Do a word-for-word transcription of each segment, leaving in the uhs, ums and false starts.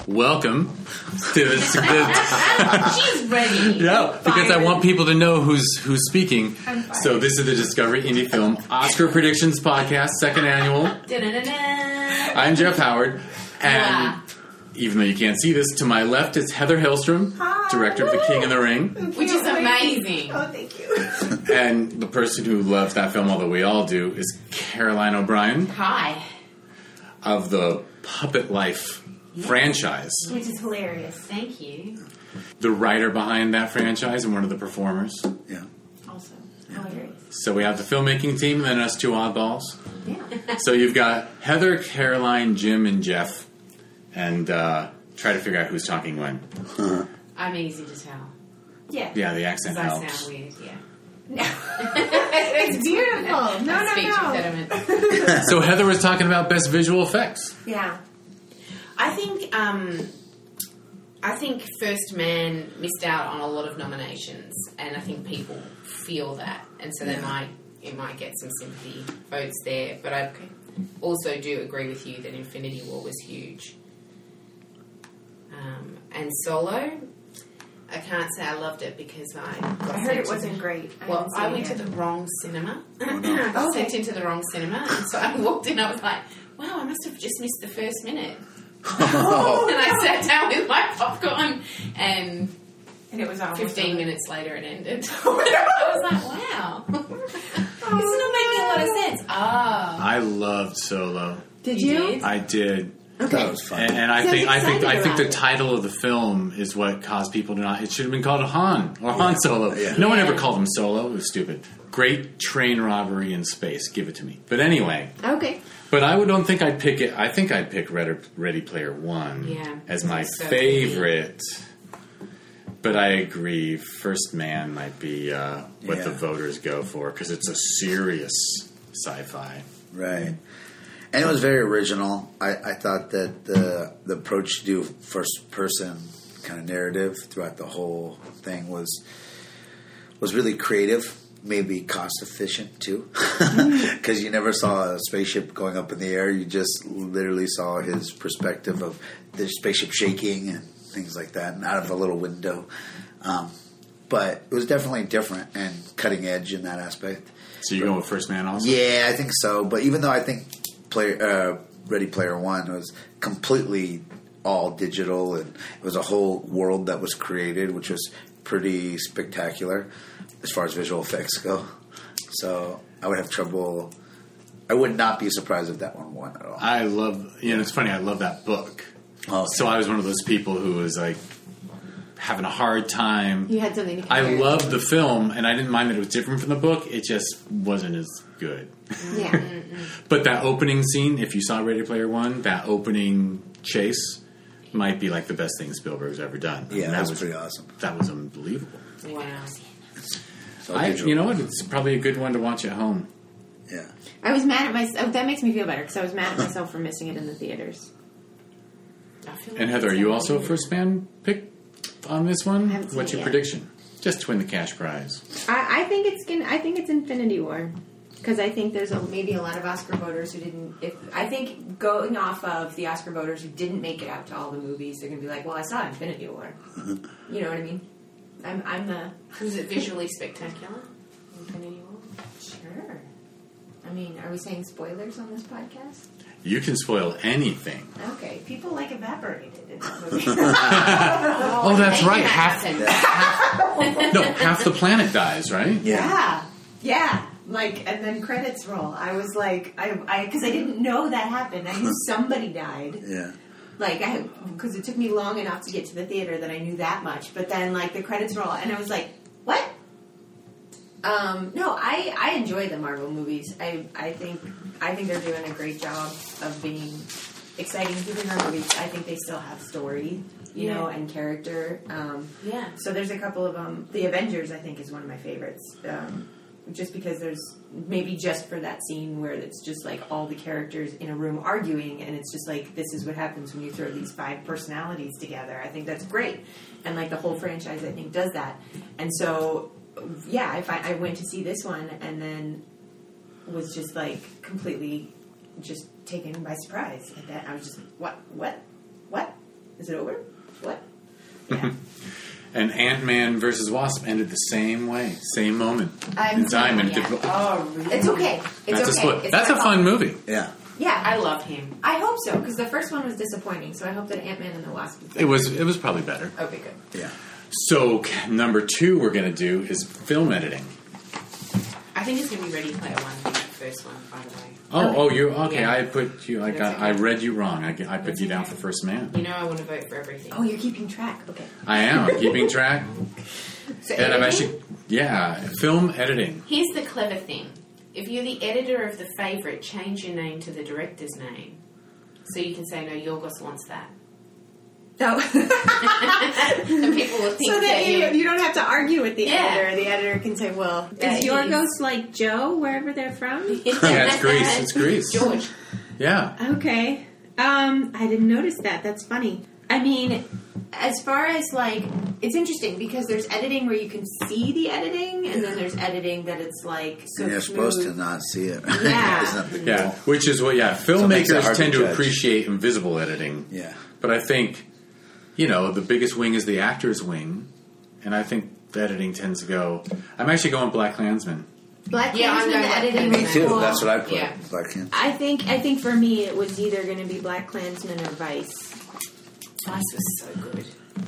welcome to this. She's ready. Yeah, because I want people to know who's who's speaking. So this is the Discovery Indie Film Oscar Predictions Podcast, second annual. Da-da-da-da. I'm Jeff Howard, and Wow. even though you can't see this, to my left is Heather Hillstrom, Hi. director of The King and the Ring, Which is amazing. Oh, thank you. and the person who loves that film, although we all do, is Caroline O'Brien Hi. of the Puppet Life franchise. Which is hilarious. Thank you. The writer behind that franchise and one of the performers. Yeah. Also. Hilarious. So we have the filmmaking team and then us two oddballs. Yeah. So you've got Heather, Caroline, Jim, and Jeff. And uh, try to figure out who's talking when. I'm easy to tell. Yeah. Yeah, the accent Because I helps. sound weird, yeah. No. It's beautiful. No, no, Speech no. impediment. So Heather was talking about best visual effects. Yeah. I think um, I think First Man missed out on a lot of nominations, and I think people feel that, and so they might it might get some sympathy votes there. But I also do agree with you that Infinity War was huge. Um, and Solo, I can't say I loved it because I got I heard sent it to- wasn't great. I Well, haven't seen I it went to yet. the wrong cinema. Oh, no. I got Okay. sent into the wrong cinema, and so I walked in. I was like, "Wow, I must have just missed the first minute." Oh. And I sat down with my popcorn, and And it was almost fifteen over. minutes later, it ended. I was like, "Wow, this is not making a lot of sense." Ah, I loved Solo. Did You you? did? I did. That was fun. And, and I So think I think excited I think the about it. title of the film is what caused people to not. It should have been called Han or Han Solo. Yeah. No one Yeah. ever called him Solo. It was stupid. Great train robbery in space. Give it to me. But anyway, Okay. but I would- don't think I'd pick it. I think I'd pick Ready, Ready Player One Yeah. as my So favorite. But I agree. First Man might be uh, what Yeah. the voters go for because it's a serious sci-fi. Right. And it was very original. I, I thought that the the approach to do first person kind of narrative throughout the whole thing was was really creative, maybe cost efficient too, because you never saw a spaceship going up in the air. You just literally saw his perspective of the spaceship shaking and things like that, and out of a little window. Um, but it was definitely different and cutting edge in that aspect. So you go with First Man also? Yeah, I think so. But even though I think Player, uh, Ready Player One was completely all digital, and it was a whole world that was created, which was pretty spectacular as far as visual effects go. So I would have trouble. I would not be surprised if that one won at all. I love, you know, it's funny, I love that book. Oh, So I was one of those people who was like having a hard time. You had something to I compare. loved the film, and I didn't mind that it was different from the book. It just wasn't as good. Yeah. But that opening scene, if you saw Ready Player One, that opening chase might be like the best thing Spielberg's ever done. I mean, yeah, that was pretty awesome. That was unbelievable. wow. So I, digital. you know what? It's probably a good one to watch at home. Yeah. I was mad at myself. That makes me feel better because I was mad at myself for missing it in the theaters. I feel like And Heather, are it's you so also a weird. First Man pick on this one? I haven't seen What's it your yet. prediction? Just to win the cash prize. I, I think it's gonna, I think it's Infinity War because I think there's a, maybe a lot of Oscar voters who didn't. If I think going off of the Oscar voters who didn't make it out to all the movies, they're gonna be like, "Well, I saw Infinity War." You know what I mean? I'm I'm the Was it visually spectacular? Infinity War? sure. I mean, are we saying spoilers on this podcast? You can spoil anything. Okay, people like evaporated in that movie. Oh, that's Make right. that Half, happen. no, half the planet dies, right? Yeah, yeah. Like, and then credits roll. I was like, I, I, because I didn't know that happened. I knew somebody died. Yeah. Like, I, because it took me long enough to get to the theater that I knew that much. But then, like, the credits roll, and I was like, what? Um, no, I, I enjoy the Marvel movies. I, I think, I think they're doing a great job of being exciting superhero movies. I think they still have story, you Yeah. know, and character. Um, Yeah. So there's a couple of them. The Avengers, I think, is one of my favorites. Um, just because there's maybe just for that scene where it's just like all the characters in a room arguing, and it's just like this is what happens when you throw these five personalities together. I think that's great, and like the whole franchise, I think, does that. And so, yeah, I find, I went to see this one, and then was just like completely just taken by surprise. And that I was just what what what Is it over? What? And Ant-Man versus Wasp ended the same way, same moment I'm in time. And yeah. did- Oh, really? It's okay. It's that's okay. a split. It's That's a not fun all- movie. Yeah. Yeah, I love him. I hope so because the first one was disappointing. So I hope that Ant Man and the Wasp. Is It was it was probably better. okay. Good. Yeah. So number two we're going to do is film editing. I think it's going to be Ready Player One, the first one, by the way. Oh, oh, you okay? Yeah. I put you. I That's got. okay. I read you wrong. I, I put That's you down okay. for First Man. You know I want to vote for everything. Oh, you're keeping track. Okay. I am I'm keeping track, So and I'm editing? actually yeah, film editing. Here's the clever thing. If you're the editor of the favourite, change your name to the director's name. So you can say, no, Yorgos wants that. No. And people will think so that that you, you... you don't have to argue with the Yeah. editor. The editor can say, "Well, That is is- Yorgos like Joe wherever they're from?" Yeah, it's Greece. It's Greece. George. Yeah. Okay. Um, I didn't notice that. That's funny. I mean, as far as like, it's interesting because there's editing where you can see the editing, and then there's editing that it's like so And you're smooth. supposed to not see it. Yeah. There's nothing Yeah, cool. which is what, yeah, So it makes it filmmakers hard to tend to, judge. appreciate invisible editing. Yeah. But I think, you know, the biggest wing is the actor's wing. And I think the editing tends to go. I'm actually going Black Klansman. Black Yeah, I'm Klansman, going the Black editing Klansman. was Me too. cool. That's what I put. Yeah. Black Klansman. I think. I think for me, it was either going to be Black Klansman or Vice. Vice was so good.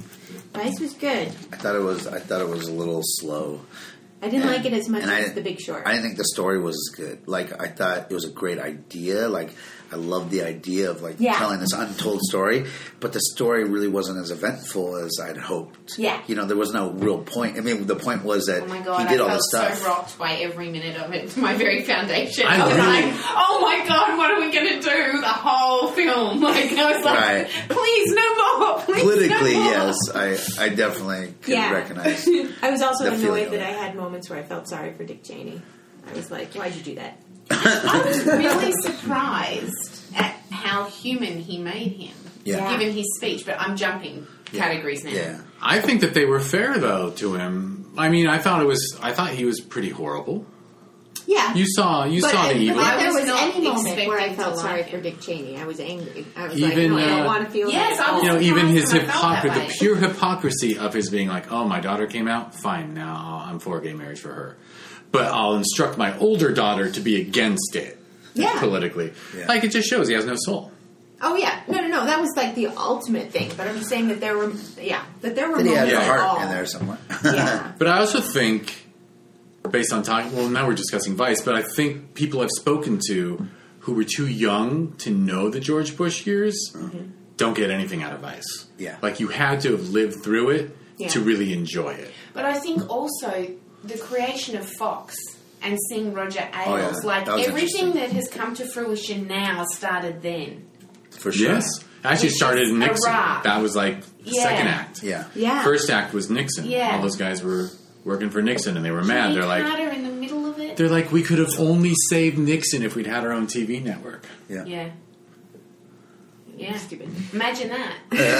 Vice was good. I thought it was. I thought it was a little slow. I didn't like it as much And I- as The Big Short. I didn't think the story was as good. Like I thought it was a great idea. Like I loved the idea of like Yeah. telling this untold story, but the story really wasn't as eventful as I'd hoped. Yeah. You know, there was no real point. I mean, the point was that Oh my god, he did I all felt this stuff. so rocked by every minute of it to my very foundation. I I, was really- like, oh my god, what are we going to do? The whole film. Like, I was like, Right. please, no more. Please, Politically, no more. yes, I, I definitely could Yeah. recognize. I was also the feeling annoyed of that it. I had moments where I felt sorry for Dick Cheney. I was like, why'd you do that? I was really surprised at how human he made him, Yeah. given his speech. But I'm jumping categories now. Yeah. I think that they were fair though to him. I mean, I thought it was. I thought he was pretty horrible. Yeah. You saw. You But, saw the but evil. if I there was was not any moment expecting where I to felt like sorry him. for Dick Cheney, I was angry. I was Even, like, no, I uh, don't want to feel Yes, that. I was- You know, even his surprised when I felt hypocrisy, that the way. pure hypocrisy of his being like, "Oh, my daughter came out. Fine, now I'm for gay marriage for her, but I'll instruct my older daughter to be against it Yeah. politically." Yeah. Like it just shows he has no soul. Oh yeah, no, no, no. That was like the ultimate thing. But I'm just saying that there were, yeah, that there were Did he have moments the at heart all. in there somewhere? Yeah. But I also think, based on talking, well, now we're discussing Vice, but I think people I've spoken to who were too young to know the George Bush years don't get anything out of Vice. Yeah. Like you had to have lived through it Yeah. to really enjoy it. But I think also the creation of Fox and seeing Roger Ailes, Oh, yeah. like That was everything interesting. that has come to fruition now started then. For sure. Yes. Actually Which started is in a Nixon. wrap. That was like the Yeah. second act. Yeah. Yeah. First act was Nixon. Yeah. All those guys were working for Nixon and they were mad. Jimmy They're like, Carter in the middle of it. they're like, we could have only saved Nixon if we'd had our own T V network. Yeah. Yeah. Yeah. Stupid. Imagine that.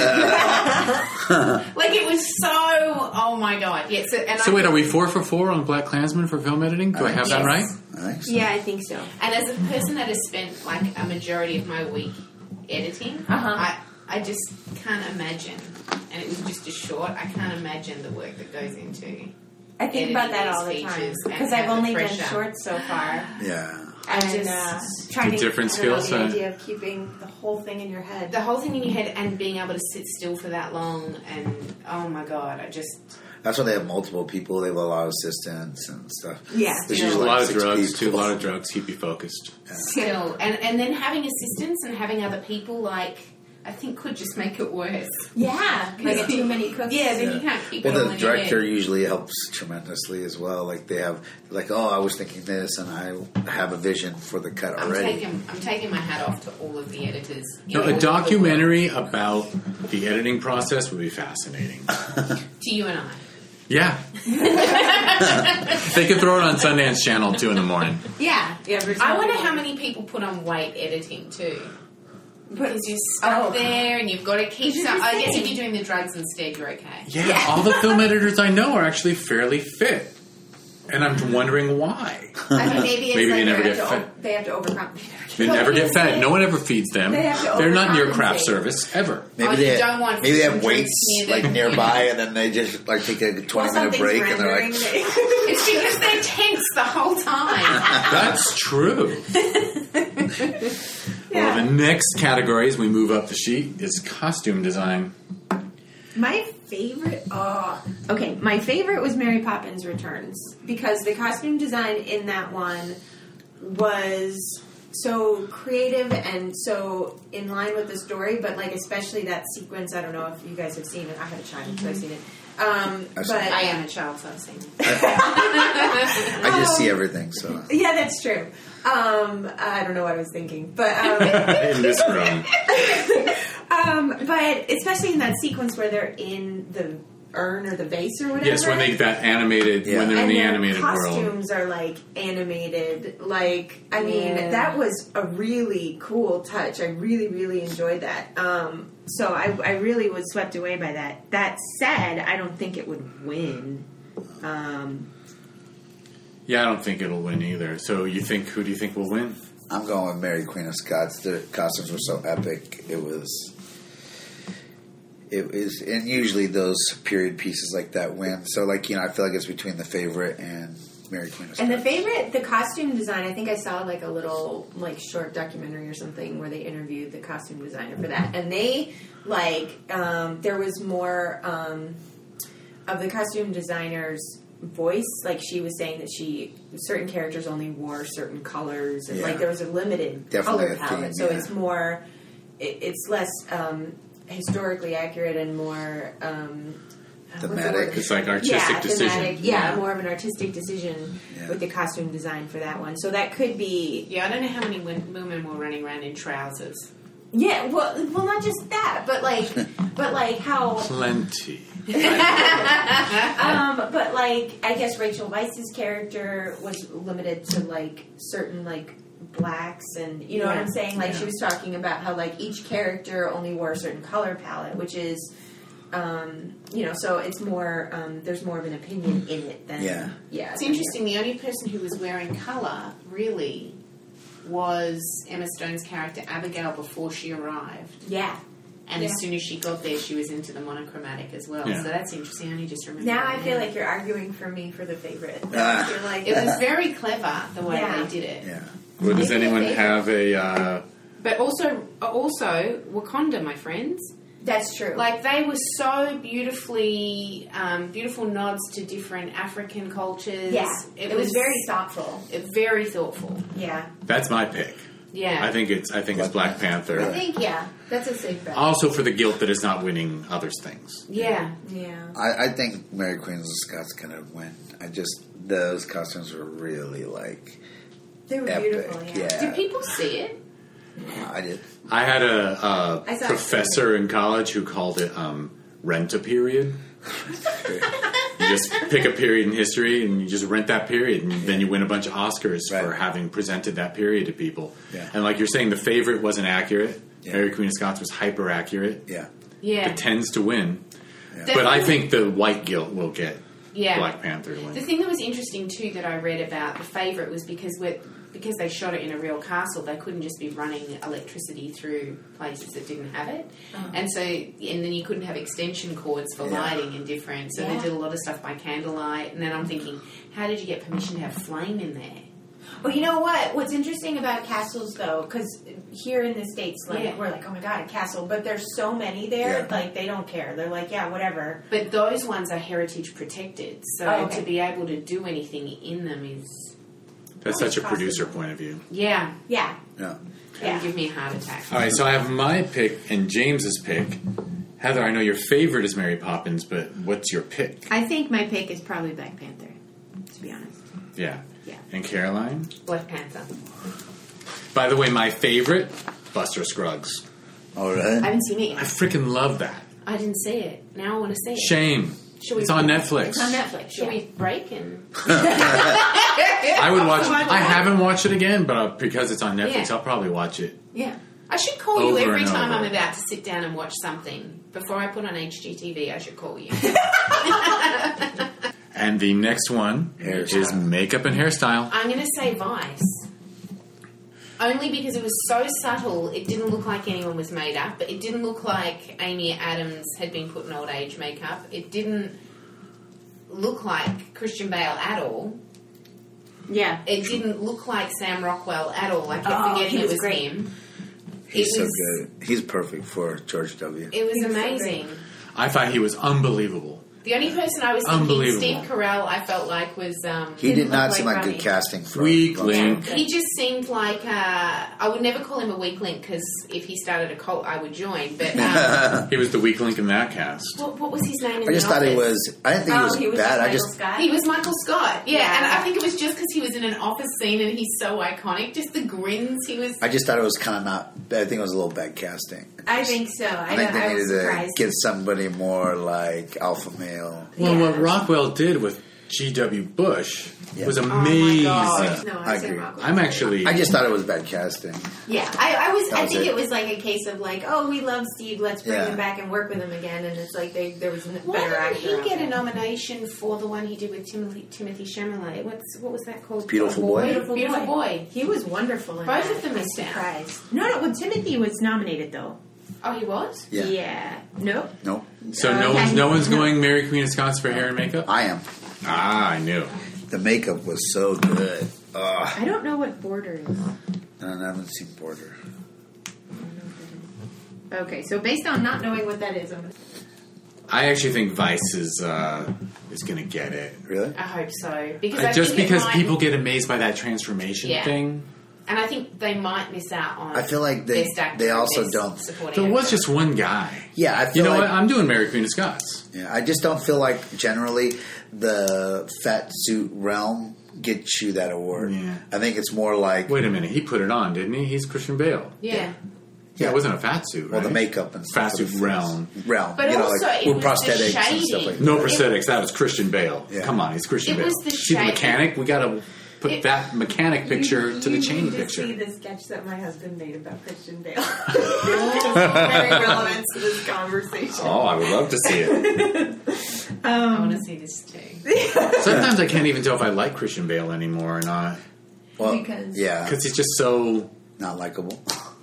Like it was so. Oh my god. Yeah. So, and So I wait, think- are we four for four on Black Klansman for film editing? Do I have that Yes. right? I think so. Yeah, I think so. And as a person that has spent like a majority of my week editing, Uh-huh. I I just can't imagine. And it was just a short. I can't imagine the work that goes into. I think about that editing all the these time features because and I've have the only done pressure. shorts so far. Yeah. And just- uh, trying The to different I don't know, skill the set. idea of keeping the whole thing in your head. The whole thing in your head and being able to sit still for that long and oh my god, I just That's why they have multiple people. They have a lot of assistants and stuff. Yeah. There's Yeah. A usually lot like of six drugs, too. A people. lot of drugs keep you focused. still and and then having assistants and having other people like I think could just make it worse. Yeah, like a too many cooks. Yeah, then Yeah. you can't keep Well, it all the in your director head. usually helps tremendously as well. Like they have, like, oh, I was thinking this, and I have a vision for the cut I'm already. taking I'm taking my hat off to all of the editors. in No, all a of the documentary about the editing process would be fascinating. world. To you and I. Yeah. They could throw it on Sundance Channel two in the morning. Yeah. Yeah. there's I no wonder way. how many people put on weight editing too. But Because you're stuck Oh. there and you've got to keep You're some. just I guess if sitting. you're doing the drugs instead, you're okay. Yeah, all the film editors I know are actually fairly fit. And I'm wondering why. I mean, maybe it's Maybe like they never have get to fed. o- they have to overcome. They never get fed. No one ever feeds them. They have to They're not near overcompensate. craft service ever. Maybe Oh, they you have, don't want maybe they food have and drinks weights near like the- nearby, and then they just like take a twenty Well, minute break, and they're rendering, like, they- It's because they're tense the whole time. That's true. Yeah. Well, the next category as we move up the sheet is costume design. My favorite, oh, okay. My favorite was Mary Poppins Returns because the costume design in that one was so creative and so in line with the story. But like especially that sequence, I don't know if you guys have seen it. I have a child, so I've seen it. Um, I've but seen it. I am a child, so I've seen it. I just see everything. So yeah, that's true. Um, I don't know what I was thinking, but um, In this room. um, but especially in that sequence where they're in the urn or the vase or whatever. Yes, when they that animated, Yeah. when they're in and the their animated world. costumes are like animated. Like, I mean, Yeah. that was a really cool touch. I really, really enjoyed that. Um, so I, I really was swept away by that. That said, I don't think it would win. Um, Yeah, I don't think it'll win either. So you think, who do you think will win? I'm going with Mary Queen of Scots. Their costumes were so epic. It was. It is, and usually those period pieces like that win. So, like you know, I feel like it's between the favorite and Mary Queen of Scots. and the favorite, the costume design, I think I saw like a little like short documentary or something where they interviewed the costume designer for that. And they, like, um, there was more um, of the costume designer's voice. Like, she was saying that she, certain characters only wore certain colors. And, Yeah. like, there was a limited Definitely color a palette. theme, so yeah. it's more, it, it's less um, historically accurate and more... Um, what's the Thematic. word? It's like artistic yeah, decision. thematic. Yeah, Yeah. more of an artistic decision Yeah. with the costume design for that one. So that could be, Yeah, I don't know how many win- women were running around in trousers. yeah. Well, well, not just that, but like, but like how, Plenty. um, but like I guess Rachel Weisz's character was limited to like certain like blacks, and you know what Yeah. I'm saying. Like Yeah. she was talking about how like each character only wore a certain color palette, which is. Um, you know, so it's more. Um, there's more of an opinion in it than Yeah. yeah. It's interesting. The only person who was wearing colour really was Emma Stone's character Abigail before she arrived, Yeah. and Yeah. as soon as she got there, she was into the monochromatic as well. Yeah. So that's interesting. I only just remember. Now that I feel now. like you're arguing for me for the favorite. Ah. You're like it was very clever the way Yeah. they did it. Yeah. Well, does Maybe a anyone favorite. have a... Uh, But also, also Wakanda, my friends. that's true. Like they were so beautifully, um, beautiful nods to different African cultures. yeah, it, it, was, very thoughtful. it- very thoughtful. Yeah, that's my pick. Yeah, I think it's I think it's Black Panther. I think yeah, that's a safe bet. Also for the guilt that is not winning others' things. yeah. yeah, I, I think Mary Queen of Scots gonna win. I just those costumes were really like they were epic. beautiful. Yeah. Yeah. Did people see it? I did. I had a, a I saw it. professor in college who called it um, rent a period. You just pick a period in history and you just rent that period, and then you win a bunch of Oscars for Right. having presented that period to people. Yeah. And like you're saying, the favorite wasn't accurate. Yeah. Mary Queen of Scots was hyper accurate. Yeah. Yeah, It tends to win, Yeah. but I think the white guilt will get yeah. Black Panther to The win. thing that was interesting too that I read about the favourite was because we're, because they shot it in a real castle, they couldn't just be running electricity through places that didn't have it, Oh. and so and then you couldn't have extension cords for Yeah. lighting and different. So Yeah. they did a lot of stuff by candlelight. And then I'm thinking, how did you get permission to have flame in there? Well, you know what? What's interesting about castles, though, because here in the States, like Yeah. we're like, oh my god, a castle, but there's so many there, Yeah. like they don't care. They're like, yeah, whatever. But those ones are heritage protected, so Oh, okay. to be able to do anything in them is That's such a producer point of view. yeah, Yeah, Yeah. it yeah. would give me a heart attack. All right, so I have my pick and James's pick. Heather, I know your favorite is Mary Poppins, but what's your pick? I think my pick is probably Black Panther. To be honest. Yeah. Yeah. And Caroline? Black Panther. By the way, my favorite, Buster Scruggs. All I right. haven't seen it I yet. freaking love that. I didn't see it. Now I want to see it. Shame. Should we- It's on Netflix. It's on Netflix. Should yeah. we break and I would watch it. I haven't watched it again, but uh, because it's on Netflix, Yeah. I'll probably watch it. Yeah. I should call Over you every and time over. I'm about to sit down and watch something. Before I put on H G T V, I should call you. And the next one Hairstyle. is makeup and hairstyle. I'm going to say Vice. Only because it was so subtle, it didn't look like anyone was made up. But it didn't look like Amy Adams had been put in old age makeup. It didn't look like Christian Bale at all. Yeah. It didn't look like Sam Rockwell at all. I kept Oh, forgetting he it was was great. him. He's it so was, good. He's perfect for George W. It was He was so amazing. I thought he was unbelievable. The only person I was thinking, Unbelievable. Steve Carell, I felt like was... Um, He did Didn't not look seem like like good Robbie. casting for Weak Lone link. Star. He just seemed like uh, I would never call him a weak link because if he started a cult, I would join. But um, He was the weak link in that cast. what, what was his name? In I just the thought he office? was. I didn't think Oh, he was he was bad. just I Michael just. Scott. He was Michael Scott. Yeah, Yeah. and I think it was just because he was in an office scene and he's so iconic. Just the grins he was. I just thought it was kind of not. I think it was a little bad casting. I think so. I, I think know, they I was needed to surprised. get somebody more like alpha male. Well, Yeah. what Rockwell did with G W. Bush Yeah. was Oh my amazing. God. No, I I, said agree. Rockwell. I'm actually. I just thought it was bad casting. Yeah, I, I was. That I was think it. it. was like a case of like, oh, we love Steve. Let's bring Yeah. him back and work with him again. And it's like they, there was a Why better didn't actor. he out get a there. nomination for the one he did with Timothy Timothy Chalamet? What's what was that called? Beautiful Boy? Beautiful, Beautiful boy. Boy. He was wonderful. In Both that. of them I'm missed out. surprised. No, no. Well, Timothy was nominated though. Oh, he was. Yeah. Nope. Nope. so no Okay. one's no one's No. going Mary Queen of Scots for hair and makeup. I am. Ah, I knew. The makeup was so good. Ugh. I don't know what Border is. And I haven't seen Border. Okay, so based on not knowing what that is, I'm gonna... I actually think Vice is uh, is going to get it. Really? I hope so because Uh, I just think it because might- people get amazed by that transformation Yeah. thing. and I think they might miss out on. I feel like they best actor they and also best don't. supporting There was actor. just one guy. Yeah, I feel You know like what? I'm doing Mary Queen of Scots. yeah, I just don't feel like generally the fat suit realm gets you that award. Yeah. I think it's more like Wait a minute, he put it on, didn't he? He's Christian Bale. yeah. Yeah, it wasn't a fat suit. well the right? makeup and Fat stuff. suit for the realm. face. realm. But you know, also like it with was the prosthetics and stuff shading. like that. No prosthetics. That was Christian Bale. Yeah. Come on, he's Christian It Bale. was the See the shading. mechanic? We got to put It- that mechanic picture to the chain picture. the sketch that my husband made about Christian Bale. It's very relevant to this conversation. Oh, I would love to see it. I want to see this too. Sometimes I can't even tell if I like Christian Bale anymore or not Well, Because- yeah, because he's just so. not likable.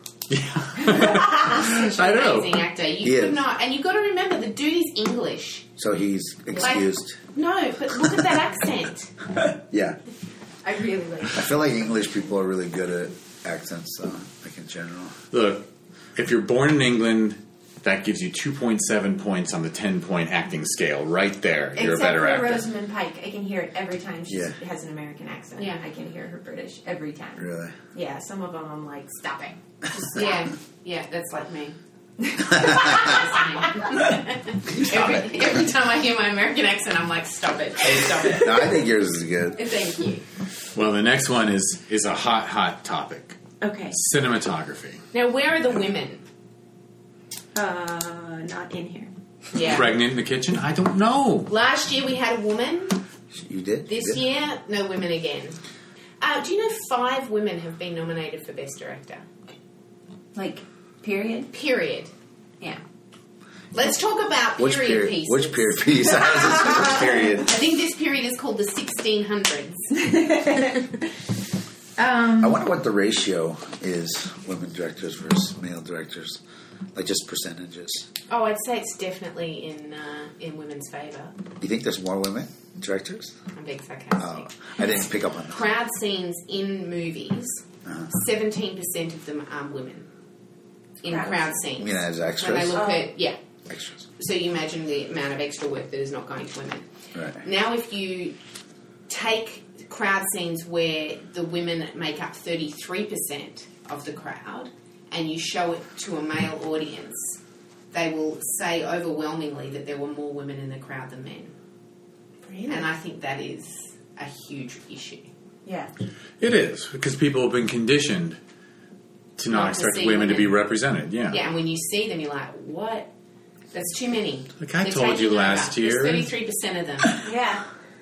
I know. Amazing actor. You He could is. not, and you got to remember the dude is English. So he's excused. No, but look at that accent. Yeah, I really like I feel like English people are really good at accents, though, like in general. Look, if you're born in England, that gives you two point seven points on the ten point acting scale. Right there, you're Except a better for actor. Rosamund Pike. I can hear it every time she Yeah. has an American accent. Yeah. I can hear her British every time. Really? Yeah, some of them I'm like, stop it. Just stop. Yeah, yeah, that's like me. Stop every, it. every time I hear my American accent, I'm like, stop it, stop it. No, I think yours is good. Thank you. Well, the next one is is a hot, hot topic: Okay. cinematography. Now, where are the women? Uh, not in here. Yeah. Pregnant in the kitchen? I don't know. Last year we had a woman. You did? This You did? year, no women again. Uh, do you know five women have been nominated for Best Director? Like, period? Period. Yeah. Let's talk about Which period period? pieces. Which period piece? How does this which period? I think this period is called the sixteen hundreds. Um, I wonder what the ratio is: women directors versus male directors, like just percentages. Oh, I'd say it's definitely in uh, in women's favour. You think there's more women directors? I'm being sarcastic. Oh, I didn't pick up on that. Crowd scenes in movies, Uh-huh. seventeen percent of them are women. In Crowd crowd scenes. scenes. You mean as When extras? they look Oh. at, yeah. Extras, So you imagine the amount of extra work that is not going to women. right? Now, if you take crowd scenes where the women make up thirty-three percent of the crowd and you show it to a male audience, they will say overwhelmingly that there were more women in the crowd than men. really? And I think that is a huge issue. yeah. It is because people have been conditioned to not, Not to expect see women to women. be represented. Yeah. Yeah, and when you see them, you're like, what? That's too many. Like I They're told you taking last over. year. There's thirty-three percent of them. Yeah.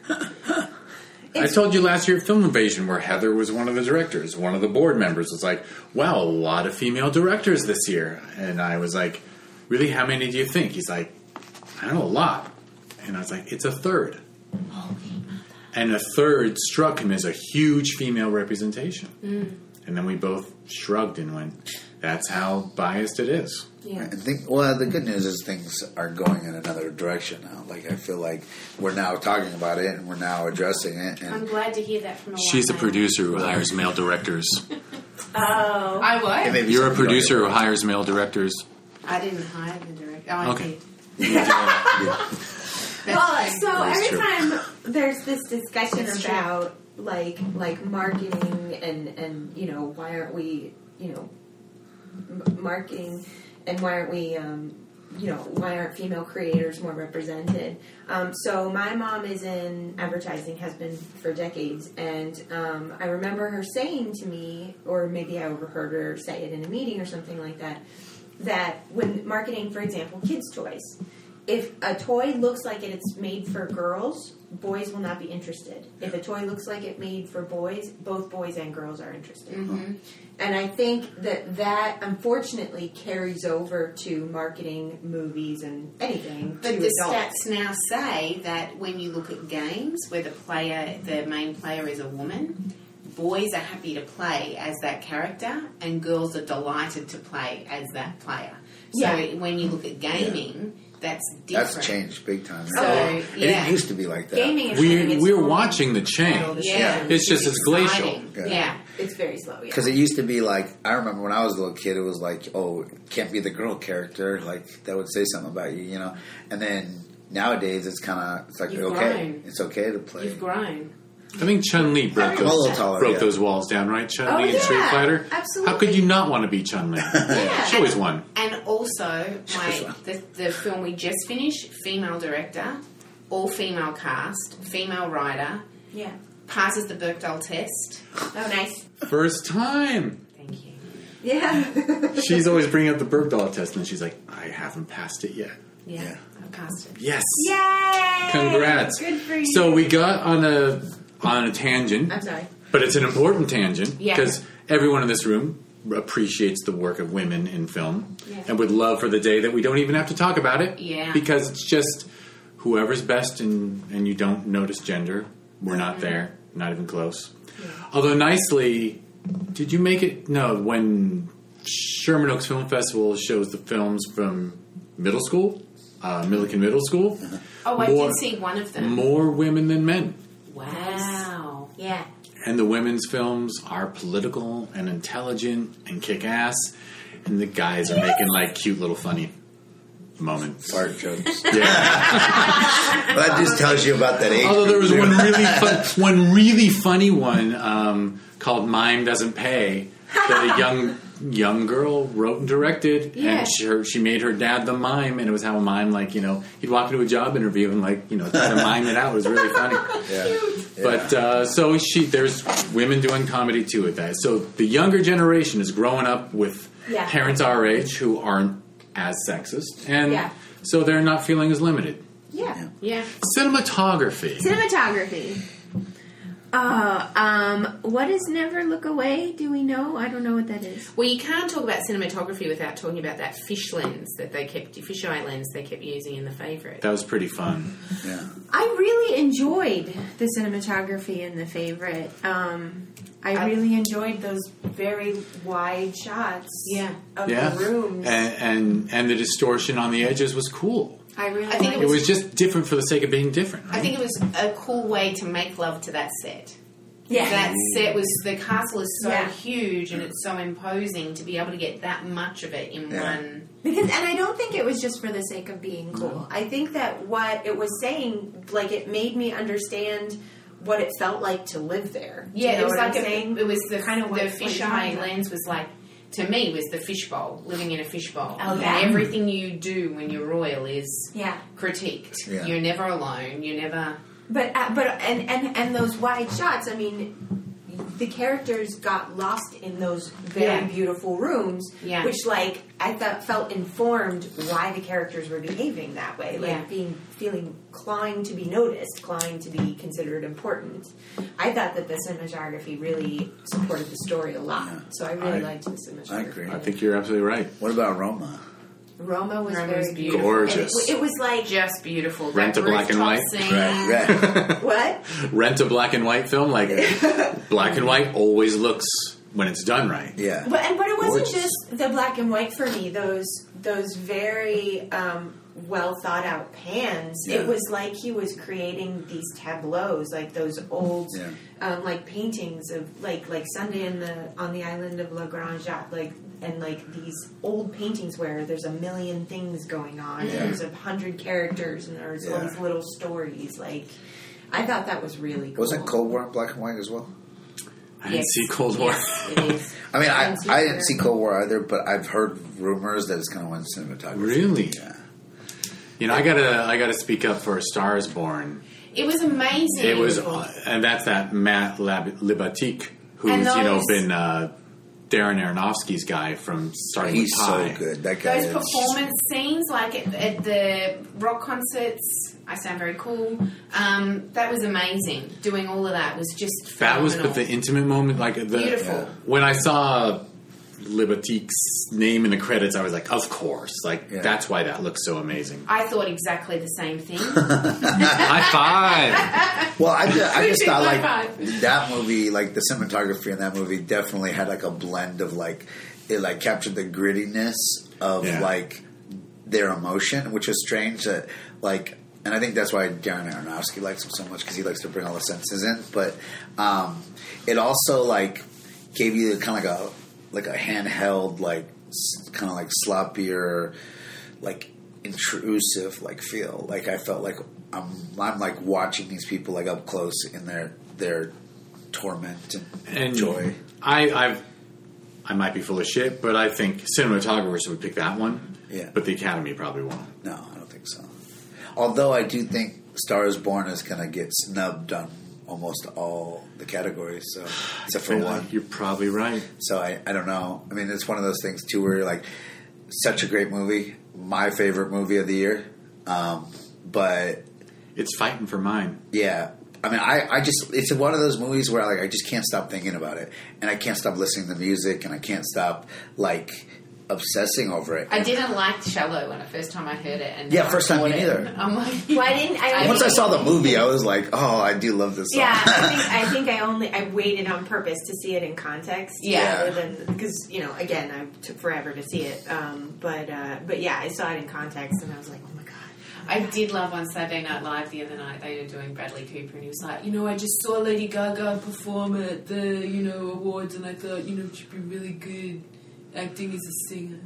I told you last year at Film Invasion where Heather was one of the directors. One of the board members was like, wow, a lot of female directors this year. And I was like, really, how many do you think? He's like, I don't know, a lot. And I was like, it's a third. And a third struck him as a huge female representation. Mm. And then we both shrugged and went, that's how biased it is. Yeah. I think, well, the good news is things are going in another direction now. Like, I feel like we're now talking about it and we're now addressing it. And I'm glad to hear that from a white She's a man. producer who hires male directors. Oh. I was. and maybe You're a something producer who going on. hires male directors. I didn't hire the director. Oh, I Okay. did. Yeah. That's Well, true. so That's every true. time there's this discussion That's true. about like like marketing and and you know why aren't we you know m- marketing and why aren't we um, you know why aren't female creators more represented? Um, so my mom is in advertising, has been for decades, and um, I remember her saying to me, or maybe I overheard her say it in a meeting or something like that, that when marketing, for example, kids' toys. If a toy looks like it's made for girls, boys will not be interested. If a toy looks like it made for boys, both boys and girls are interested. Mm-hmm. And I think that that unfortunately carries over to marketing, movies, and anything But to the adults. stats now say that when you look at games where the player, the main player is a woman, boys are happy to play as that character and girls are delighted to play as that player. So Yeah. when you look at gaming, that's different. That's changed big time. So, It yeah. didn't used to be like that. Gaming is showing We, its we're own watching the change. model this Yeah. year. It's just it's glacial. exciting. Yeah. Yeah. It's very slow, yeah. Because it used to be like, I remember when I was a little kid, it was like, oh, it can't be the girl character. Like, that would say something about you, you know? And then nowadays, it's kind of, it's like, You've okay, grown. it's okay to play. You've grown. I think Chun-Li broke, I'm a those, little taller, broke yeah. those walls down, right? Chun-Li Oh, in Street yeah, Fighter? absolutely. How could you not want to be Chun-Li? Yeah. She always won. And also, Choice my one. the, the film we just finished, female director, all female cast, female writer, Yeah. passes the Birkdale test. Oh, nice. First time. Thank you. Yeah. She's always bringing up the Bergdahl test, and she's like, I haven't passed it yet. Yeah, Yeah. I passed it. Yes. Yay! Congrats. Good for you. So we got on a on a tangent, I'm sorry. but it's an important tangent Yeah. because everyone in this room appreciates the work of women in film Yeah. and would love for the day that we don't even have to talk about it. Yeah. Because it's just whoever's best and, and you don't notice gender. We're not there. Not even close. Although nicely, did you make it? No, when Sherman Oaks Film Festival shows the films from middle school, uh, Milliken Middle School, Oh, I More- did see one of them. more women than men. Wow. Yeah. And the women's films are political and intelligent and kick ass. And the guys are making like cute little funny moments. Fart jokes. Yeah. Well, that just tells you about that age. Although there was group. one really fun, one really funny one um, called "Mime Doesn't Pay" that a young young girl wrote and directed, Yeah. and she, her, she made her dad the mime, and it was how a mime, like, you know, he'd walk into a job interview and, like, you know, try to mime it out. It was really funny. Yeah. Yeah. But uh, so she, there's women doing comedy too at that. So the younger generation is growing up with Yeah. parents our age who aren't as sexist, and Yeah. so they're not feeling as limited. Yeah. Yeah. Cinematography. Cinematography. Uh, um, what is Never Look Away? Do we know? I don't know what that is. Well, you can't talk about cinematography without talking about that fish lens that they kept, fisheye lens they kept using in The Favourite. That was pretty fun. Yeah. I really enjoyed the cinematography in The Favorite. Um, I, I- really enjoyed those very wide shots Yeah. of Yeah, the rooms. and, and and the distortion on the edges was cool. I really I think liked It was just different for the sake of being different. Right? I think it was a cool way to make love to that set. yeah. That set was, the castle is so Yeah. huge and it's so imposing to be able to get that much of it in Yeah. one. Because, and I don't think it was just for the sake of being cool. I think that what it was saying, like, it made me understand what it felt like to live there. Do Yeah, you know it was what like I'm a, saying? it was the Kind of the what- what you're talking fisheye about. lens was like, to me, was the fishbowl, living in a fishbowl. Oh, yeah. And everything you do when you're royal is Yeah. critiqued. Yeah. You're never alone. You're never. But uh, but and, and and those wide shots. I mean, the characters got lost in those very Yeah. beautiful rooms, Yeah. which like I thought felt informed why the characters were behaving that way, like Yeah. being feeling clawing to be noticed, clawing to be considered important. I thought that the cinematography really supported the story a lot, Yeah. so I really I- liked the cinematography. I agree. I think you're absolutely right. What about Roma? Roma was Roma very was beautiful. Gorgeous. And It, it was like Just beautiful. Rent That a black and rooftop white? scene. Right, right. what? Rent a black and white film, like black and white always looks when it's done right. Yeah. But and but it wasn't Gorgeous. just the black and white for me. Those those very um, well thought out pans. Yeah. It was like he was creating these tableaus, like those old, Yeah. um, like paintings of like like Sunday in the on the island of La Grande Jatte, like and like these old paintings where there's a million things going on. Yeah. And there's a hundred characters and there's all Yeah. these little stories. Like I thought that was really cool. Wasn't Cold War in black and white as well? I didn't Yes. see Cold War. Yes, it is. I mean, I, didn't see I it. didn't see Cold War either, but I've heard rumors that it's going to win cinematography. Really? Yeah. You know, I gotta, I gotta speak up for A Star Is Born. It was amazing. It was, uh, and that's that Matt Lab- Libatique, who's And you know those- been uh, Darren Aronofsky's guy from starting He's with Pi. so good. That guy Those is. performance scenes, like at, at the rock concerts, I sound very cool. Um, that was amazing. Doing all of that was just That was phenomenal. but the intimate moment, like the Beautiful. Yeah. when I saw Libatique's name in the credits, I was like, of course, like Yeah. that's why that looks so amazing. I thought exactly the same thing. High five! Well, I, ju- I just High thought like five. that movie, like the cinematography in that movie, definitely had like a blend of like it like captured the grittiness of Yeah. like their emotion, which is strange. That like, and I think that's why Darren Aronofsky likes him so much because he likes to bring all the senses in. But um, it also like gave you kind of like a like a handheld, like kind of like sloppier, like intrusive like feel. Like I felt like I'm I'm like watching these people like up close in their their torment and, And joy. I, I've, I might be full of shit, but I think cinematographers would pick that one. Yeah. But the Academy probably won't. No, I don't think so. Although I do think Star Is Born is going to get snubbed on almost all the categories, so except for one. You're probably right. So I, I don't know. I mean, it's one of those things too where you're like, such a great movie, my favorite movie of the year. Um, but It's fighting for mine. yeah, I mean, I, I just it's one of those movies where like I just can't stop thinking about it, and I can't stop listening to the music, and I can't stop like obsessing over it. I didn't like Shallow when the first time I heard it. And Yeah, I first time bought me it. neither. I'm like, Well, I didn't. I Once I saw the movie, I was like, oh, I do love this song. Yeah, I think I think I only I waited on purpose to see it in context. Yeah. rather than because you know again I took forever to see it. Um, but uh, but yeah, I saw it in context and I was like, oh my god. I did love on Saturday Night Live the other night. They were doing Bradley Cooper, and he was like, you know, I just saw Lady Gaga perform at the, you know, awards, and I thought, you know, she'd be really good acting as a singer.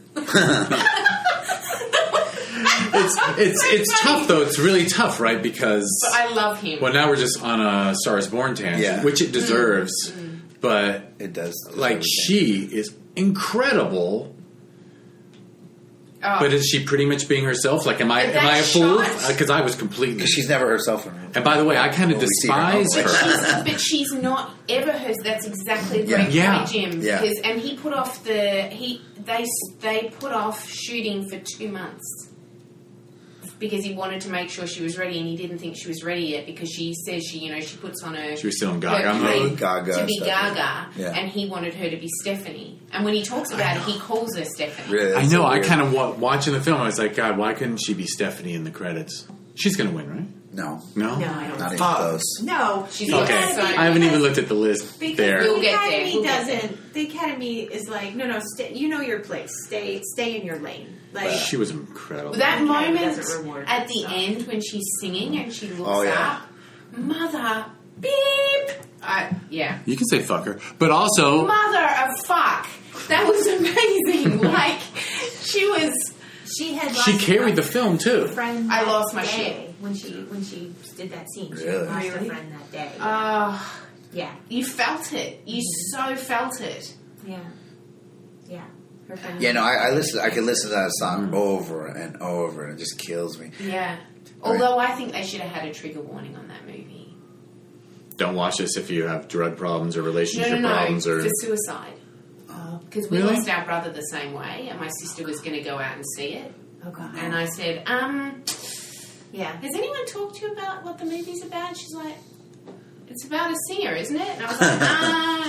It's it's it's tough though. It's really tough, right? Because But I love him. well, now we're just on a Star Is Born tangent, Yeah. which it deserves. But It does. like she is incredible. Oh. But is she pretty much being herself? Like, am I But am I a that fool? shot- Because I was completely. Because she's never herself. In And by the way, I kind of When we see her despise outright. her. She's, but she's not ever hers. That's exactly a Yeah. great Yeah. point, Jim. Yeah. Because and he put off the he they they put off shooting for two months because he wanted to make sure she was ready, and he didn't think she was ready yet because she says she you know she puts on her She was still in her Gaga cape mode. Gaga to be stuff, Gaga, yeah. and he wanted her to be Stephanie. And when he talks about it, he calls her Stephanie. Really? I That's know. so I weird. kind of wa- watching the film. I was like, God, why couldn't she be Stephanie in the credits? She's gonna win, right? No. No. No, I don't. Not even Fuck. close. No, She's the Okay, Academy- I haven't even looked at the list Because there. We'll the get there. Academy We'll get there. doesn't. The Academy is like, no, no, stay, you know your place. Stay, stay in your lane. Like She was incredible. That Okay, moment doesn't reward at the so. end when she's singing and she looks Oh, yeah. up, mother, beep. I, yeah, You can say fuck her, but also mother of fuck. That was amazing. Like she was. she had. she lost carried her the film too. friend. I that lost my day shit. when she when she did that scene. She Really? lost her Really? friend that day. Uh, yeah, you felt it. You so felt it. yeah, yeah. Her friend. Yeah, no, I, I listen. I can listen to that song over and over, and it just kills me. Yeah. Although I think they should have had a trigger warning on that movie. Don't watch this if you have drug problems or No, relationship no, no. problems or For suicide. Because we Really? lost our brother the same way, and my sister was going to go out and see it. Oh god. And I said, um, yeah. has anyone talked to you about what the movie's about? She's like, it's about a singer, isn't it? And I was like, uh,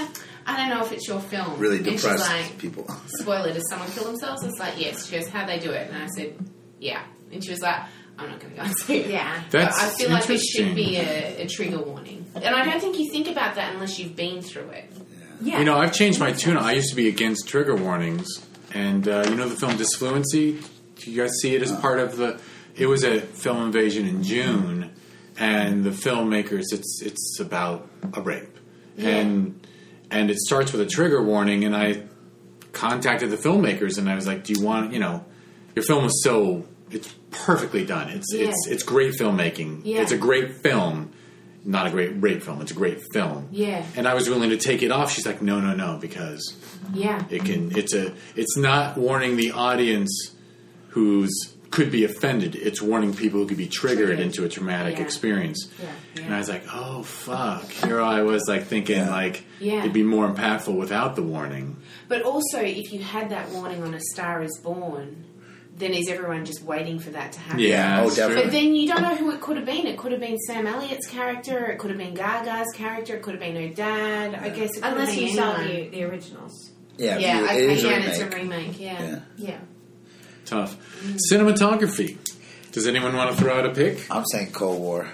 I don't know if it's your film. Really and she's depressed like, people. spoiler, does someone kill themselves? It's like, yes. She goes, how'd they do it? And I said, yeah. And she was like, I'm not going to go and see it. Yeah. That's I feel like it should interesting. be a, a trigger warning. And I don't think you think about that unless you've been through it. Yeah. You know, I've changed my tune. I used to be against trigger warnings. And uh, you know the film Disfluency? Do you guys see it as part of the... It was a film invasion in June. And the filmmakers, it's it's about a rape. Yeah. And and it starts with a trigger warning. And I contacted the filmmakers and I was like, do you want... You know, your film is so... It's perfectly done. It's Yeah. it's it's great filmmaking. Yeah. It's a great film. Not a great rape film. It's a great film. Yeah. And I was willing to take it off. She's like, no, no, no, because Yeah. it can. It's a. It's not warning the audience who's could be offended. It's warning people who could be triggered, Triggered. into a traumatic Yeah. experience. Yeah. Yeah. And I was like, oh fuck. Here I was like thinking Yeah. like Yeah. it'd be more impactful without the warning. But also, if you had that warning on A Star Is Born, then is everyone just waiting for that to happen? Yeah. Oh, that's true. definitely. But then you don't know who it could have been. It could have been Sam Elliott's character. It could have been Gaga's character. It could have been her dad. I guess it could Unless have you been saw anyone. the, the originals. Yeah, Yeah, it okay, is a yeah, and it's a remake. remake. Yeah. Yeah. Yeah. Tough. Cinematography. Does anyone want to throw out a pick? I'm saying Cold War.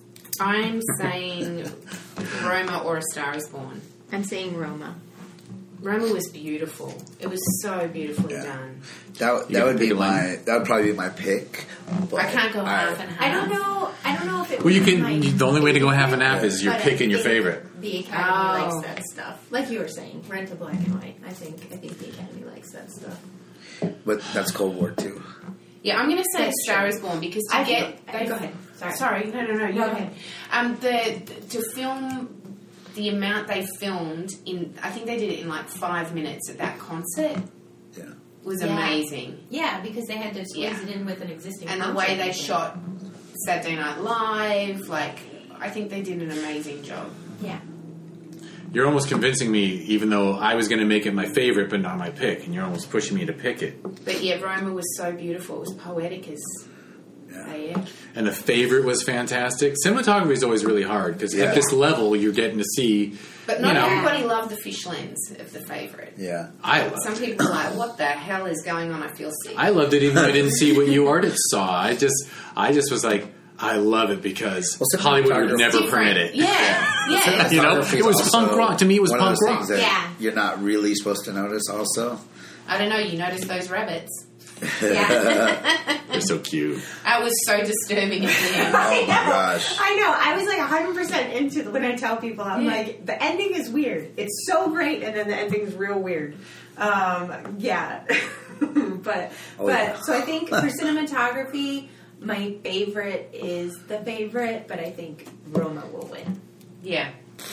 I'm saying Roma or A Star Is Born. I'm saying Roma. Roma was beautiful. It was so beautifully Yeah. done. That You that gotta would be pick one. my that would probably be my pick. But I can't go I- half and half. I don't know. I don't know if it. Well, you would be can. my You, the only way to go half and half favorite, is you're but I picking your think favorite. The Academy Oh. likes that stuff, like you were saying. Rent a black and white. I think. I think the Academy likes that stuff. But that's Cold War too. Yeah, I'm going to say That's Star true. Is Born because to I get feel- they, go ahead. Sorry. Sorry, no, no, no. You No, go go ahead. Um, the to film the amount they filmed in, I think they did it in like five minutes at that concert. Yeah. Was Yeah. amazing, Yeah, because they had to squeeze Yeah. it in with an existing. and the concert, way I they think. shot Saturday Night Live, like I think they did an amazing job. Yeah. You're almost convincing me, even though I was going to make it my favorite, but not my pick, and you're almost pushing me to pick it. But yeah, Roma was so beautiful. It was poetic as Yeah. they. Yeah. And the favorite was fantastic. Cinematography is always really hard because Yeah. at this level, you're getting to see. But you not know, everybody loved the fish lens of the favorite. Yeah. I loved Some it. people are like, "What the hell is going on?" I feel sick. I loved it, even though I didn't see what you artists saw. I just, I just was like, I love it because Well, Hollywood would cinematography- never Different. permit it. Yeah, yeah. You know, Cinematography it is was also punk rock. To me, it was one punk of those rock. things that Yeah. you're not really supposed to notice. Also, I don't know. You noticed those rabbits? Yeah. They're so cute. That was so disturbing at the end. oh my gosh, I know. I was like one hundred percent into the, when I tell people, I'm Yeah. like, the ending is weird. It's so great, and then the ending's real weird. Um, yeah. but, Oh, but yeah. so I think for cinematography, my favorite is the favorite, but I think Roma will win. Yeah,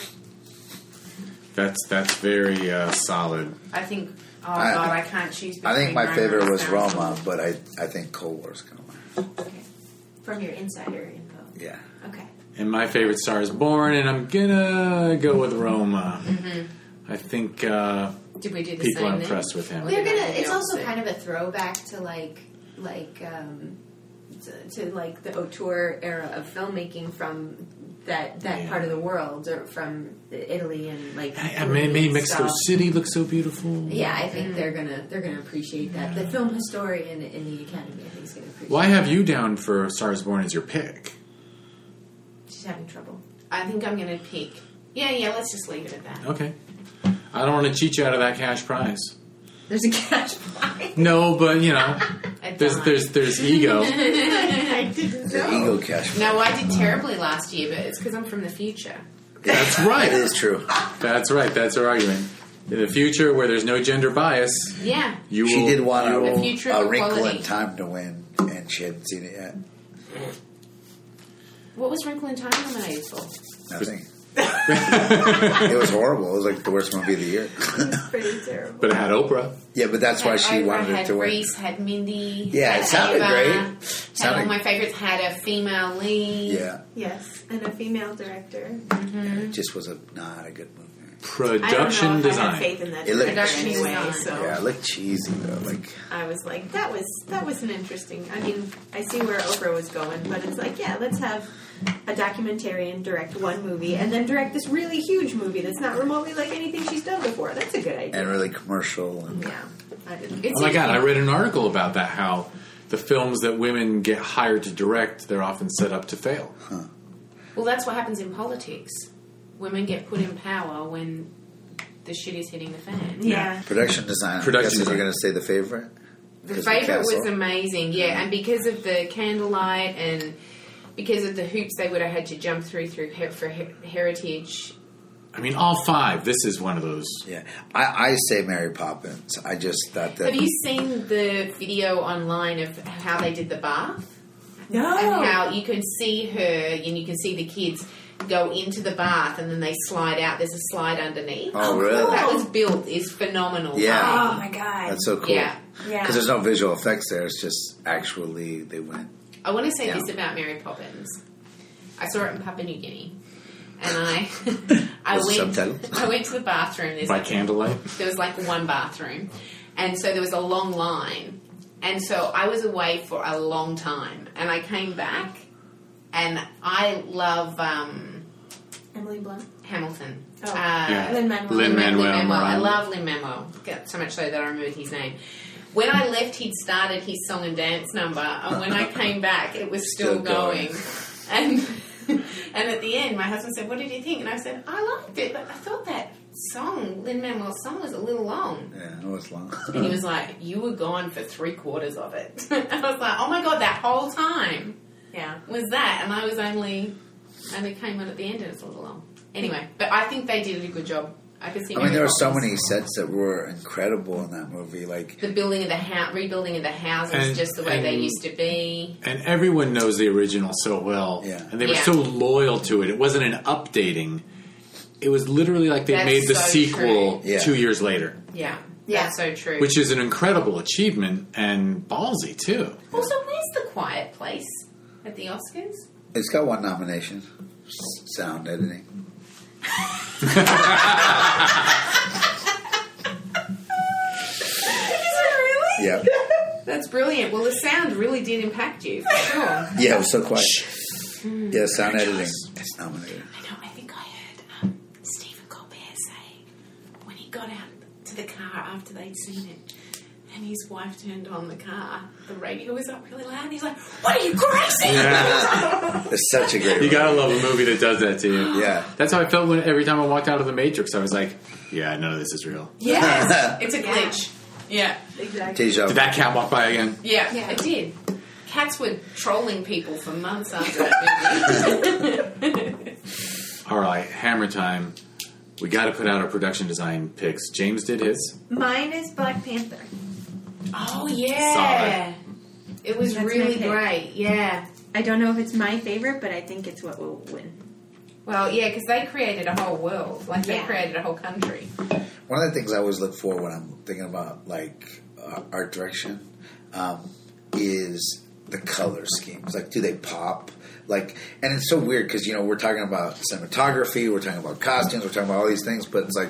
That's that's very uh, solid. I think. Oh I- god, I can't choose. I think between my Roma favorite and was Star Wars. Roma, but I I think Cold War's gonna win. Okay. From your insider info. Yeah. Okay. And my favorite Star is Born, and I'm gonna go with Roma. I think uh, Did we do the people same? are then? impressed with him. Or They're did I gonna. do the It's also opposite? kind of a throwback to like, like, um, to, to like the auteur era of filmmaking from that that Yeah. part of the world, or from Italy and like. I, I mean, it made Mexico stuff. City look so beautiful. Yeah, I think they're gonna they're gonna appreciate that. The film historian in the Academy, I think, is gonna appreciate. Well, I have you down for Star is Born as your pick. She's having trouble. I think I'm going to pick. Yeah, yeah. Let's just leave it at that. Okay. I don't want to cheat you out of that cash prize. There's a cash prize. No, but you know, A there's dime. there's there's ego. I didn't The know. ego cash. No, I did terribly last year, but it's because I'm from the future. That's It right. is true. That's right. That's our argument. In the future, where there's no gender bias, Yeah. you She will. did want you a, will- The future a of Wrinkle equality. in Time to win, and she hadn't seen it yet. What was Wrinkle in Time nominated for? Nothing. It was horrible. It was like the worst movie of the year. Pretty terrible. But it had Oprah. Yeah, but that's why Had she Oprah, wanted it had to win. Reese, had Mindy. Yeah, had it sounded Ava, great. Had Sounded- all my favorites had a female lead. Yeah, Yes, and a female director. it just was a not a good movie. Production I don't know if I design. have faith in that It looked director cheesy. anyway. Design. So Yeah, it looked cheesy though. Like, I was like, that was that was an interesting. I mean, I see where Oprah was going, but it's like, yeah, let's have a documentarian direct one movie and then direct this really huge movie that's not remotely like anything she's done before. That's a good idea. and really commercial. And Yeah, I didn't. It's Oh my god, I interesting. read an article about that, how the films that women get hired to direct, they're often set up to fail. Well, that's what happens in politics. Women get put in power when the shit is hitting the fan. Yeah. production design. Production I guess if design. you're going to say the favorite. The Because favourite Castle. was amazing, yeah, and because of the candlelight and because of the hoops they would have had to jump through through her- for her- heritage. I mean, all five. This is one of those. Yeah, I, I say Mary Poppins. I just thought that. Have you seen the video online of how they did the bath? No. And how you can see her and you can see the kids go into the bath and then they slide out. There's a slide underneath. Oh, really? That was built is phenomenal. Yeah. Oh my god. That's so cool. Yeah. Yeah. Because there's no visual effects there. It's just actually they went. I want to say Yeah. this about Mary Poppins. I saw it in Papua New Guinea, and I, I Was it went, subtitled? I went to the bathroom. There's By like, candlelight? there was like one bathroom, and so there was a long line, and so I was away for a long time, and I came back, and I love um, Emily Blunt. Hamilton. Oh. Uh, Yeah. Lin-Manuel. Lin-Manuel I Miranda. love Lin-Manuel, so much so that I remembered his name. When I left, he'd started his song and dance number, and when I came back, it was still, Still going. going. And and at the end, my husband said, "What did you think?" And I said, "I liked it, but I thought that song, Lin-Manuel's song, was a little long." Yeah, it was long. And he was like, "You were gone for three quarters of it." I was like, "Oh my god, that whole time Yeah. was that?" And I was only only came on at the end, and it's a little long. Anyway, but I think they did a good job. I could see. I mean, Mary there were so Poppins. many sets that were incredible in that movie. Like, The building of the house, rebuilding of the houses, And- just the way they and- used to be. And everyone knows the original so well. Yeah. And they were Yeah. so loyal to it. It wasn't an updating. It was literally like they That's made the so sequel true. Yeah. two years later. Yeah, Yeah. that's so true. Which is an incredible achievement and ballsy, too. Also, where's The Quiet Place at the Oscars? it's got one nomination: sound editing. Is it really? Yeah, That's brilliant. Well, the sound really did impact you, for sure. yeah, it was so quiet. Yeah, sound editing. It's nominated. I know, I think I heard um, Stephen Colbert say when he got out to the car after they'd seen it and his wife turned on the car, the radio was up really loud and he's like, "What are you, crazy?" It's such a great. You gotta movie. love a movie that does that to you. Yeah. That's how I felt when every time I walked out of The Matrix. I was like, yeah, none of this is real. Yes, it's a Yeah. glitch. Yeah. Exactly. Deja. Did that cat walk by again? Yeah, Yeah. it did. Cats were trolling people for months after that movie. All right, Hammer time. We got to put out our production design picks. James did his. Mine is Black Panther. Oh, yeah. It was That's my really pick. great, yeah. I don't know if it's my favorite, but I think it's what will win. Well, yeah, because they created a whole world. Like, they Yeah. created a whole country. One of the things I always look for when I'm thinking about like uh, art direction um, is the color schemes. Like, do they pop? Like, and it's so weird because you know we're talking about cinematography, we're talking about costumes, we're talking about all these things, but it's like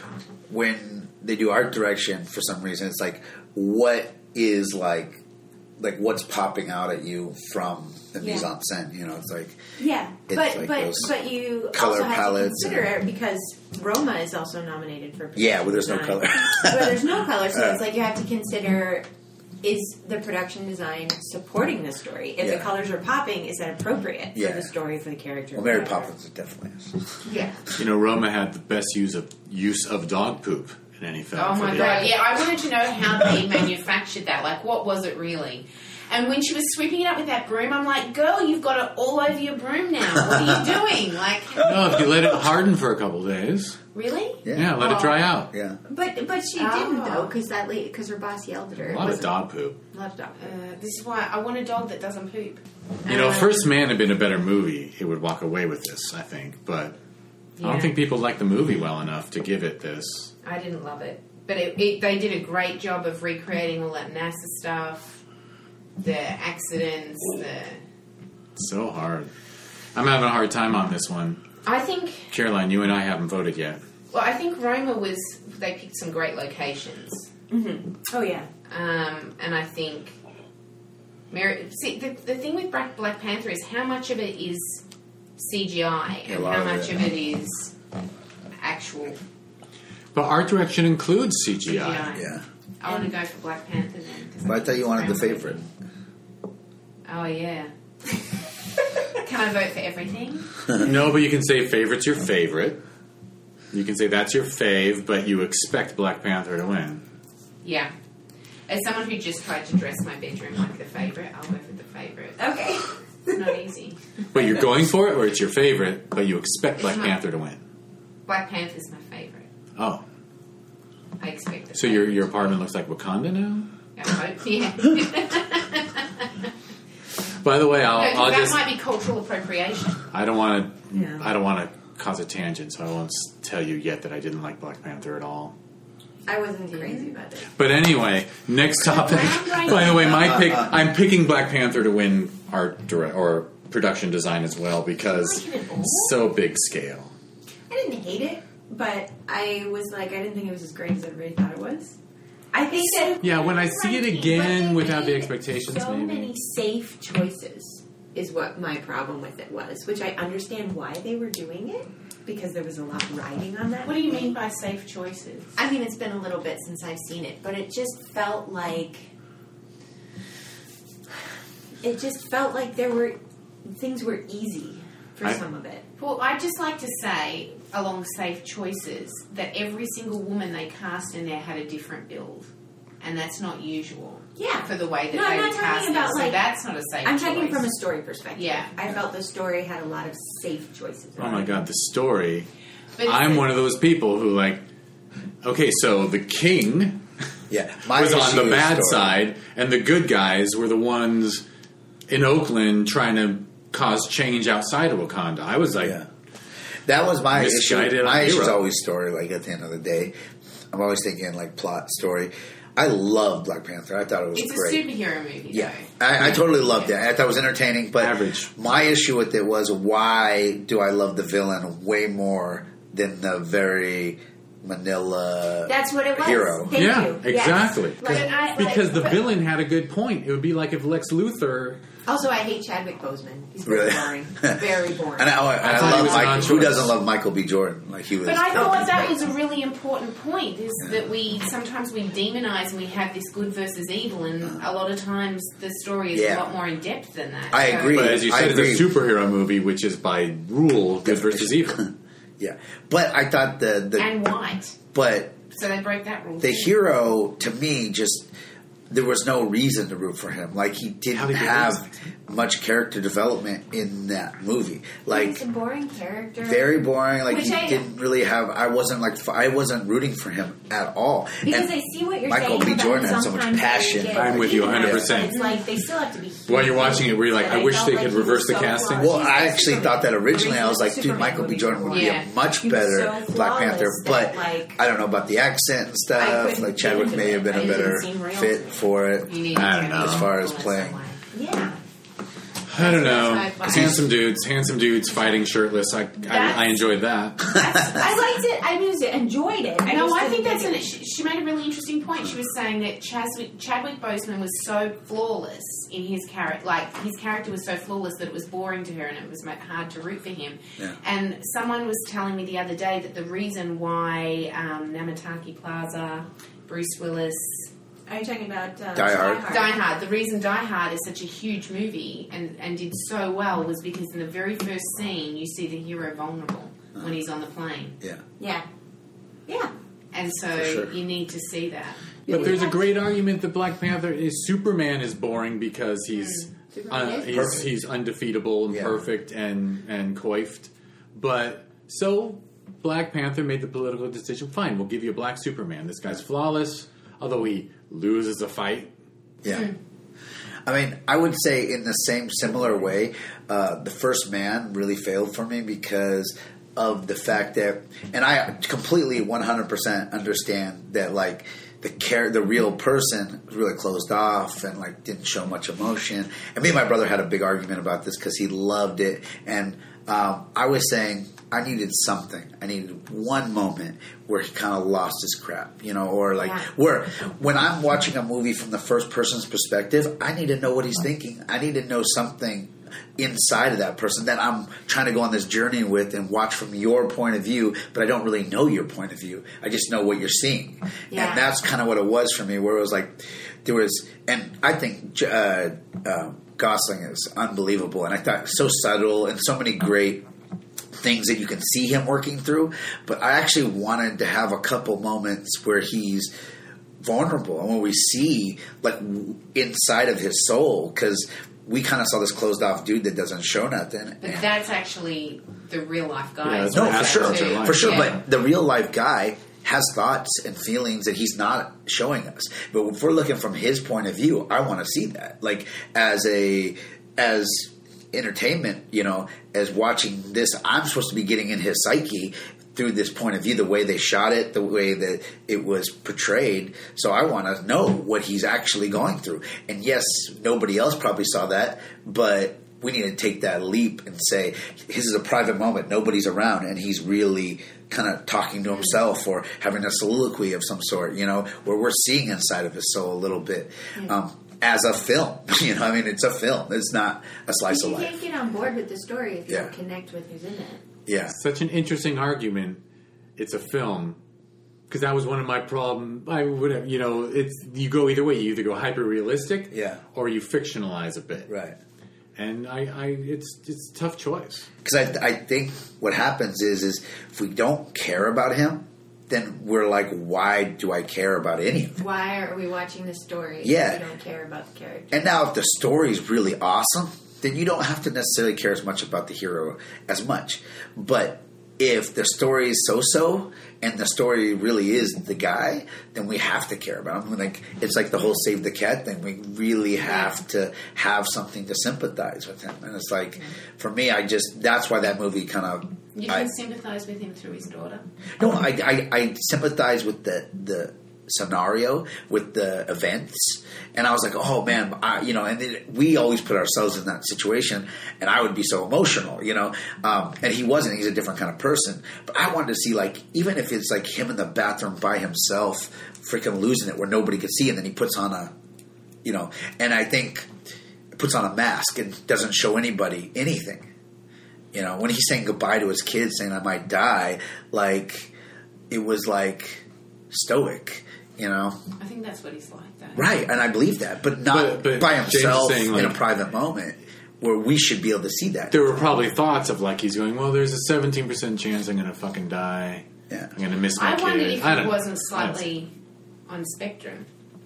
when they do art direction for some reason, it's like what is like like what's popping out at you from the Yeah. mise en scène. You know, it's like Yeah, It's but like but those but you color also have to palettes consider and- it because Roma is also nominated for production yeah, well, there's no design. color. But there's no color, so Uh. it's like you have to consider: is the production design supporting the story? If Yeah. the colors are popping, is that appropriate Yeah. for the story, for the character? Well, Mary whatever. Poppins it definitely is. Yeah. You know, Roma had the best use of use of dog poop in any film. Oh for my the- god! Yeah, I wanted to know how they manufactured that. Like, what was it really? And when she was sweeping it up with that broom, I'm like, "Girl, you've got it all over your broom now. What are you doing?" Like, No, if you let it harden for a couple days, really? Yeah, yeah, let it dry out. yeah. But but she Oh. didn't though, because that lady, because her boss yelled at her. A It lot of wasn't- dog poop. A lot of dog. Uh, this is why I want a dog that doesn't poop. You know, Um, First Man had been a better movie. It would walk away with this, I think. But I Yeah. don't think people like the movie well enough to give it this. I didn't love it, but it, it, they did a great job of recreating all that NASA stuff, the accidents. The So hard. I'm having a hard time on this one. I think Caroline, you and I haven't voted yet. Well, I think Roma was. They picked some great locations. Mm-hmm. Oh yeah. Um, and I think. Mary, see, the, the thing with Black, Black Panther is how much of it is C G I and how much of it is actual. But art direction includes C G I. C G I. Yeah. I want to go for Black Panther then. 'Cause But I think thought you it's wanted the groundbreaking. favorite. Oh yeah. Can I vote for everything? No, but you can say favorite's your favorite. You can say that's your fave, but you expect Black Panther to win. Yeah. As someone who just tried to dress my bedroom like the favourite, I'll go for the favourite. Okay. It's not easy. But you're going for it, or it's your favorite, but you expect Black It's my- Panther to win. Black Panther's my favourite. Oh. I expect it. So your your apartment looks like Wakanda now? I hope, yeah. By the way, I'll, No, 'cause I'll that just... might be cultural appropriation. I don't want to... Yeah. I don't want to cause a tangent, so I won't s- tell you yet that I didn't like Black Panther at all. I wasn't crazy about it. But anyway, next topic. By the way, my pick. I'm picking Black Panther to win art direct or production design as well because I like it all. so big scale. I didn't hate it, but I was like, I didn't think it was as great as everybody thought it was. I think that Yeah, when I see it But again they without the made expectations, so maybe. many safe choices is what my problem with it was, which I understand why they were doing it because there was a lot riding on that. What do you mean by safe choices? I mean, it's been a little bit since I've seen it, but it just felt like it just felt like there were things were easy for I- some of it. Well, I'd just like to say, along safe choices, that every single woman they cast in there had a different build. And that's not usual. Yeah. For the way that No, they I'm were not talking casted. about, So like- that's not a safe I'm choice. talking from a story perspective. Yeah. I felt the story had a lot of safe choices. Oh my god, the story. But it's I'm a- one of those people who like. Okay, so the king Yeah, my was on issue the is bad story. side, and the good guys were the ones in Oakland trying to cause change outside of Wakanda. I was like, Yeah, that was my issue. Misguided My issue is hero. always story. Like at the end of the day, I'm always thinking like plot story. I love Black Panther. I thought it was It's great. a superhero movie, Yeah, though. I, I totally loved Yeah. it. I thought it was entertaining, but Average. my issue with it was why do I love the villain way more than the very Manila That's what it was. hero? Thank yeah, you. Yes. exactly. Like, I- Because like- the but- villain had a good point. It would be like if Lex Luthor. Also, I hate Chadwick Boseman. He's very Really? boring. Very boring. And I, and I, I thought he love was Michael. non-choice. Who doesn't love Michael B. Jordan? Like he was. But I thought he's that great. was a really important point, is that we sometimes we demonize and we have this good versus evil, and a lot of times the story is Yeah. a lot more in depth than that. I So- agree. But as you I said, it's a agree. superhero movie, which is by rule good versus evil. Yeah, but I thought the the And white. but So they broke that rule. the too. hero to me just there was no reason to root for him. Like he How didn't did he have lose? much character development in that movie. Like he's a boring character. very boring. Like Which he I- didn't really have. I wasn't like I wasn't rooting for him at all. Because And I see what you're Michael saying. B. but Jordan had so much sometimes passion. they get I'm with you one hundred percent. It's like they still have to be. While you're watching it, were you like, And I wish felt they like could he reverse was the so casting? flawless. Well, I He's actually like thought that Superman. originally. I was like, dude, Superman Michael B. would be Jordan would be Yeah. a much He was better so Black Panther. flawless But that, like, I don't know about the accent and I stuff. couldn't Like Chadwick get may have into been a it. It better didn't seem real fit to me. for it. You need I to don't get know. it As far as in some playing. way. Yeah. I don't know. That's my- Handsome dudes, handsome dudes fighting shirtless. I, I, I enjoyed that. I liked it. I used it. Enjoyed it. I No, just I didn't think that's an. it- She, she made a really interesting point. She was saying that Chaswick, Chadwick Boseman was so flawless in his character, like his character was so flawless that it was boring to her and it was ma- hard to root for him. Yeah. And someone was telling me the other day that the reason why um, Namataki Plaza, Bruce Willis, Are you talking about uh, Die Hard? Die Hard. The reason Die Hard is such a huge movie and, and did so well was because in the very first scene you see the hero vulnerable when he's on the plane. Yeah. Yeah. Yeah. And so For sure. you need to see that. But there's a great argument that Black Panther is Superman is boring because he's Superman uh, is he's, perfect. he's undefeatable and Yeah. perfect and and coiffed. But so Black Panther made the political decision. Fine, we'll give you a black Superman. This guy's flawless, although he loses a fight. Yeah. I mean, I would say in the same similar way, uh, the first man really failed for me because of the fact that, and I completely one hundred percent understand that, like, the care, the real person was really closed off and like didn't show much emotion. And me and my brother had a big argument about this because he loved it, and um, I was saying I needed something. I needed one moment where he kind of lost his crap, you know, or like yeah. where when I'm watching a movie from the first person's perspective, I need to know what he's thinking. I need to know something inside of that person that I'm trying to go on this journey with and watch from your point of view, but I don't really know your point of view. I just know what you're seeing. Yeah. And that's kind of what it was for me, where it was like, there was, and I think uh, uh, Gosling is unbelievable, and I thought so subtle and so many great things that you can see him working through, but I actually wanted to have a couple moments where he's vulnerable and when we see like inside of his soul, because we kind of saw this closed off dude that doesn't show nothing. But that's actually the real life guy. Yeah, as No, well for as sure, that too. for sure. Yeah. But the real life guy has thoughts and feelings that he's not showing us. But if we're looking from his point of view, I want to see that. Like as a as entertainment, you know, as watching this, I'm supposed to be getting in his psyche through this point of view, the way they shot it, the way that it was portrayed. So I want to know what he's actually going through. And yes, nobody else probably saw that, but we need to take that leap and say, this is a private moment. Nobody's around, and he's really kind of talking to himself or having a soliloquy of some sort, you know, where we're seeing inside of his soul a little bit. Yeah. Um, as a film, you know, I mean, it's a film. It's not a slice You of can't life. get on board with the story if you Yeah. don't connect with who's in it. Yeah. Such an interesting argument. It's a film. Because that was one of my problems. I would have, you know, it's you go either way. You either go hyper realistic, Yeah. or you fictionalize a bit. Right. And I, I it's it's a tough choice. Because I, I think what happens is, is if we don't care about him, then we're like, why do I care about any of it? Why are we watching the story Yeah. if we don't care about the character? And now if the story is really awesome, then you don't have to necessarily care as much about the hero as much. But if the story is so-so and the story really is the guy, then we have to care about him. Like it's like the whole Save the Cat thing. We really have to have something to sympathize with him. And it's like, for me, I just, that's why that movie kind of... You I, can sympathise with him through his daughter. No, I, I, I sympathize with the the scenario, with the events, and I was like, oh man, I, you know, and then we always put ourselves in that situation, and I would be so emotional, you know, um, and he wasn't. He's a different kind of person, but I wanted to see, like, even if it's like him in the bathroom by himself, freaking losing it, where nobody could see, and then he puts on a, you know, and I think puts on a mask and doesn't show anybody anything. You know, when he's saying goodbye to his kids, saying I might die, like, it was like stoic, you know? I think that's what he's like, though. Right, and I believe that, but not But- but by James is himself saying, in a like- private moment where we should be able to see that. There were probably thoughts of like he's going, well, there's a seventeen percent chance I'm going to fucking die. Yeah. I'm going to miss my I kid. wondered if I he don't know. wasn't I don't- slightly on spectrum.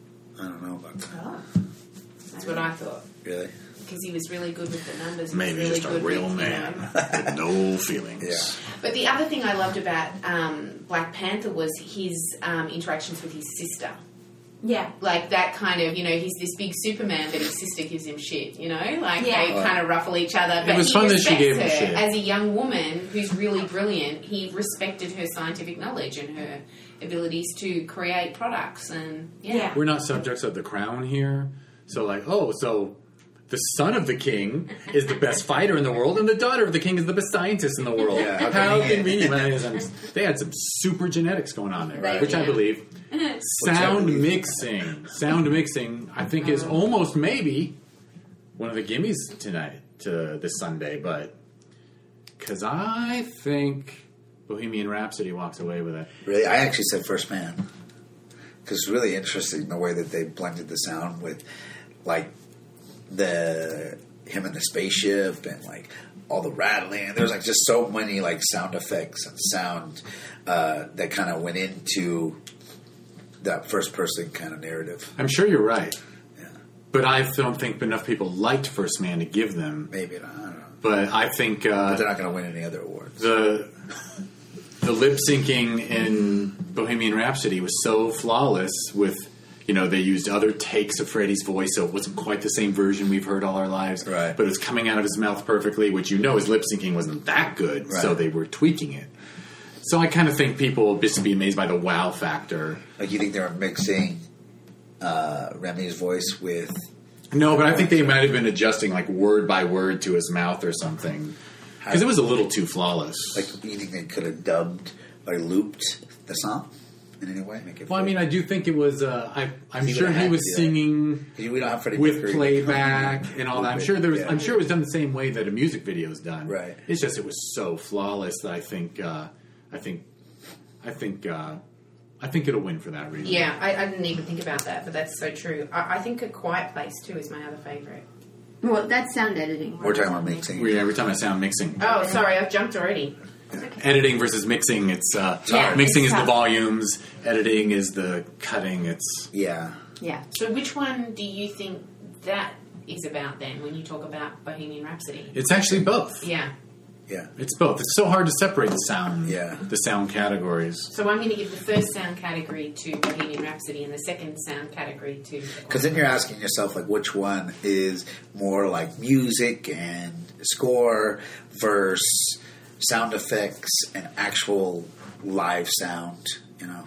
I don't know about that. Oh. That's what I thought. Really? Because he was really good with the numbers. He Maybe was really just a good real with, you man know. with no feelings. Yeah. But the other thing I loved about um, Black Panther was his um, interactions with his sister. Yeah. Like that kind of, you know, he's this big Superman, but his sister gives him shit, you know? Like Yeah. they kind of ruffle each other. But was he fun that she respects gave him her. shit. As a young woman who's really brilliant, he respected her scientific knowledge and her abilities to create products. And yeah. Yeah. We're not subjects of the crown here. So like, oh, so the son of the king is the best fighter in the world, and the daughter of the king is the best scientist in the world. Yeah, how How convenient. convenient. Man, it is. They had some super genetics going on there, Right, which I yeah. believe. I Sound believe. mixing. Sound mixing, I think, is almost maybe one of the gimmies tonight, to this Sunday, but because I think Bohemian Rhapsody walks away with it. Really? I actually said First Man. Because it's really interesting the way that they blended the sound with, like, the him in the spaceship and, like, all the rattling. There's, like, just so many, like, sound effects and sound uh, that kind of went into that first-person kind of narrative. I'm sure you're right. Yeah. But I don't think enough people liked First Man to give them. Maybe not. I don't know. But I think uh, But they're not going to win any other awards. the the lip syncing in Bohemian Rhapsody was so flawless. With, you know, they used other takes of Freddie's voice, so it wasn't quite the same version we've heard all our lives. Right. But it was coming out of his mouth perfectly, which, you know, his lip syncing wasn't that good, so Right. they were tweaking it. So I kind of think people will just be amazed by the wow factor. Like, you think they were mixing uh, Remy's voice with... No, but I think they might have been adjusting like word by word to his mouth or something. Because it was a little too flawless. Like, you think they could have dubbed or looped the song in any way? Make it well, I mean, I do think it was. Uh, I, I'm He sure would've he had was to do that. singing We don't have Freddie with Mercury playback coming in and all that. I'm with sure it. there was. Yeah. I'm sure it was done the same way that a music video is done. Right. It's just it was so flawless that I think. Uh, I think. I think. Uh, I think it'll win for that reason. Yeah, I, I didn't even think about that, but that's so true. I, I think A Quiet Place too is my other favourite. Well, that's sound editing. We're talking about mixing. We, every time I sound mixing, Oh, sorry, I've jumped already. editing versus mixing. It's uh, Yeah, mixing it's is the tough. volumes. Editing is the cutting. It's Yeah. Yeah. So which one do you think that is about then when you talk about Bohemian Rhapsody? it's actually both. Yeah. Yeah. It's both. It's so hard to separate the sound. Yeah. The sound categories. So I'm going to give the first sound category to Bohemian Rhapsody and the second sound category to... Because then you're asking yourself, like, which one is more like music and score versus sound effects and actual live sound, you know?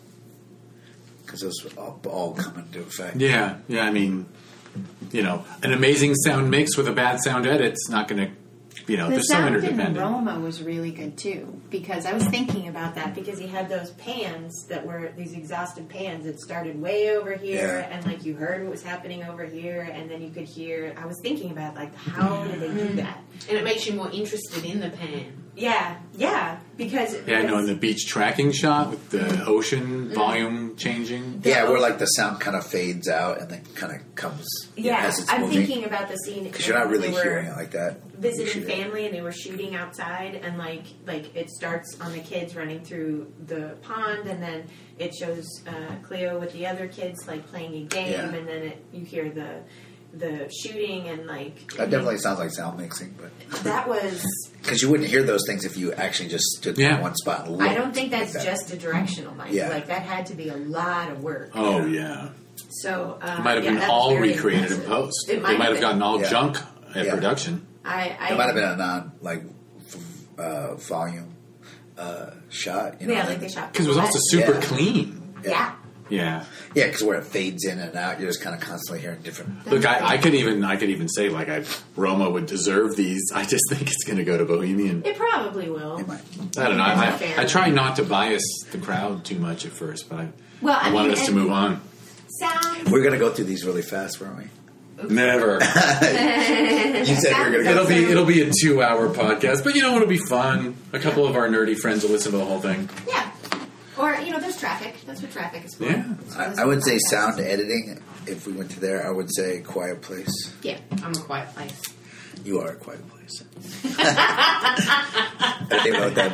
Because those all, all come into effect. Yeah, yeah. I mean, you know, an amazing sound mix with a bad sound edit's not going to, you know, The they're so sound in interdependent. Roma was really good too, because I was thinking about that because he had those pans that were these exhausted pans that started way over here, Yeah. and like you heard what was happening over here, and then you could hear. I was thinking about like how did they do that? And it makes you more interested in the pan. Yeah, yeah, because Yeah, I know. In because- the beach tracking shot with the ocean volume changing. Yeah, where like the sound kind of fades out and then kind of comes yeah, as it's I'm moving. thinking about the scene Because you're not when really they were hearing it like that. visiting You should- family and they were shooting outside, and like like it starts on the kids running through the pond, and then it shows uh, Cleo with the other kids like playing a game, Yeah. and then it, you hear the the shooting and like That definitely sounds like sound mixing, but that was. because you wouldn't hear those things if you actually just stood Yeah. in one spot and looked. I don't think that's like that. just a directional mic. Yeah. Like that had to be a lot of work. Oh yeah, So uh, it might have yeah, been that's all very recreated in impressive. post. It They might might have have gotten all Yeah. junk at Yeah. production. I, I It might have been a non like f- uh, volume uh, shot. You know, yeah, like they shot Because it was also super Yeah. clean. yeah. Yeah. yeah, because where it fades in and out, you're just kind of constantly hearing different. Look, I, I could even I could even say like I Roma would deserve these. I just think it's going to go to Bohemian. It probably will. It might. I don't know. That's I, fair. I, I try not to bias the crowd too much at first, but I, Well, I I wanted mean, us to and- move on. Sound. We're gonna go through these really fast, weren't we? Never. You said we were gonna go. It'll be it'll be a two hour podcast, but you know it'll be fun. A couple of our nerdy friends will listen to the whole thing. Yeah. Or, you know, there's traffic. That's what traffic is for. Yeah. It's I, for I would say podcasts. sound editing. If we went to there, I would say Quiet Place. Yeah, I'm A Quiet Place. You are a quiet place. I don't even know what that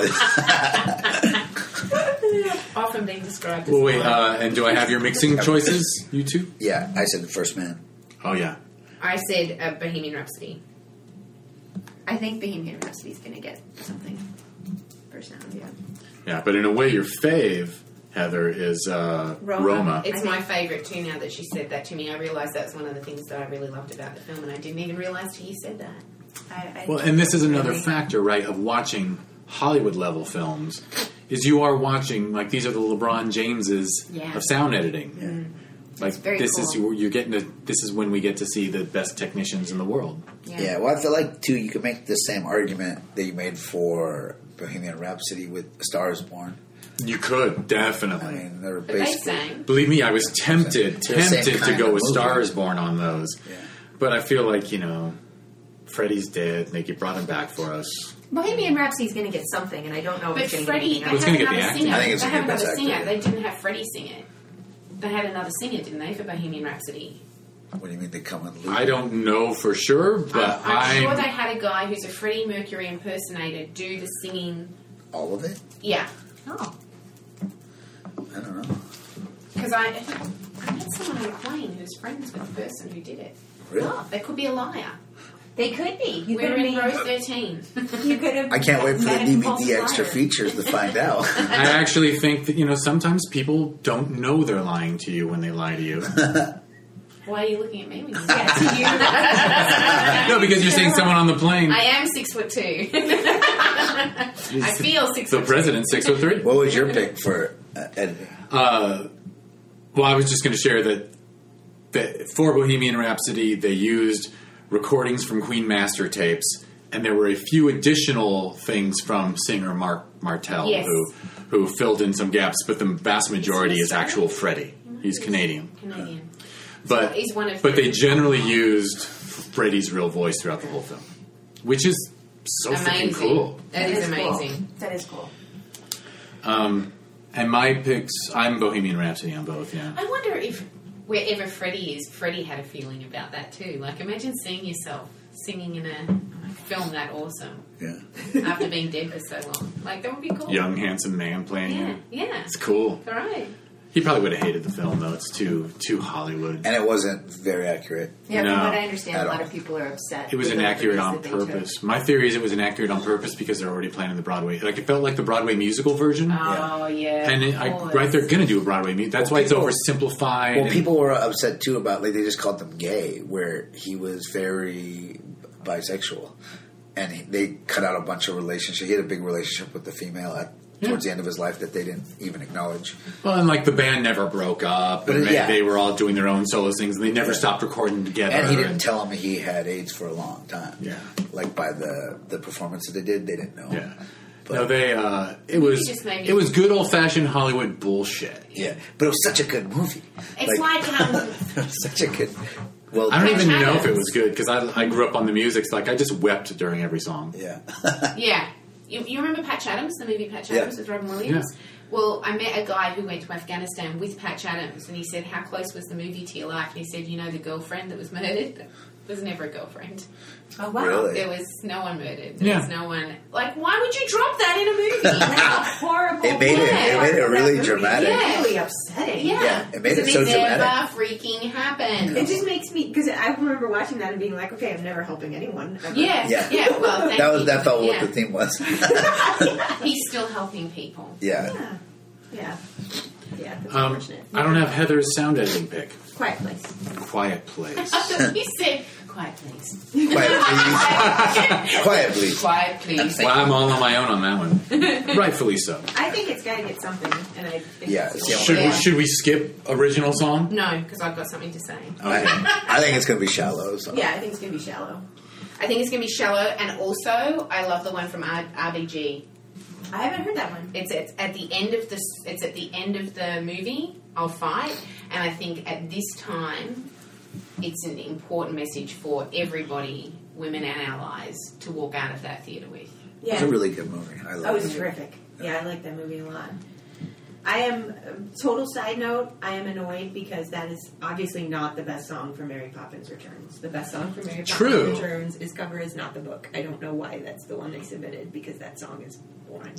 means, but Often being described as... Well, wait, quiet. uh, and do I have your mixing choices? You two? yeah, I said the first man. Oh yeah. I said uh, Bohemian Rhapsody. I think Bohemian Rhapsody's going to get something for sound, yeah. Yeah, but in a way, your fave, Heather, is uh, Roma. Roma. It's I my think- favourite too now that she said that to me. I realised that's one of the things that I really loved about the film, and I didn't even realise till you said that. I, I Well, and this is another really- factor, right, of watching Hollywood level films, is you are watching, like, these are the LeBron Jameses Yeah. of sound editing. Like, It's very this is cool. you're getting to, this is when we get to see the best technicians in the world. Yeah. well, I feel like too. You could make the same argument that you made for Bohemian Rhapsody with A Star Is Born. You could, I definitely. mean, they're But they basically sang. Believe me, I was tempted, They're the same tempted to kind go of with movie. Star is Born on those. Yeah. But I feel like, you know, Freddie's dead. They brought him back for us. Bohemian Rhapsody's going to get something, and I don't know if But it's going to Freddie, get they Well, it's had gonna get the another acting. singer. I think it's they gonna had get another best singer. actor. They didn't have Freddie sing it. They had another singer, didn't they, for Bohemian Rhapsody? What do you mean they come in loop? I don't know for sure, but I'm, I'm sure I'm- they had a guy who's a Freddie Mercury impersonator do the singing. All of it? Yeah, Oh. I don't know. because I, I met someone on a plane who's friends with the person who did it. Really? Oh, they could be a liar. They could be. You We're could in row have thirteen. You could have. I can't wait for the met a D V D compulsive extra liar. features to find out. I actually think that, you know, sometimes people don't know they're lying to you when they lie to you. Why are you looking at me when you say Yeah, to you. No, because you're seeing someone on the plane. I am six foot two. I feel six. The president six oh three. What was your pick for uh, editing? Uh, well, I was just going to share that, that for Bohemian Rhapsody, they used recordings from Queen master tapes, and there were a few additional things from singer Mark Martel Yes. who who filled in some gaps, but the vast majority is actual Freddie. He's Canadian. Canadian. But, he's one of but the- they generally used Freddie's real voice throughout the whole film, which is so Amazing. freaking cool. That is cool. amazing. That is cool. Um, and my picks, I'm Bohemian Rhapsody on both, yeah. I wonder if wherever Freddie is, Freddie had a feeling about that too. Like, imagine seeing yourself singing in a film that awesome Yeah. after being dead for so long. Like, that would be cool. Young, handsome man playing Yeah, it. yeah. It's cool. All right. He probably would have hated the film, though. It's too too Hollywood. And it wasn't very accurate. Yeah, No, from what I understand, at a lot all. of people are upset. It was with the inaccurate on liberties that they took. purpose. My theory is it was inaccurate on purpose because they're already planning the Broadway. Like, it felt like the Broadway musical version. Oh, yeah. and it, of I, course. right, they're going to do a Broadway musical. That's Well, why people- it's oversimplified. Well, and- people were upset too about, like, they just called them gay, where he was very bisexual. And he, they cut out a bunch of relationships. He had a big relationship with the female at, Yeah. towards the end of his life that they didn't even acknowledge. Well, and like the band never broke up, But, and they, yeah. they were all doing their own solo things, and they never Yeah. stopped recording together. And he didn't tell him he had AIDS for a long time. Yeah. Like, by the, the performance that they did, they didn't know. Yeah. But, No, they. Uh, it was. just made me- It was good old fashioned Hollywood bullshit. yeah. But it was such a good movie. It's like, um, it was such a good... Well, I don't Patch even know if it Adams. was good because I, I grew up on the music. So like I just wept during every song. yeah. yeah. You, you remember Patch Adams, the movie Patch Yeah. Adams with Robin Williams? Yeah. Well, I met a guy who went to Afghanistan with Patch Adams, and he said, how close was the movie to your life? And he said, you know, the girlfriend that was murdered? There was never a girlfriend. Oh, wow. Really? There was no one murdered. There Yeah. was no one... Like, why would you drop that in a movie? That's a horrible. It made it- it part made it of really that movie. dramatic. It's really upsetting. Yeah. Yeah, it made it so never dramatic. freaking happened. It just makes me because I remember watching that and being like, okay, I'm never helping anyone. Ever. Yeah, Yeah. yeah. Well, thank That was you. that felt yeah. what the theme was. He's still helping people. yeah. Yeah. Yeah. Yeah. That's Um, unfortunate. I don't have Heather's sound editing pick. Quiet Place. Quiet Place. He said, quiet please. Quiet, please. Quiet, please. Quiet please. Well, I'm all on my own on that one. Rightfully so. I think it's got to get something, and I think Yeah, it's it's the only Should Yeah. we, should we skip original song? No, because I've got something to say. I, I think it's going to be shallow. So. yeah, I think it's gonna be shallow. I think it's going to be shallow, and also I love the one from R- RBG. I haven't heard that one. It's at, at the end of the it's at the end of the movie. I'll fight, and I think at this time, it's an important message for everybody, women and allies, to walk out of that theatre with. Yeah, It's a really good movie. I oh, love it's it. terrific. Yeah, I like that movie a lot. I am total side note. I am annoyed because that is obviously not the best song for Mary Poppins Returns. The best song for Mary True. Poppins Returns is "Cover Is Not the Book." I don't know why that's the one they submitted because that song is boring.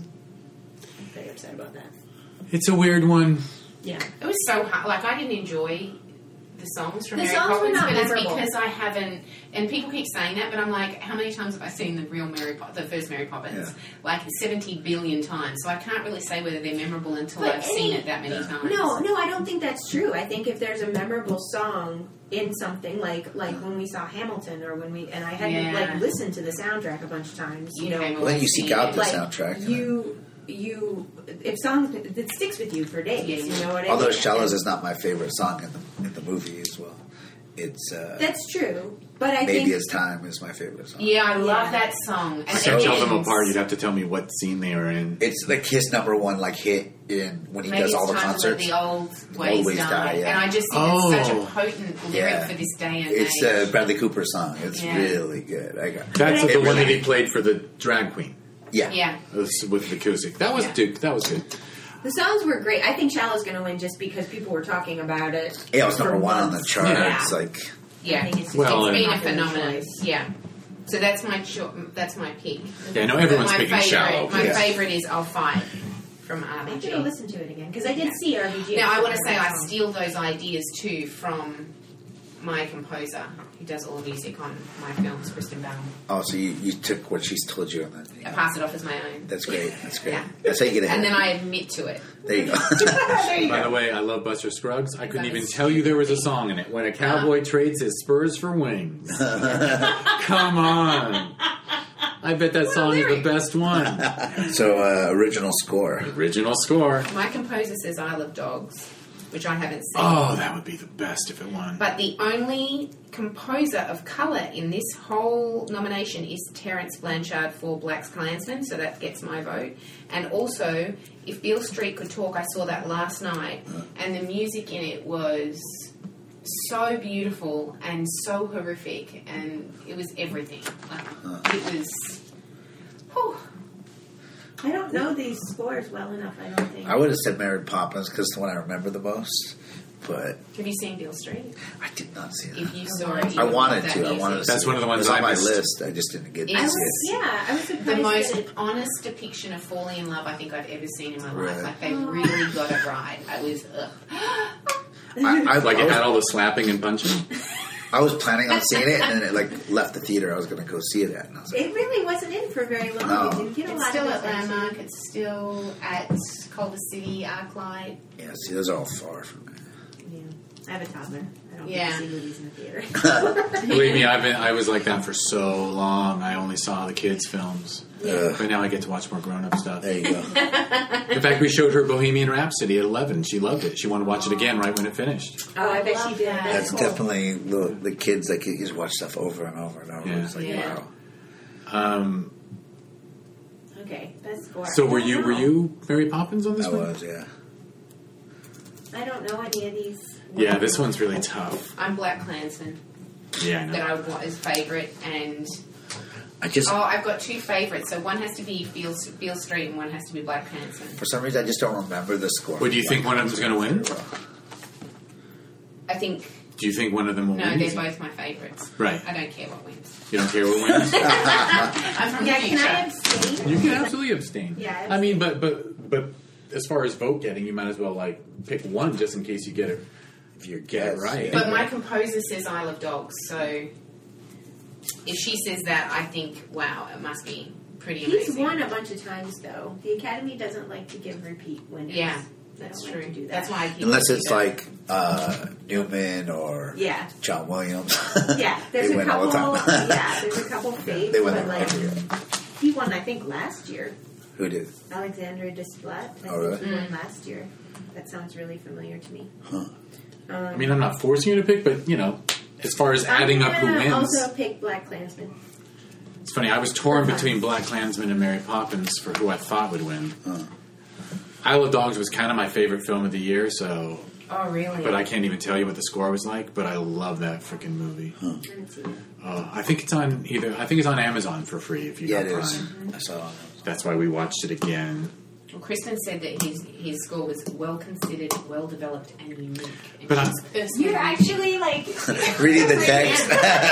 I'm very upset about that. It's a weird one. Yeah, It was so hard. Like, I didn't enjoy the songs from The Mary songs were Poppins, not but it's memorable. because I haven't. And people keep saying that, but I'm like, how many times have I seen the real Mary, Pop- the first Mary Poppins? Yeah. Like seventy billion times. So I can't really say whether they're memorable until But I've seen any- it that many Yeah. times. no, no, I don't think that's true. I think if there's a memorable song in something like like when we saw Hamilton or when we and I had Yeah. to like listen to the soundtrack a bunch of times. You know, came Well, then away you seek seeing out it. the like soundtrack, and you you if songs it sticks with you for days. Yeah, yeah. You know what I mean? Although "Shallows" And is not my favorite song in the in the movie as well. It's uh, that's true, but I "Maybe think It's Time" is my favorite song. Yeah, I love Yeah. that song. And I it can't tell them ends- apart. You'd have to tell me what scene they were in. It's like his number one like hit in when he Maybe does it's all the time concerts. to let the old ways, ways die. die, yeah. And I just think it's such Oh. a potent lyric Yeah. for this day and It's age. a Bradley Cooper song. It's Yeah. really good. I got That's But I the one think- that he played for the drag queen yeah. yeah. with with the acoustic. That was Yeah. Duke. That was good. the songs were great. I think "Shallow's" going to win just because people were talking about it. Yeah, it was for number one on the months. charts. Yeah. Like Yeah. I think it's, Well, it's and- Been a popular phenomenon. choice. Yeah. So that's my cho- that's my pick. Yeah, I know everyone's my picking favorite, Shallow. My Yeah. favorite is I'll Fight from I'm R B G. going to listen to it again because I did see R B G. Now I want to say I song. steal those ideas too from my composer who does all the music on my films, Kristen Bell. oh, so you, you took what she's told you and then I pass it off as my own. that's great. That's great. Yeah. That's how you get ahead. And then I admit to it. there you go. there you By go. the way, I love Buster Scruggs. I couldn't That even is tell you there was a song in it. When a cowboy trades his spurs for wings. Come on. I bet that song is the best one. So, uh, original score. Original score. My composer says Isle of Dogs, which I haven't seen. Oh, that would be the best if it won. But the only composer of colour in this whole nomination is Terence Blanchard for Black Klansman, so that gets my vote. And also, If Beale Street Could Talk, I saw that last night, and the music in it was so beautiful and so horrific, and it was everything. Like, it was... Whew. I don't know these scores well enough, I don't think. I would have said Mary Poppins because it's the one I remember the most. But Have you seen Beale Street? I did not see If that. you saw it, you I would wanted love that to. I music. wanted to. That's see one of the it. ones It was I on my missed. list. I just didn't get to It's- I see was, it. yeah, I was surprised. The most that it, honest depiction of falling in love I think I've ever seen in my life. Right. Like, they really got it right. I was, ugh. I, I, Like I it was, had all the slapping and punching. I was planning on seeing it, and then it like left the theater. I was going to go see it at, and I was like, it really wasn't in for very long. No. It didn't get a It's lot still of at attention. Landmark. It's still at Culver City, Arclight. "Yeah, see, those are all far from me." Yeah. I have a toddler. I don't Yeah. get to see movies in the theater. Believe me, I've been, I was like that for so long. I only saw the kids' films. Ugh. But now I get to watch more grown-up stuff. There you go. In fact, we showed her Bohemian Rhapsody at eleven. She loved it. She wanted to watch it again right when it finished. Oh, I bet love she did. that. That's cool. definitely the, the kids that can just watch stuff over and over and over. Yeah. It's like, Yeah. wow. Um, Okay, best score. so I were don't you were know. you Mary Poppins on this I one? was, yeah. I don't know any of these. Yeah, this one's really tough. I'm Black Klansman. Yeah, I That know. I would want as favourite. And, I just, oh, I've got two favourites. So one has to be Beale, Beale Street and one has to be Black Klansman. for some reason, I just don't remember the score. Well, do you think one of them's going to win? I think, Do you think one of them will no, win? they're both my favourites. Right. I don't care what wins. You don't care what wins? I'm from Yeah, the can I future. abstain? You can absolutely abstain. Yeah, I mean, but but but as far as vote getting, you might as well like pick one just in case you get it. If you get it Yes, right. yeah. But my composer says Isle of Dogs, so if she says that, I think, wow, it must be pretty amazing. He's won a bunch of times, though. The Academy doesn't like to give repeat winners. Yeah, They that's don't true. like to do that. That's why I keep Unless it's thinking like uh, Newman or Yeah. John Williams. Yeah, there's They a win all couple. the time. Yeah, there's a couple faves. They win but them like every year. he won, I think, last year. Who did? Alexandra Desplat. I Oh, think really? he won last year. That sounds really familiar to me. Huh. Um, I mean, I'm not forcing you to pick, but you know, as far as adding I'm up who gonna wins, Also pick Black Klansman. it's funny. I was torn between Black Klansman and Mary Poppins for who I thought would win. Huh. Isle of Dogs was kind of my favorite film of the year, so Oh, really? but I can't even tell you what the score was like. But I love that freaking movie. I haven't seen it. Uh, I think it's on either. I think it's on Amazon for free if you Yeah, got it Prime. is. I saw it. on That's why we watched it again. Well, Kristen said that his his score was well considered, well developed, and unique. And But I'm- she's personally You're actually like Reading the text.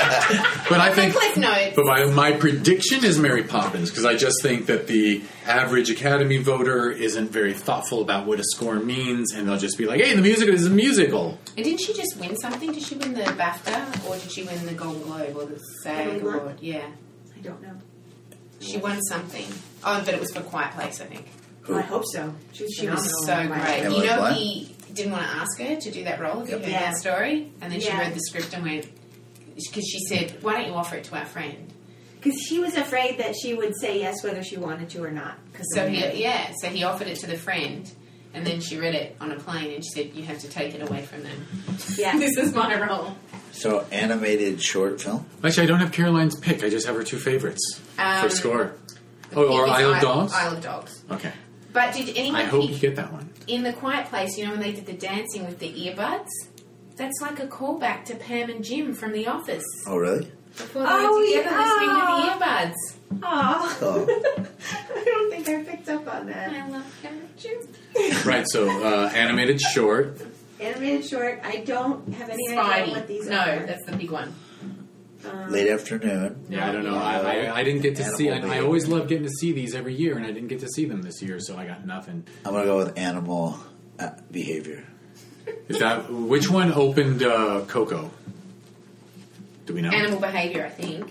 But I think. Cliff notes. But my, my prediction is Mary Poppins because I just think that the average Academy voter isn't very thoughtful about what a score means, and they'll just be like, "Hey, the musical is a musical." And didn't she just win something? Did she win the BAFTA or did she win the Golden Globe or the SAG Emily Blunt? award? Yeah, I don't know. she won something. Oh, but it was for Quiet Place, I think. Well, I hope so. She's She was phenomenal so in my great. life. You know, Blunt? he didn't want to ask her to do that role. Have you Yep. heard Yeah. that story? And then she Yeah. read the script and went, because she said, "Why don't you offer it to our friend?" Because she was afraid that she would say yes whether she wanted to or not. Cause So of he, the- yeah, so he offered it to the friend, and then she read it on a plane, and she said, "You have to take it away from them." Yeah. This is my role. So, animated short film? Actually, I don't have Caroline's pick. I just have her two favorites Um, for score. The Oh, or pick is Isle of Dogs? Isle of Dogs. Okay, But did anyone I hope pick you get that one. in the Quiet Place? You know when they did the dancing with the earbuds? That's like a callback to Pam and Jim from The Office. Oh, really? Before they Oh, were together yeah. listening with the earbuds. Aw. Oh. I don't think I picked up on that. I love Pam and Jim. Right. So, uh, animated short. Animated short. I don't have any idea what Spidey. these No, are. that's the big one. Um, Late afternoon. Yeah, I don't know. I, I, I didn't get to Animal see. I, I behavior. always love getting to see these every year, and I didn't get to see them this year, so I got nothing. I'm going to go with animal uh, behavior. Is that which one opened uh, Coco? Do we know? Animal behavior, I think.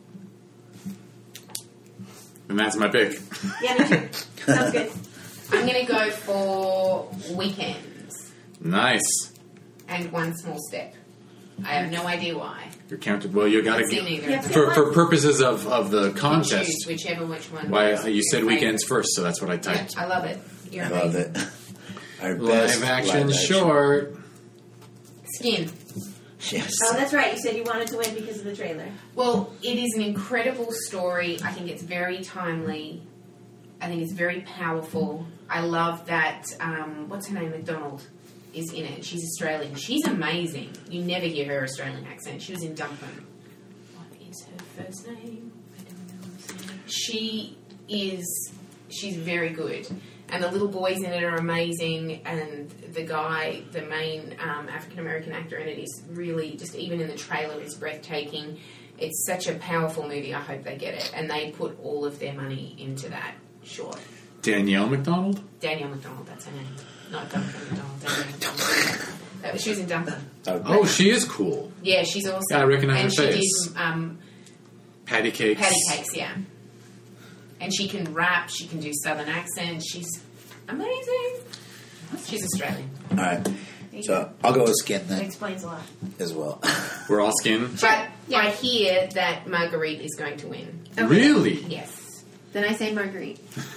And that's my pick. Yeah, me too. Sounds good. I'm going to go for Weekends Nice. and One Small Step. I have no idea why. You're counted. Well, you got to I've seen get either of them. for for purposes of, of the You contest. choose whichever which one. Why is you your said favorite. weekends first, so that's what I Yeah, typed. I love it. You're I love amazing. it. Our best Live action live short. Skin. Yes. Oh, that's right. You said you wanted to win because of the trailer. Well, it is an incredible story. I think it's very timely. I think it's very powerful. I love that. Um, what's her name? McDonald is in it. She's Australian. She's amazing. You never hear her Australian accent. She was in Dumplin'. What is her first name? I don't know. She is. She's very good. And the little boys in it are amazing, and the guy, the main um, African-American actor in it is really, just even in the trailer, is breathtaking. It's such a powerful movie, I hope they get it. And they put all of their money into that short. Danielle McDonald. Danielle McDonald, that's her name. Not Duncan McDonald, Danielle McDonald. That was, she was in Duncan. Oh, she is cool. Yeah, she's awesome. Yeah, I recognize and her she face. did um, Patty cakes. patty cakes, yeah. And she can rap, she can do southern accents. She's amazing. She's Australian. All right. So I'll go with Skin That then explains a lot. as well. We're all skin. But I hear that Marguerite is going to win. Really? Yes. Then I say Marguerite.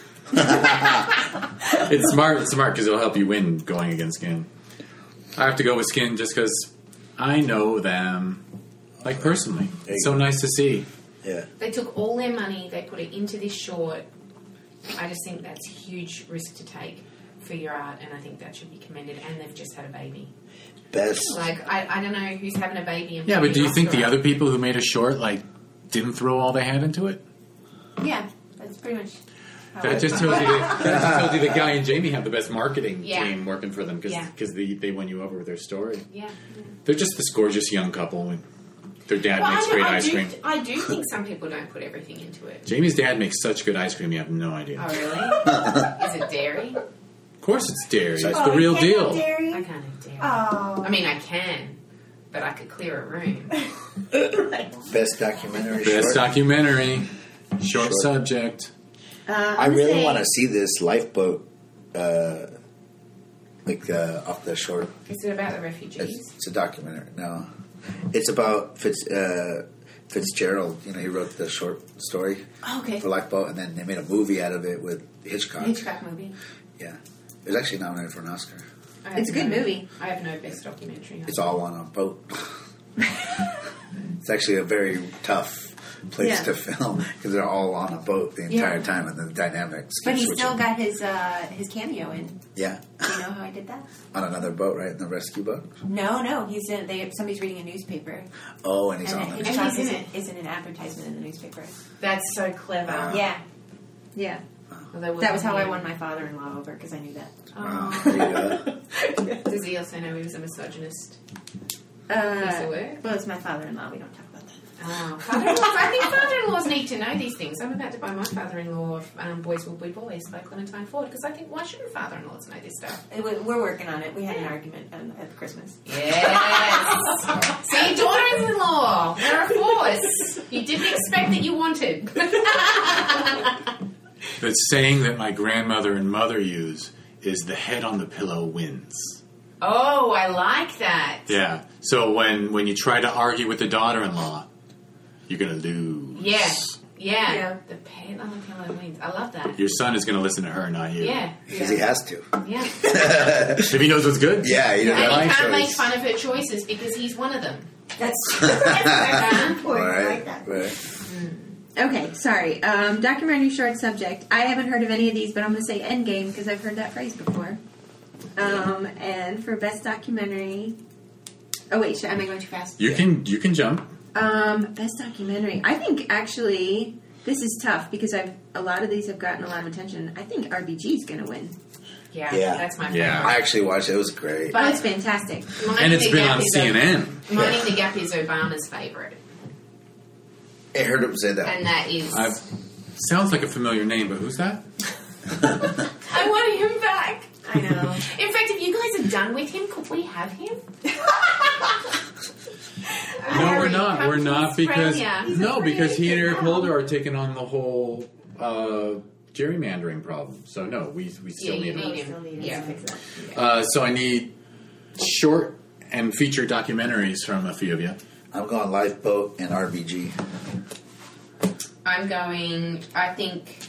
It's smart. It's smart because it'll help you win going against skin. I have to go with skin just because I know them, like personally. There you It's so go. nice to see. Yeah. They took all their money, they put it into this short. I just think that's a huge risk to take for your art, and I think that should be commended. And they've just had a baby. Best. Like, I, I don't know who's having a baby. And Yeah, but do you putting think Oscar the up. other people who made a short like didn't throw all they had into it? Yeah, that's pretty much. how That I- just tells you that, that just tells you that Guy and Jamie have the best marketing Yeah. team working for them because Yeah. they, they won you over with their story. Yeah. They're just this gorgeous young couple. And their dad Well, makes I, great I ice do, cream. I do think some people don't put everything into it. Jamie's dad makes such good ice cream, you have no idea. Oh, really? Is it dairy? Of course it's dairy. It's Oh, the real you can't deal. have dairy? I can't have dairy. Oh. I mean, I can, but I could clear a room. Best documentary Best short. documentary. Short, Short. subject. Uh, I I'm gonna really say- want to see this lifeboat, uh, like uh, off the shore. Is it about the refugees? It's, it's a documentary. No, it's about Fitz, uh, Fitzgerald. You know, he wrote the short story Oh, okay. for Lifeboat, and then they made a movie out of it with Hitchcock. Hitchcock movie. Yeah, it was actually nominated for an Oscar. I have It's a good no- movie. I have no best documentary. It's all on a boat. It's actually a very tough place Yeah. to film because they're all on a boat the entire Yeah. time, and the dynamics. But keep he switching. still got his uh, his cameo in. Yeah, Do you know how I did that? on another boat, right? In the rescue boat. No, no. He's in. They somebody's reading a newspaper, Oh, and he's and on then it. Hitchcock he's in is, it. is in an advertisement in the newspaper. That's so clever. Wow. Yeah, yeah. Although That was how I him. won my father-in-law over because I knew that. Wow, Oh. there you go. Does he also know he was a misogynist? Uh, Yes, it were. well, it's my father-in-law. We don't talk about that. Oh, father-in-laws. I think father-in-laws need to know these things. I'm about to buy my father-in-law um, Boys Will Be Boys by Clementine Ford because I think why shouldn't father-in-laws know this stuff? Uh, we- We're working on it. We had an argument um, at Christmas. Yes. See, daughters-in-law, they're a force. You didn't expect that you wanted. The saying that my grandmother and mother use is the head on the pillow wins. Oh, I like that. Yeah. So when, when you try to argue with the daughter-in-law, you're going to lose. Yeah. Yeah. Yeah. The pen on the pillow wins. I love that. Your son is going to listen to her, not you. Yeah. Because he has to. Yeah. If he knows what's good. Yeah, he doesn't And have you my can't make choice. fun of her choices because he's one of them. That's that's Um, All I right, like that. right. Okay, sorry. Um, documentary short subject. I haven't heard of any of these, but I'm going to say Endgame because I've heard that phrase before. Um, and for best documentary. Oh wait, should, am I going too fast? You can you can jump. Um, best documentary. I think actually this is tough because I've a lot of these have gotten a lot of attention. I think R B G is going to win. Yeah, Yeah. that's my favorite. Yeah. I actually watched it. It was great. Oh, it's fantastic. Minding And it's the been Gap on is C N N. O- Minding the Gap is Obama's favorite, I heard him say that. and that is. I've, sounds like a familiar name, but who's that? I want him back. I know. In fact, if you guys are done with him, could we have him? No, Harry, we're not. come We're to not because Australia. no, because he and Eric now. Holder are taking on the whole uh, gerrymandering problem. So no, we we still Yeah, you need him. need Still need Yeah. to fix that. Uh, so I need short And feature documentaries from a few of you. I'm going Lifeboat and R B G. I'm going. I think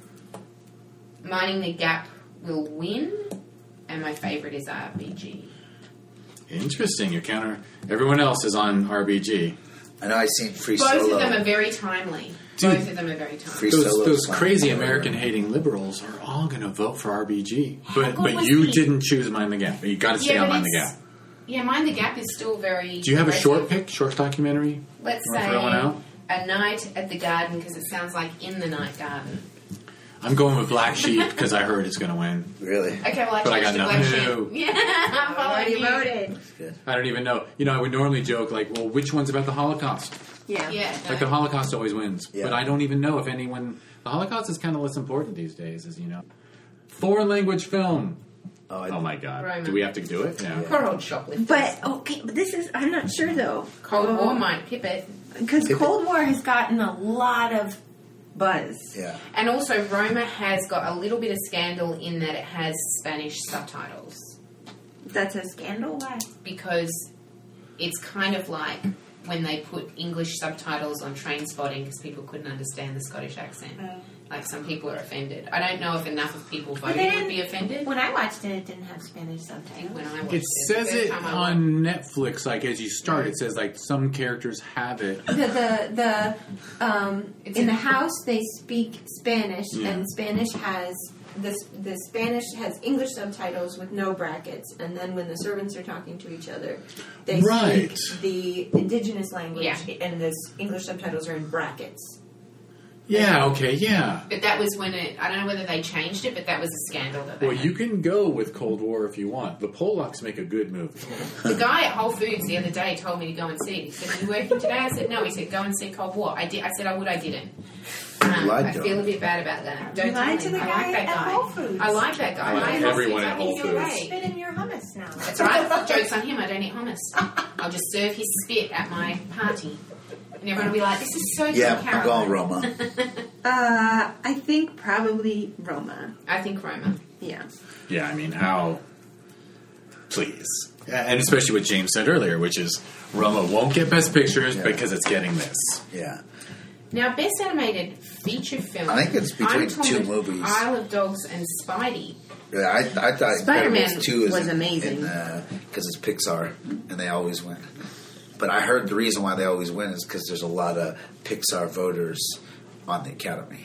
Mining the Gap will win, and my favourite is R B G. Interesting. Your counter. Everyone else is on R B G. I know I've seen Free Both Solo. of them are very timely. Dude, Both of them are very timely. Free Those, Solo's those fun. crazy American-hating liberals are all going to vote for R B G. But good but was you he? didn't choose Mind the Gap. You got to stay Yeah, on but Mind the it's- Gap. Yeah, Mind the Gap is still very. Do you have a aggressive. short pick, short documentary? Let's You wanna say throw one out? A Night at the Garden, because it sounds like In the Night Garden. I'm going with Black Sheep because I heard it's going to win. Really? Okay, well I But I changed got to Black no. Sheep. Yeah, I'm Already following you. voted. Good. I don't even know. You know, I would normally joke like, well, which one's about the Holocaust? Yeah. Yeah, no. Like the Holocaust always wins. Yeah. But I don't even know if anyone... The Holocaust is kind of less important these days, as you know. Foreign language film. Oh, I, Oh my God. Roman. Do we have to do it? Yeah. Poor old shoplifters. But okay, but this is I'm not sure though. Cold War might pip it. Because Cold War has gotten a lot of buzz. yeah. And also, Roma has got a little bit of scandal in that it has Spanish subtitles. That's a scandal. Why? Because it's kind of like when they put English subtitles on Train Spotting because people couldn't understand the Scottish accent. Oh. Like, some people are offended. I don't know if enough of people But voting they would be didn't- offended. When I watched it, it didn't have Spanish I think subtitles. when I watched It it, says the first it time I on Netflix, like as you start, it says like some characters have it. The the, the um, It's in a- the house they speak Spanish, Yeah. and Spanish has the the Spanish has English subtitles with no brackets, and then when the servants are talking to each other, they Right. speak the indigenous language, Yeah. and the English subtitles are in brackets. Yeah, okay, yeah. But that was when it, I don't know whether they changed it, but that was a scandal that they Well, had. you can go with Cold War if you want. The Polacks make a good movie. The guy at Whole Foods the other day told me to go and see it. He said, "Are you working today?" I said, "No." He said, "Go and see Cold War." I did. I said I would. I didn't. Um, lied I to feel him. a bit bad about that. Don't You lied tell to him. the I like guy that at guy. Whole Foods. I like that guy. I like like everyone at I think Whole he's Foods. great. Spit in your hummus now. That's right. Joke's on him. I don't eat hummus. I'll just serve his spit at my party. And everyone will be like, "This is so good, Yeah, I'm Caroline." going Roma. Uh, I think probably Roma. I think Roma. Yeah. Yeah, I mean, how... Please. And especially what James said earlier, which is Roma won't get Best Pictures Yeah. because it's getting this. Yeah. Now, best animated feature film. I think it's between I'm torn two with movies. Isle of Dogs and Spidey. Yeah, I, I thought Spider-Man Incredibles two is was in- amazing. in, uh, because it's Pixar and they always win. But I heard the reason why they always win is because there's a lot of Pixar voters on the Academy.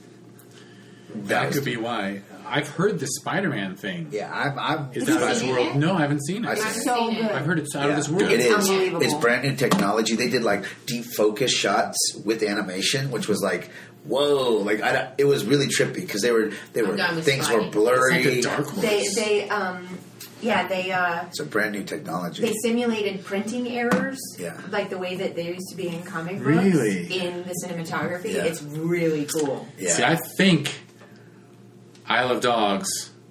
That was- could be why. I've heard the Spider-Man thing. Yeah, I'm. I'm Is Have out you of this seen it world. yet? No, I haven't seen I it. see. I've So seen it. good. I've heard it's out Yeah. of this world. It is. Unbelievable. It's brand new technology. They did like deep focus shots with animation, which was like, whoa! Like I, don't- it was really trippy because they were they I'm were going with things Spidey. were blurry. It's like a dark horse. They they um yeah they uh It's a brand new technology. they simulated printing errors. Yeah. Like the way that they used to be in comic books. Really? In the cinematography, Yeah. it's really cool. yeah. See, I think Isle of Dogs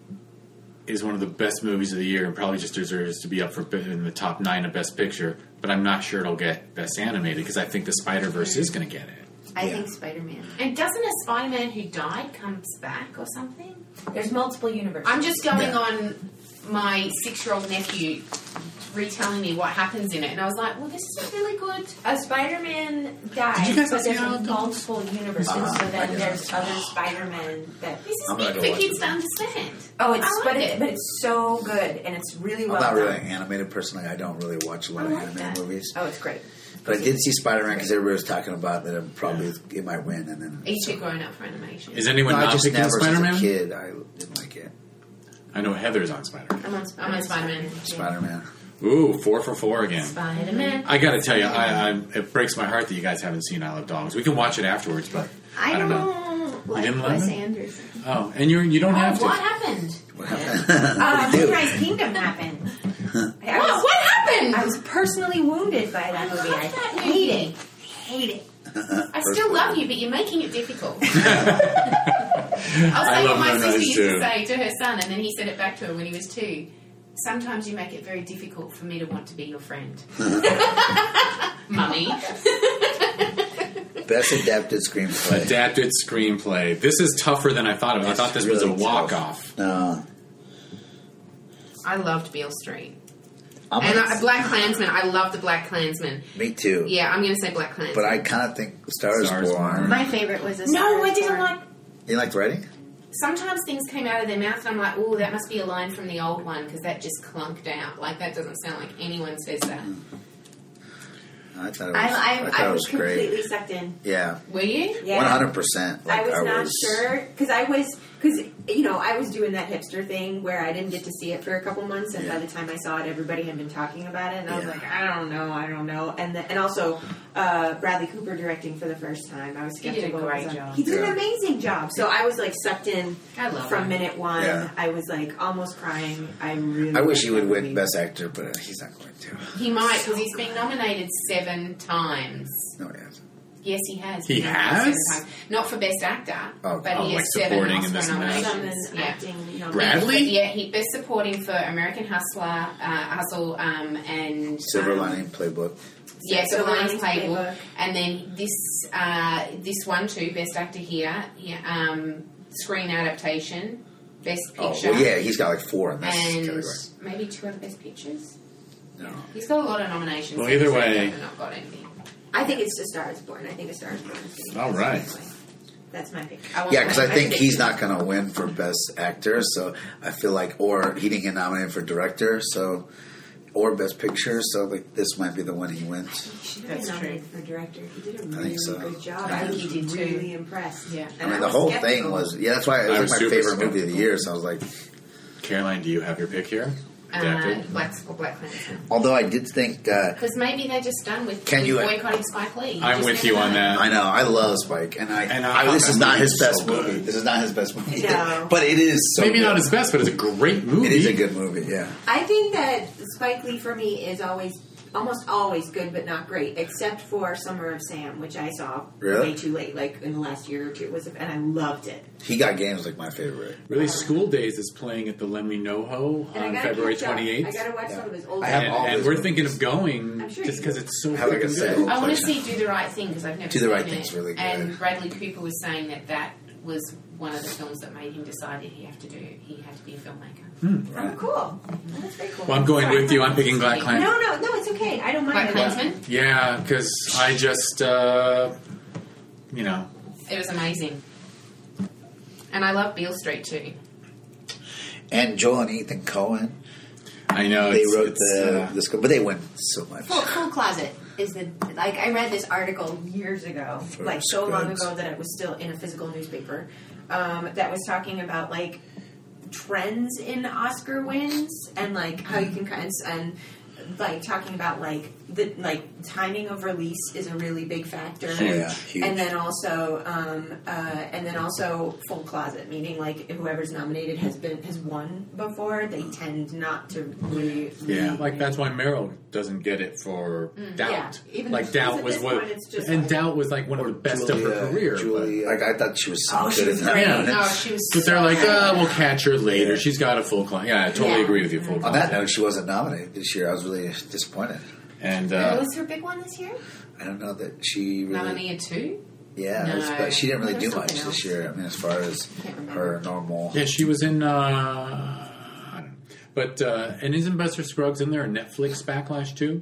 is one of the best movies of the year and probably just deserves to be up for in the top nine of Best Picture. But I'm not sure it'll get Best Animated because I think the Spider Verse is going to get it. I Yeah. think Spider Man. And doesn't a Spider-Man who died comes back or something? There's multiple universes. I'm just going Yeah. on my six-year-old nephew retelling me what happens in it, and I was like, "Well, this is really good." A Spider-Man dies, Did you guys but see there's Isle of Dogs? multiple universes. Uh-huh. So I then did. there's other Spider-Man that. This is I'm gonna big go for watch kids it. to understand. Oh, it's I like but it. it, but it's so good and it's really I'm well not done. really an animated person. Like I don't really watch a lot I of like animated that. movies. Oh, it's great. But I did see Spider Man because everybody was talking about that. It probably it might win, and then Are you too grown up for animation? Is anyone No, I not just picking never as Spider-Man? a kid. I didn't like it. I know Heather's on Spider-Man. I'm on, I'm on Spider-Man. Spider Man. Ooh, four for four again. Spider-Man. I got to tell you, I, I, it breaks my heart that you guys haven't seen Isle of Dogs. We can watch it afterwards, but I, I don't don't, know. like didn't like Wes it? Anderson. Oh, and you you don't Oh, have to. what happened? What happened? Uh, What did you do? Moonrise Kingdom happened. I What? was, What happened? I was personally wounded by that I movie. love I that hate movie. it. Hate it. I still love you, but you're making it difficult. I was I saying love what my Moonrise sister used too. to say to her son, and then he said it back to her when he was two. Sometimes you make it very difficult for me to want to be your friend. Mummy. Best adapted screenplay. Adapted screenplay. This is tougher than I thought it was. I thought this was a really tough. walk-off. No, I loved Beale Street. I'm And gonna- uh, Black Klansman. I love the Black Klansman. Me too. Yeah, I'm going to say Black Klansman. But I kind of think Star is Stars Born. Born. My favorite was a no, Star I is didn't Born. like. You liked writing? Sometimes things came out of their mouth, and I'm like, "Oh, that must be a line from the old one," because that just clunked out. Like that doesn't sound like anyone says that. I thought it was, I, I, I thought I it was was great. completely sucked in. Yeah, Were you? Yeah. one hundred percent. I was not was, sure because I was because you know I was doing that hipster thing where I didn't get to see it for a couple months, and Yeah. by the time I saw it, everybody had been talking about it, and I was Yeah. like, I don't know, I don't know, and the, and also uh, Bradley Cooper directing for the first time, I was He did a skeptical. great because job. He did Yeah. an amazing job. So I was like sucked in I love from him. minute one. Yeah. I was like almost crying. I really. I wish liked he would that win movie. Best Actor, but uh, he's not going to. He might, because he's been nominated seven times. No, he hasn't. Yes, he has. He been nominated has? seven times. Not for Best Actor, Oh, but oh, he like has seven supporting in Oscar this and that. nominations. Some Yeah. acting. nominations. Bradley? Yeah, he best supporting for American Hustler, uh, Hustle, um, and Silver um, Lining Playbook. Yeah, so Silver Lions Linings Playbook, Playbook. and then this uh, this one too, Best Actor here, yeah, um, screen adaptation, Best Oh, Picture, well, yeah, he's got like four in this and category. maybe two other Best Pictures. No. He's got a lot of nominations. Well, either so way- he's not got anything. I think it's A Star Is Born. I think A Star Is Born. Is All right. That's my pick. I want Yeah, because my- I my think prediction. he's not going to win for Best Actor, so I feel like, or he didn't get nominated for Director, so, or Best Picture, so like this might be the one he wins. He should have That's been nominated true. for director. He did a I really think so. good job. I I, think was he did too. really impressed. Yeah. I And mean, the was whole skeptical. thing was, yeah, that's why it I was was like my super favorite movie of the skeptical. year, so I was like, Caroline, do you have your pick here? Uh, Adapted? Black or Black Klansman. although I did think, uh, Because maybe they're just done with, Can with you- boycotting Spike Lee. You I'm just with never you know. on that. I know, I love Spike, and I, And I I- thought this that is not movie his was best so movie. good. This is not his best movie, No. but it is so Maybe good. not his best, but it's a great movie. It is a good movie, yeah. I think that Spike Lee for me is always, almost always good, but not great, except for Summer of Sam, which I saw Really? way too late, like in the last year or two. Was and I loved it. He Got Game was like my favorite. Really, School Days is playing at the Lemmy NoHo And I on gotta February catch up. I twenty-eighth. gotta watch Yeah. some of his old I have And, all and his we're movies. thinking of going I'm sure just you because do. it's so Have like a freaking set. good. I want to Pleasure. see Do the Right Thing because I've never Do the seen Right it. Thing's really good. And Bradley Cooper was saying that that was one of the films that made him decide that he have to do he had to be a filmmaker. Oh, cool. That's very cool. Well, I'm going Sorry. with you. I'm picking Black No, Klansman. no, no. It's okay. I don't mind. Black it. Klansman. Yeah, because I just, uh, you know, It was amazing. And I love Beale Street too. And Joel and Ethan Cohen, I know they it's, wrote it's, the uh, the script, but they win so much. Full, Full Closet is the like I read this article years ago, For like so long Scrubs. ago that it was still in a physical newspaper. Um, that was talking about like trends in Oscar wins and like how you can kind of, and like talking about like the like timing of release is a really big factor. Oh, yeah, huge. And then also, um, uh, and then also full closet, meaning like whoever's nominated has been has won before. They tend not to really, really yeah, like that's why Meryl doesn't get it for Doubt. Yeah, even like though Doubt at was this what, point it's just and like- Doubt was like one of the best of her Julia- career. Julie, like I thought she was so Oh, good she was in that. great. Yeah. No, she was. But they're so like, good. uh, we'll catch her later. Yeah. She's got a full client. Yeah, I totally Yeah. agree with you. Full On client. that note, she wasn't nominated this year. I was really disappointed. And What uh, was her big one this year? I don't know that she really. Mamma Mia two. Yeah, No. it's- but she didn't really There's do something much else. this year. I mean, as far as Can't remember. her normal. yeah, she was in. Uh, I don't know. But uh, and isn't Buster Scruggs in there? A Netflix backlash too.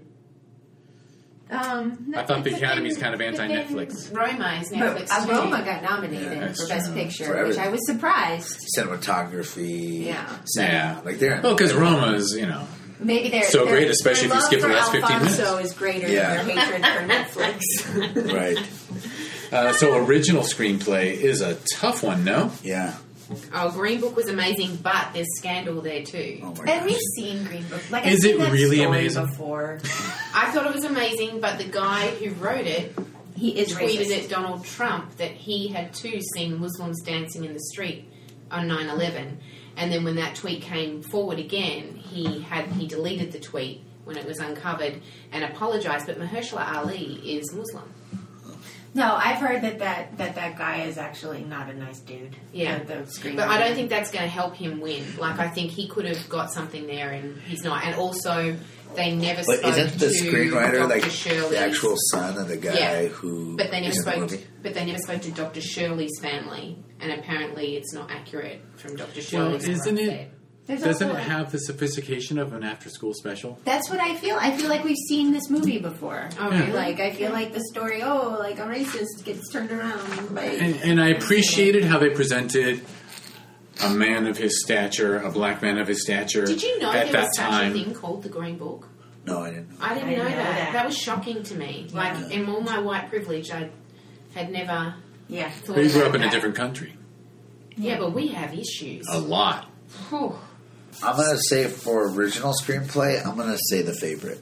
Um, I thought the But Academy's then- kind of but then anti-Netflix. Roma is But Netflix uh, too. Roma got nominated That's for Best true. Picture, For which everything. I was surprised. Cinematography. Yeah. sound. Yeah. Like they're. Well, because Roma is, you know, Maybe their So their- great, especially their if you skip the love last for fifteen Alfonso minutes. is greater Yeah. than their hatred for Netflix. Right. uh, so original screenplay is a tough one, no? Yeah. Oh, Green Book was amazing, but there's scandal there too. Oh my And we've gosh. seen Green Book. Like, Is I've seen it that really story amazing? Before I thought it was amazing, but the guy who wrote it he is tweeted racist. at Donald Trump that he had too seen Muslims dancing in the street on nine eleven, and then when that tweet came forward again, he had he deleted the tweet when it was uncovered and apologized. But Mahershala Ali is Muslim. No, I've heard that that, that that guy is actually not a nice dude. Yeah. the, the screenwriter. But I don't think that's going to help him win. Like, I think he could have got something there, and he's not. And also, they never But spoke isn't the to screenwriter Doctor like Shirley's, the actual son of the guy Yeah. who? But they never is in the spoke. movie? But they never spoke to Doctor Shirley's family, and apparently, it's not accurate from Doctor Well, Shirley's. isn't front it set. There's doesn't also- have the sophistication of an after-school special. That's what I feel. I feel like we've seen this movie before. Oh, Yeah. really? Like, I feel like the story, oh, like a racist gets turned around by... And, and I appreciated how they presented a man of his stature, a black man of his stature. Did you know at there that was time. such a thing called the Green Book? No, I didn't know. I didn't, I didn't know, know that. that. that. was shocking to me. Like, Yeah. in all my white privilege, I had never Yeah. thought But he grew about up in a that. different country. Yeah, but we have issues. A lot. Whew. I'm going to say for original screenplay, I'm going to say The Favorite.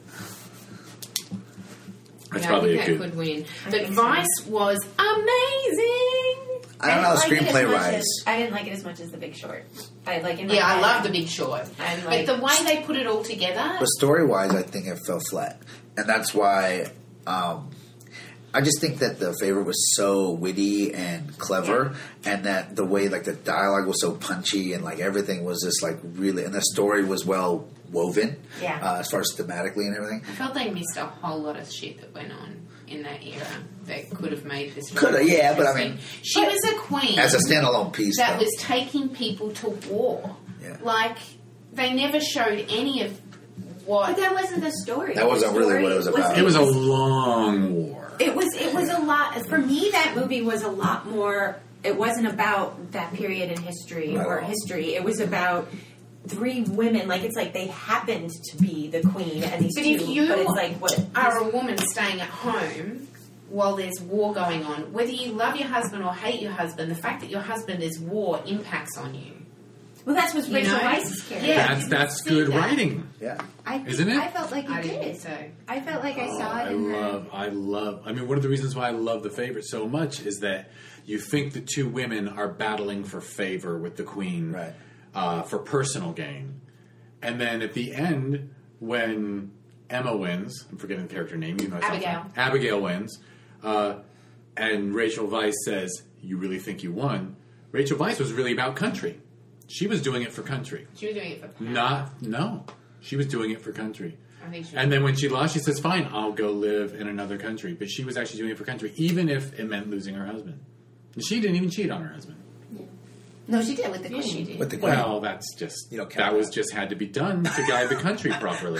That's yeah, probably I a think good. that could win. I But think so. Vice was amazing. I don't know, didn't like it as screenplay much wise. as- I didn't like it as much as The Big Short. I like in my Yeah, I head, love The Big Short. I'm But like, the way they put it all together, But story wise, I think it fell flat. And that's why um, I just think that The Favorite was so witty and clever, and that the way, like, the dialogue was so punchy, and, like, everything was just, like, really, and the story was well woven Yeah. uh, as far as thematically and everything. I felt they missed a whole lot of shit that went on in that era that could have made this. Coulda, really yeah, but I interesting. mean- she was a queen As a standalone piece, that though. was taking people to war. Yeah. Like, they never showed any of what. But that wasn't the story. That wasn't The really story what it was about. It was a long war. It was. It was a lot. For me, that movie was a lot more. It wasn't about that period in history Not or at all. history. It was about three women. Like, it's like they happened to be the queen and these But two. if you but it's like what are a woman staying at home while there's war going on, whether you love your husband or hate your husband, the fact that your husband is war impacts on you. Well, that's what You Rachel know? Weisz's character. Yeah. That's you that's see good that. writing. Yeah. I think, Isn't it? I felt like you I didn't did. think so. I felt like I Oh, saw it I in her. love, I love. I mean, one of the reasons why I love The Favorite so much is that you think the two women are battling for favor with the queen, Right. uh, for personal gain, and then at the end, when Emma wins, I'm forgetting the character name. You know, it's not Abigail. fun. Abigail wins, uh, and Rachel Weisz says, "You really think you won?" Rachel Weisz was really about country. She was doing it for country, She was doing it for power. not no. She was doing it for country. I think she And then when she lost, she says, fine, I'll go live in another country. But she was actually doing it for country, even if it meant losing her husband. And she didn't even cheat on her husband. No, she did with the Yes, queen. she did. With the queen. Well, that's just, You don't count that was that. just had to be done to guide the country properly.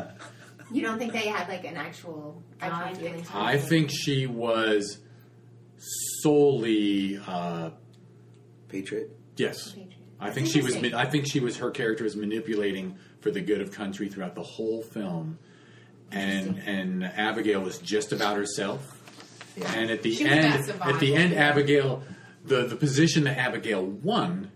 You don't think they had like an actual actual I feeling? think- I think she was solely, uh, Patriot. yes. I That's think she was. interesting. I think she was. Her character was manipulating for the good of country throughout the whole film, and and Abigail was just about herself. Yeah. And at the She was end, about survival. at the end, Abigail, the the position that Abigail won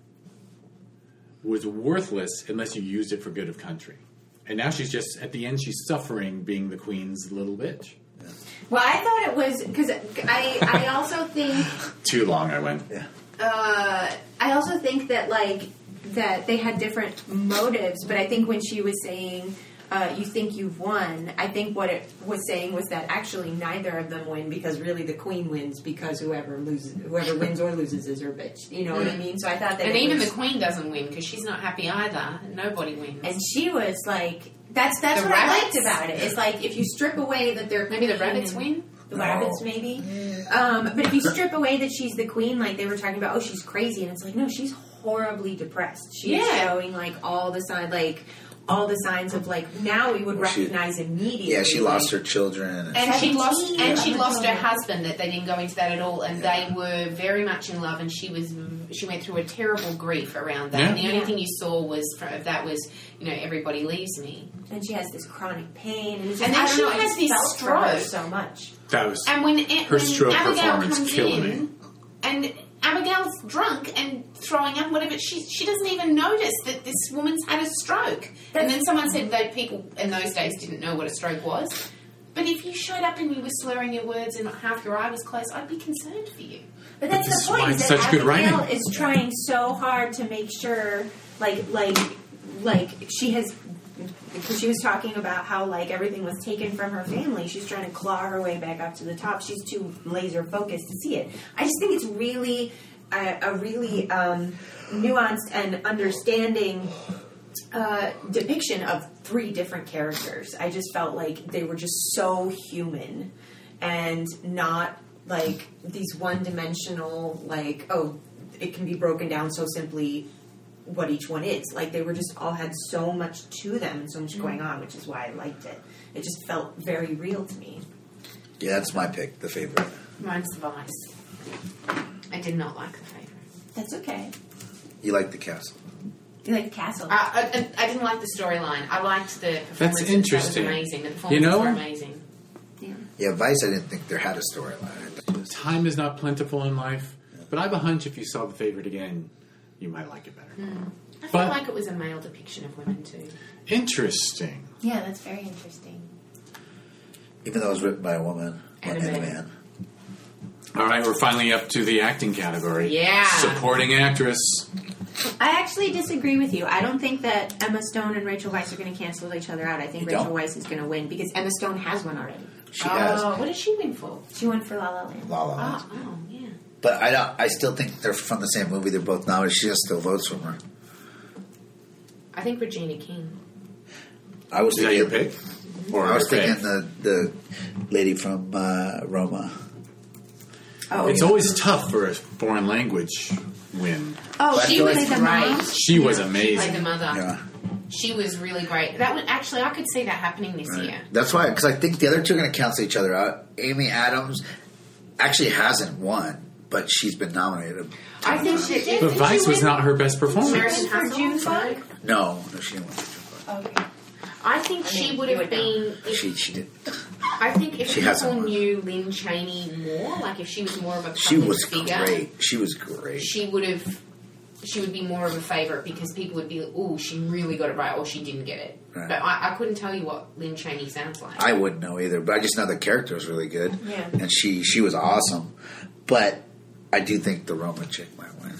was worthless unless you used it for good of country. And now she's just at the end. She's suffering being the queen's little bitch. Well, I thought it was because I I also think Too long, I went. Yeah. uh, I also think that like that they had different motives, but I think when she was saying uh, you think you've won, I think what it was saying was that actually neither of them win because really the queen wins because whoever loses, whoever wins or loses is her bitch. You know what I mean? So I thought that And it even was, the queen doesn't win because she's not happy either. Nobody wins. and she was like. That's that's The what I rabbits? liked about it. It's like if you strip away that they're Maybe the queen rabbits and- win. The No. rabbits, maybe. Um, but if you strip away that she's the queen, like they were talking about, oh, she's crazy, and it's like, no, she's horribly depressed. She's Yeah. showing like all the signs, like all the signs of like now we would Well, she- recognize immediately. Yeah, she lost like, her children. And she lost, seventeen. and she Yeah. lost her husband. That they didn't go into that at all, and Yeah. they were very much in love. And she was, she went through a terrible grief around that. Yeah. And the only Yeah. thing you saw was fr- of that was, you know, everybody leaves me. and she has this chronic pain, and, it's just, And then I don't she know, I has just this felt for her stroke. so much. That was. And when, Her when stroke Abigail performance comes killed in, me. and Abigail's drunk and throwing up, whatever, she she doesn't even notice that this woman's had a stroke. and then someone said that people in those days didn't know what a stroke was. But if you showed up and you were slurring your words and half your eye was closed, I'd be concerned for you. But that's But this the is why point. it's That such good Abigail writing. is trying so hard to make sure, like, like, like she has, because she was talking about how like everything was taken from her family. She's trying to claw her way back up to the top. She's too laser focused to see it. I just think it's really a, a really um, nuanced and understanding uh, depiction of three different characters. I just felt like they were just so human and not like these one dimensional, like, oh, it can be broken down so simply what each one is. Like, they were just all had so much to them and so much going on, which is why I liked it. It just felt very real to me. Yeah, that's my pick, the favorite. Mine's Vice. I did not like the favorite. That's okay. You like the castle. You like Castle? I, I, I didn't like the storyline. I liked the performance. That's interesting. That was amazing. The You performances know? were amazing. yeah. Yeah, Vice, I didn't think there had a storyline. Time is not plentiful in life, but I have a hunch if you saw The Favorite again, you might like it better. Mm. I feel But- like it was a male depiction of women too. Interesting. Yeah, that's very interesting. Even though it was written by a woman And a and a man. man. All right, we're finally up to the acting category. Yeah. Supporting actress. I actually disagree with you. I don't think that Emma Stone and Rachel Weisz are going to cancel each other out. I think You Rachel don't? Weisz is going to win because Emma Stone has one already. She oh, has what did she win for? She went for La La Land. La La Land. Oh, oh yeah. But I don't. I still think they're from the same movie. They're both nominated. She just still votes for her. I think Regina King. I was Is that your thinking. pick? Or I was your thinking fave? the the lady from uh, Roma. Oh, It's yeah. always tough for a foreign language win. Oh, But I she feel was like- the mom. Right. She was She played the amazing. mother. Yeah, She was really great. That was actually I could see that happening this right. year. That's why. Because I think the other two are going to cancel each other out. Amy Adams actually hasn't won, but she's been nominated. I think she did. But Did Vice she was win? not her best performance. American For Hustle? June No. Fog? No, no, she didn't win. Okay. I think I she mean, would you have would know. been. If, She she did. I think if She hasn't people won. knew Lynn Cheney more, like if she was more of a She public was figure, great. She was great. she would have. She would be more of a favourite because people would be, oh, she really got it right, or she didn't get it. Right. But I, I couldn't tell you what Lynn Cheney sounds like. I wouldn't know either, but I just know the character was really good. Yeah. And she she was awesome. But I do think the Roma chick might win.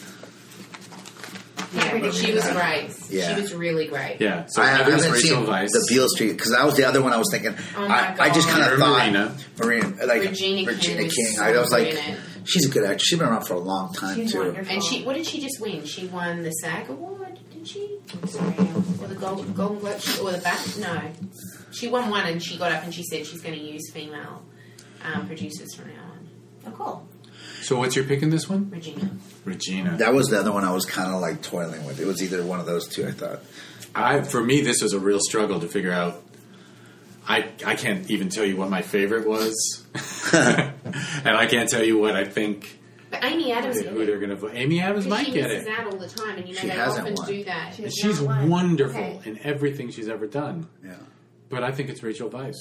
yeah, but she was great. Yeah. She was really great. Yeah, so I, I it was haven't Rachel seen Weisz. the Beale Street because that was the other one I was thinking. Oh my I, I just God. kind Or of thought Marina. Marina, like Regina King was King. so I was like, good in it. she's a good actress. She's been around for a long time She's too. wonderful. And she, what did she just win? She won the SAG Award, didn't she? I'm sorry, or the Gold, Golden Globe, or the back? No, she won one, and she got up and she said she's going to use female um, producers from now on. Oh, cool. So what's your pick in this one? Regina. Regina. That was the other one I was kind of like toiling with. It was either one of those two. I thought. I for me this was a real struggle to figure out. I I can't even tell you what my favorite was, and I can't tell you what I think But Amy Adams who did they're it. going to vote. Amy Adams Because might she get misses it. out all the time, and you know She they hasn't often won. do that. She has She's not won. wonderful Okay. in everything she's ever done, Yeah. but I think it's Rachel Weisz.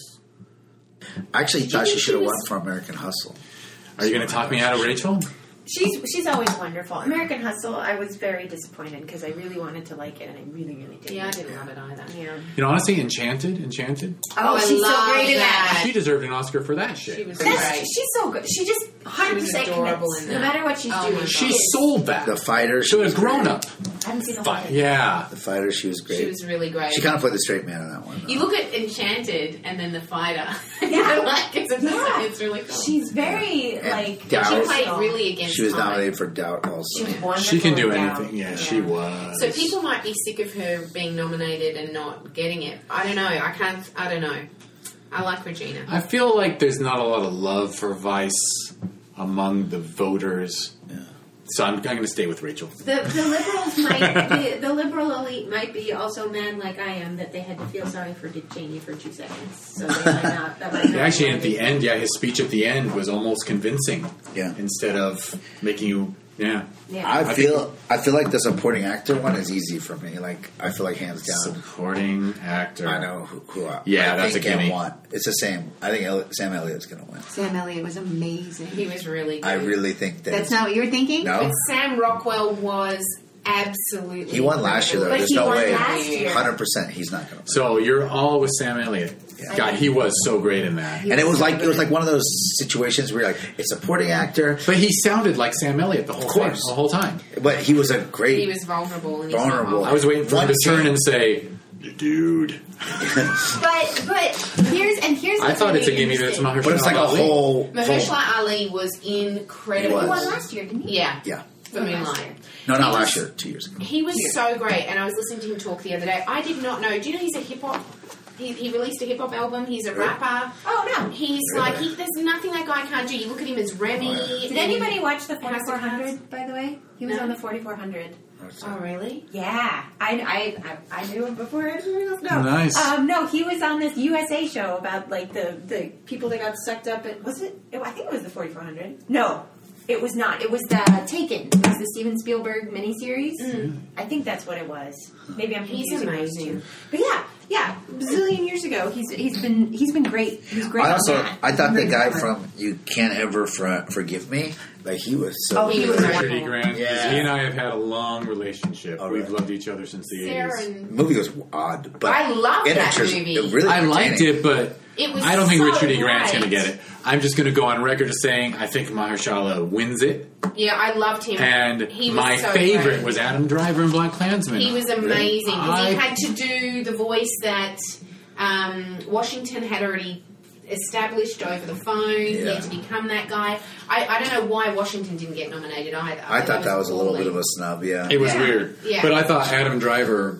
I actually Did you thought she think should have she won was- for American Hustle. Are you going to talk me out of Rachel? She's she's always wonderful. American Hustle, I was very disappointed because I really wanted to like it, and I really, really didn't. Yeah, I didn't love it either. Yeah. You know, honestly, Enchanted, Enchanted, Oh, I she's so love great in that. that. she deserved an Oscar for that shit. She was That's, great. she's so good. She just one hundred percent She was adorable commits, in no that. matter what she's Oh doing. my She God. sold that. The fighter. She was was grown great. up. I haven't seen the whole Fi- thing. yeah. The fighter. She was great. She was really great. She kind of played the straight man in that one. You though. look at Enchanted and then The Fighter. Yeah. You're like, it's, amazing. Yeah. It's really cool. She's very And like. Doubt. she She played really against She was time. nominated for Doubt also. She was wonderful. She can do in Doubt. anything. Yeah, she was. So people might be sick of her being nominated and not getting it. I don't know. I can't. I don't know. I like Regina. I feel like there's not a lot of love for Vice among the voters. Yeah. So I'm, I'm going to stay with Rachel. The, the liberals might, the, the liberal elite might be also mad like I am that they had to feel sorry for Dick Cheney for two seconds. So they might not. That might not Actually, at the end, yeah, his speech at the end was almost convincing. Yeah. Instead of making you, yeah. Yeah. I I feel I feel like the supporting actor one is easy for me. Like I feel like hands down. Supporting actor. I know who, who I, Yeah, I that's think a gimme. can want. It's the same. I think Elliot, Sam Elliott's going to win. Sam Elliott was amazing. He was really good. I really think that. That's not what you were thinking? No, But Sam Rockwell was absolutely. he won last year though. But There's he no won way. last year. Hundred percent, he's not going to win. So you're all with Sam Elliott. Yeah. God, he was so great in that. And it was like it was like one of those situations where you're like it's supporting actor, But he sounded like Sam Elliott the whole Of course. thing, the whole time. but he was a great. He was vulnerable. And he's Vulnerable. Not I was waiting for him One to turn scene- and say, "Dude." But but here's and here's I what's thought it's a really gimme that's interesting. Mahershala But it's like a Ali. whole. whole Mahershala Ali was incredible. He He was. won last year, didn't he? Yeah, yeah. for Moonlight. No, He not was- last year. Two years ago. He was so great, and I was listening to him talk the other day. I did not know. Do you know he's a hip hop? He, he released a hip hop album. He's a rapper. Oh no! He's Really? like he, there's nothing that guy can't do. You look at him as Remy. Did and- anybody watch the House of forty-four hundred? Cards? By the way, he was No. on the forty-four hundred. Oh really? Yeah, I, I, I, I knew him before everyone else. No, Nice. Um, no, he was on this U S A show about like the, the people that got sucked up. At, was it? I think it was the forty-four hundred. No, it was not. It was the Taken. It was the Steven Spielberg miniseries. Mm. I think that's what it was. Maybe I'm He's confusing those amazing. two. But yeah, yeah, a bazillion years ago, he's he's been he's been great. He's great. I on also that. I thought the Great guy performer. from You Can't Ever For, Forgive Me, like he was so Oh, he good. was Richard wonderful. E. Grant. Yeah. He and I have had a long relationship. Oh, We've really? loved each other since the Sarah eighties. and The movie was odd, but I loved it that actually- movie. It really I liked entertaining. it, but It was I don't think so Richard E. Grant's going to great. get it. I'm just going to go on record as saying I think Mahershala wins it. Yeah, I loved him. And he was my so favorite great. was Adam Driver in Black Klansman. He was amazing because I- he had to do the voice that um, Washington had already established over the phone. He Yeah. had to become that guy. I, I don't know why Washington didn't get nominated either. I thought that was a little appalling. bit of a snub, yeah. It was Yeah. weird. Yeah. But I thought Adam Driver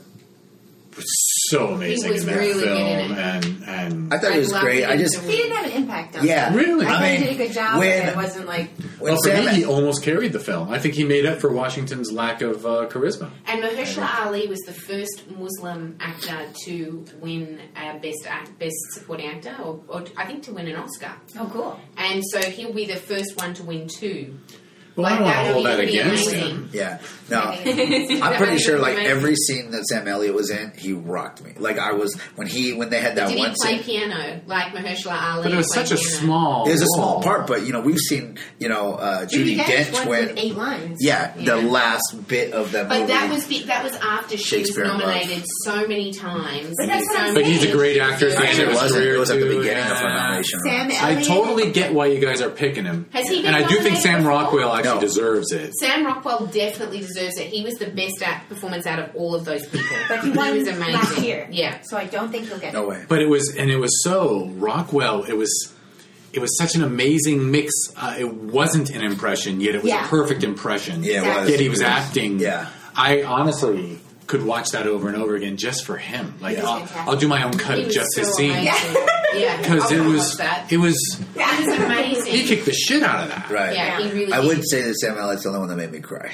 was so amazing was in that really good film. in it. And, and I thought I it was loved great. him I just to He didn't have an impact on Yeah. it. Really? I thought I he mean, did a good job. when- but it wasn't like when well, for Sam, me, he almost carried the film. I think he made up for Washington's lack of uh, charisma. And Mahershala Ali was the first Muslim actor to win a best act, best supporting actor, or, or I think to win an Oscar. oh cool. And so he'll be the first one to win two. Well, Like, I don't want to that'd hold be- that it'd be against amazing. him. yeah, no, That I'm pretty would sure be like amazing. every scene that Sam Elliott was in, he rocked me. Like I was when he when they had that Did one he play scene. piano like Mahershala Ali? But it was played such a piano? small It was a small role. part, but you know we've seen you know uh, Judi Judi Dench Dench went win. with eight lines. Yeah, Yeah. the last bit of that But movie. that was the, that was after she was Shakespeare in Love. nominated so many times. But that's So what I'm But he's a saying. great actor. at the I end mean, of it his wasn't. career, It was at the too, beginning of her yeah. nomination. Sam I Elliott. totally get why you guys are picking him. Has he been and I do think nominated Sam before? Rockwell actually No. deserves it. Sam Rockwell definitely deserves it. He was the best act performance out of all of those people. But he won was amazing. last year. Yeah. So I don't think he'll get No it. way. But it was, and it was so Rockwell. It was, it was such an amazing mix. Uh, it wasn't an impression, yet it was Yeah. a perfect impression. Yeah, it Exactly. was. Yet he was acting. Yeah. I honestly could watch that over and over again just for him. Like Yeah. I'll, Fantastic. I'll do my own cut He of was just so his scene amazing. Yeah. because I it wanna was, watch that. it was. It was amazing. He kicked the shit out of that. Right. Yeah, he really I did. would say that Sam Elliott's the only one that made me cry.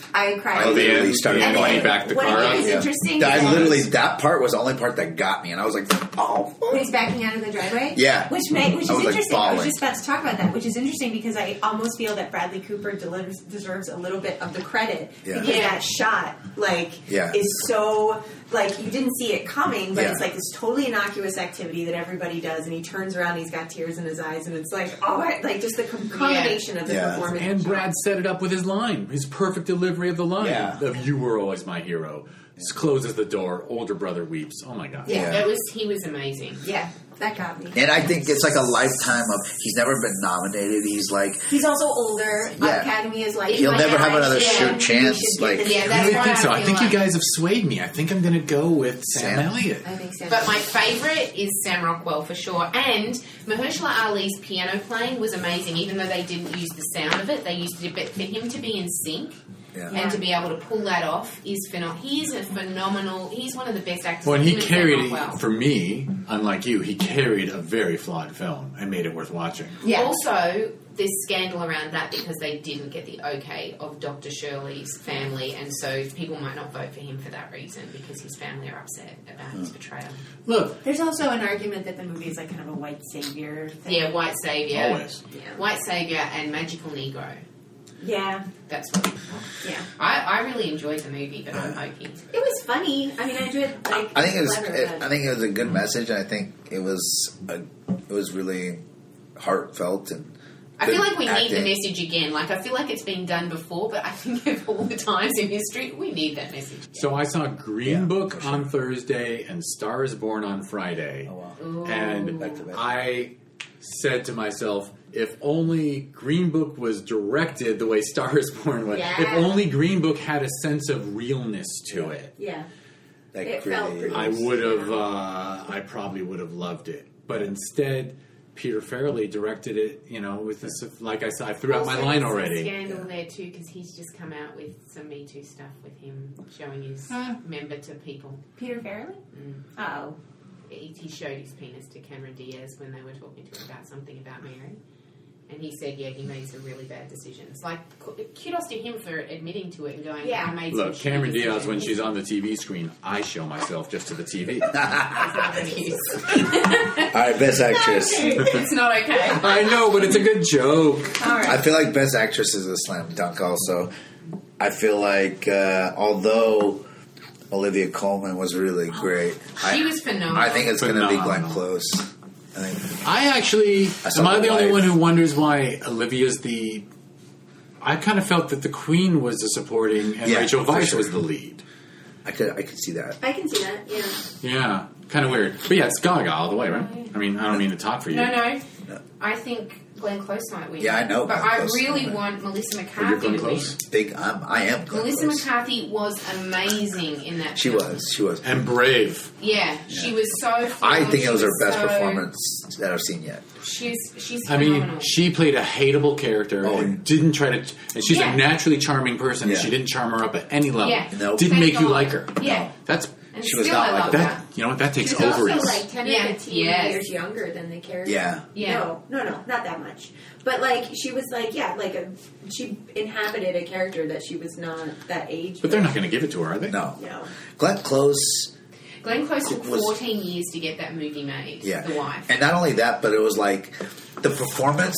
I cried. Oh, the literally end, started the end when he And backed the what car I up. think is interesting I is that literally that part was the only part that got me, and I was like, oh. when he's backing out of the driveway. Yeah. Which may, which is I was, like, interesting. I was bawling. just about to talk about that, which is interesting because I almost feel that Bradley Cooper delivers, deserves a little bit of the credit Yeah. because Yeah. that shot, like, Yeah. is so like you didn't see it coming, but Yeah. it's like this totally innocuous activity that everybody does, and he turns around, and he's got tears in his eyes, and it's like, oh, I- like just the com- combination of the Yeah. performance. And Brad set it up with his line, his perfect delivery of the line Yeah. of "You were always my hero." Just closes the door. Older brother weeps. Oh my god. Yeah. It was. He was amazing. Yeah, that got me. And I think it's like a lifetime of he's never been nominated. He's like He's also older. Yeah. Academy is like He'll my never have eyes, another yeah, shoot he chance. should Like get this. Yeah, I that's really why think so. I I feel think you like- guys have swayed me. I think I'm going to go with Sam, Sam. Elliott. I think so. But my favourite is Sam Rockwell for sure. And Mahershala Ali's piano playing was amazing, even though they didn't use the sound of it. They used it, but for him to be in sync yeah. and to be able to pull that off is phenomenal. He is a phenomenal. He's one of the best actors. When he Him and Sam carried, Rockwell. for me, unlike you, he carried a very flawed film and made it worth watching. yeah. Also, there's scandal around that because they didn't get the okay of Doctor Shirley's family, and so people might not vote for him for that reason because his family are upset about his portrayal. Look, There's also an argument that the movie is like kind of a white savior thing. Yeah, white savior, always. Yeah. white savior, and magical Negro. Yeah. That's what Yeah. I, I really enjoyed the movie, but I'm hoping. It was funny. I mean, I enjoyed like I think it was. clever, It, but- I think it was a good message, and I think it was. A, it was really heartfelt and. I feel good like we need the acting. message again. Like, I feel like it's been done before, but I think of all the times in history, we need that message. So I saw Green Yeah, Book for sure. on Thursday and Star is Born on Friday. Oh wow! Ooh. And Back to back. I said to myself, if only Green Book was directed the way Star is Born was. Yeah. If only Green Book had a sense of realness to Yeah. it. yeah. Like It felt really, pretty- I would have, uh, I probably would have loved it. But instead, Peter Farrelly directed it, you know, with this, like I said, I threw out my Also, line there's a already. scandal there too because he's just come out with some Me Too stuff with him showing his Huh? member to people. Peter Farrelly? Mm. Oh. he he showed his penis to Cameron Diaz when they were talking to him about something about Mary. And he said, yeah, he made some really bad decisions. Like, kudos to him for admitting to it and going, Yeah. I made Look, some Cameron shitty Diaz, decisions. when she's on the T V screen, I show myself just to the T V. It's not an excuse. All right, best actress. It's not okay. I know, but it's a good joke. All right. I feel like best actress is a slam dunk. Also, I feel like uh, although Olivia Colman was really great, She I, was phenomenal. I think it's going to be Phenomenal. Glenn Close. I think I actually, saw am I The the only Wife. one who wonders why Olivia's the... I kind of felt that the Queen was the supporting and Yeah, Rachel for Weisz sure. was the lead. I could I could see that. I can see that. Yeah. Yeah, kind of weird. But yeah, it's Gaga all the way, right? I mean, I don't mean to talk for you. No, no. No. I think Glenn Close might win. Yeah, I know But Glenn I Close really might win. want Melissa Are you McCarthy Glenn to win. Close? Big, I'm, I am Glenn Melissa Close. McCarthy was amazing in that She film. was. She was. And Brave. Yeah, she was so I phenomenal. think it was She her best so- performance that I've seen yet. She's, she's I phenomenal. mean, she played a hateable character Oh, and yeah. didn't try to... And she's Yeah. a naturally charming person. Yeah. She didn't charm her up at any level. Yeah. Nope. Didn't Thank make you God. like her. Yeah. That's... And She was still not I like love That, her. you know what? That takes She's also ovaries. like ten Yeah, or fifteen yes. years younger than the character. Yeah. Yeah. No, no, no, not that much. But like she was like, yeah, like a, she inhabited a character that she was not that age. But they're not going to give it to her, are they? No. No. Glenn Close. Glenn Close took was- fourteen years to get that movie made. Yeah. The Wife. And not only that, but it was like the performance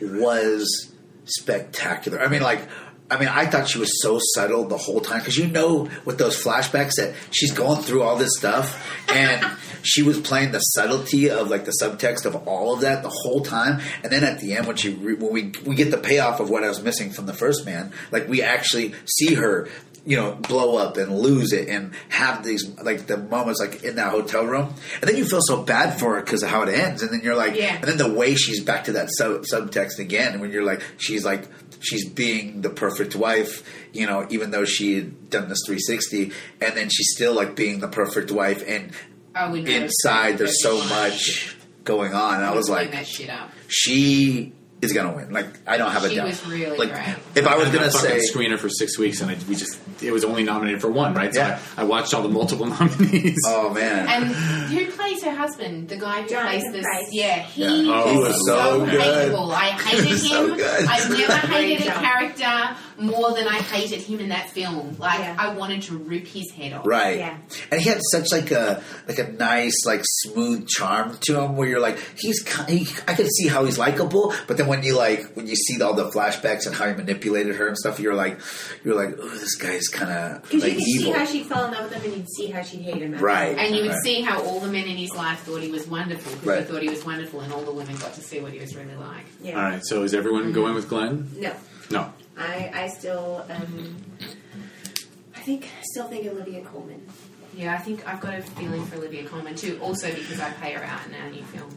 was spectacular. I mean, like, I mean, I thought she was so subtle the whole time because you know, with those flashbacks, that she's going through all this stuff, and she was playing the subtlety of like the subtext of all of that the whole time. And then at the end, when she re- when we we get the payoff of what I was missing from the first man, like we actually see her, you know, blow up and lose it and have these, like, the moments, like, in that hotel room. And then you feel so bad for her because of how it ends. And then you're like, Yeah. and then the way she's back to that sub- subtext again, when you're like, she's like, she's being the perfect wife, you know, even though she had done this three sixty. And then she's still, like, being the perfect wife. And I would know inside, there's so everyone. much going on. And I was Pulling like, that shit up. she is going to win. Like, I don't have a She doubt. was really like, great. if I was I've going been to fucking say... screener for six weeks, and I, we just it was only nominated for one, right? So Yeah. I, I watched all the multiple nominees. Oh, man. And who plays her husband? The guy who Jonathan plays this. Pryce. Yeah, he, Yeah. Oh, he was, was so, so good. hateable. I hated He was him. so good. I've never hated a Great job. character more than I hated him in that film. Like Yeah. I wanted to rip his head off. Right. Yeah. And he had such like a like a nice like smooth charm to him where you're like he's ki- he, I could see how he's likable, but then when you like when you see all the flashbacks and how he manipulated her and stuff, you're like you're like oh this guy's kind of Because like you could see evil. how she'd fall in love with him and you'd see how she'd hate him. after. Right. And you would Right. see how all the men in his life thought he was wonderful because Right. he thought he was wonderful, and all the women got to see what he was really like. Yeah. All right, so is everyone going with Glenn? No. No. I, I still, um, I think, still think Olivia Colman. Yeah, I think I've got a feeling for Olivia Colman too. Also because I pay her out in our new film.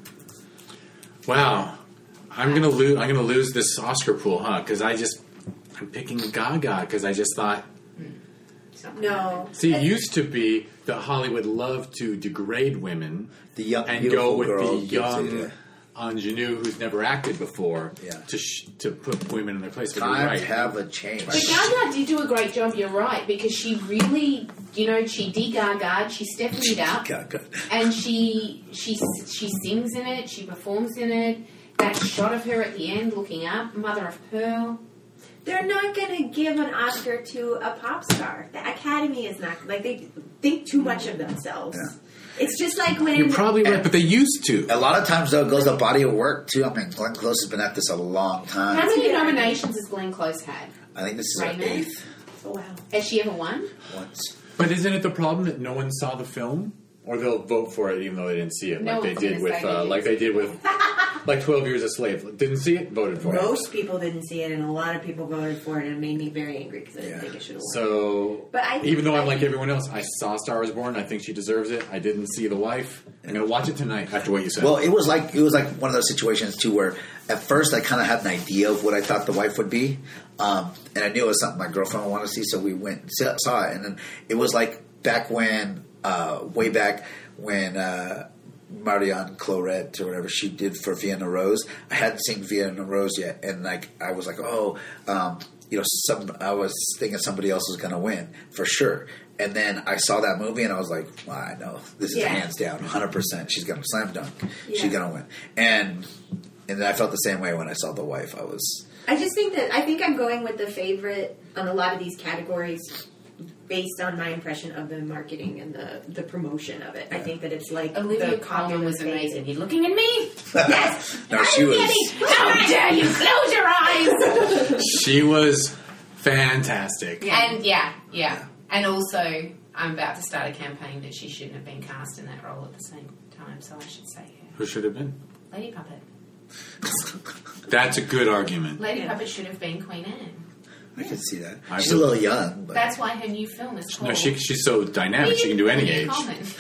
Wow, I'm gonna lose. I'm gonna lose this Oscar pool, huh? Because I just I'm picking Gaga because I just thought. Something No. See, it used to be that Hollywood loved to degrade women the young and beautiful go with girl the gives young it, ingenue who's never acted before Yeah. to sh- to put women in their place. But Times you're right. have a change. But Gaga did do a great job, you're right, because she really, you know, she de-Gaga'd, she Stephanied up, Gaga. and she she she sings in it, she performs in it. That shot of her at the end looking up, Mother of Pearl. They're not going to give an Oscar to a pop star. The Academy is not, like, they think too much of themselves. Yeah. It's just like when... You're probably right, but they used to. A lot of times though it goes the body of work too. I mean Glenn Close has been at this a long How time. many good nominations has Glenn Close had? I think this is our Raymond? eighth Oh, wow. Has she ever won? once. But isn't it the problem that no one saw the film, or they'll vote for it even though they didn't see it, No like they one's did gonna with, say they uh, didn't like they see did with, like Twelve Years a Slave. Didn't see it, voted for it. Most people didn't see it, and a lot of people voted for it, and it made me very angry because I didn't Yeah. think it should have won. So, But I- even though I'm I- like everyone else, I saw Star Is Born. I think she deserves it. I didn't see The Wife. I'm gonna watch it tonight after what you said. Well, it was like it was like one of those situations too, where at first I kind of had an idea of what I thought The Wife would be, um, and I knew it was something my girlfriend would want to see, so we went and saw saw it, and then it was like back when, uh, way back when uh, Marianne Clorette or whatever she did for Vienna Rose. I hadn't seen Vienna Rose yet, and like I was like, oh, um, you know, some I was thinking somebody else was going to win for sure. And then I saw that movie, and I was like, well, I know this is Yeah. hands down, one hundred percent. She's going to slam dunk. Yeah. She's going to win. And and then I felt the same way when I saw The Wife. I was I just think that I think I'm going with the favorite on a lot of these categories based on my impression of the marketing and the, the promotion of it. I think that it's like Olivia the Colman popular was favorite. amazing. You looking at me? Yes. no, she was. How dare you close your eyes? She was fantastic. Yeah. And yeah, yeah. And also, I'm about to start a campaign that she shouldn't have been cast in that role at the same time, so I should say her. Who should have been? Lady Puppet. That's a good argument. Lady Yeah. Puppet should have been Queen Anne. I can see that. I She's a will- little young, but That's why her new film is called... No, she, she's so dynamic. She can do any age.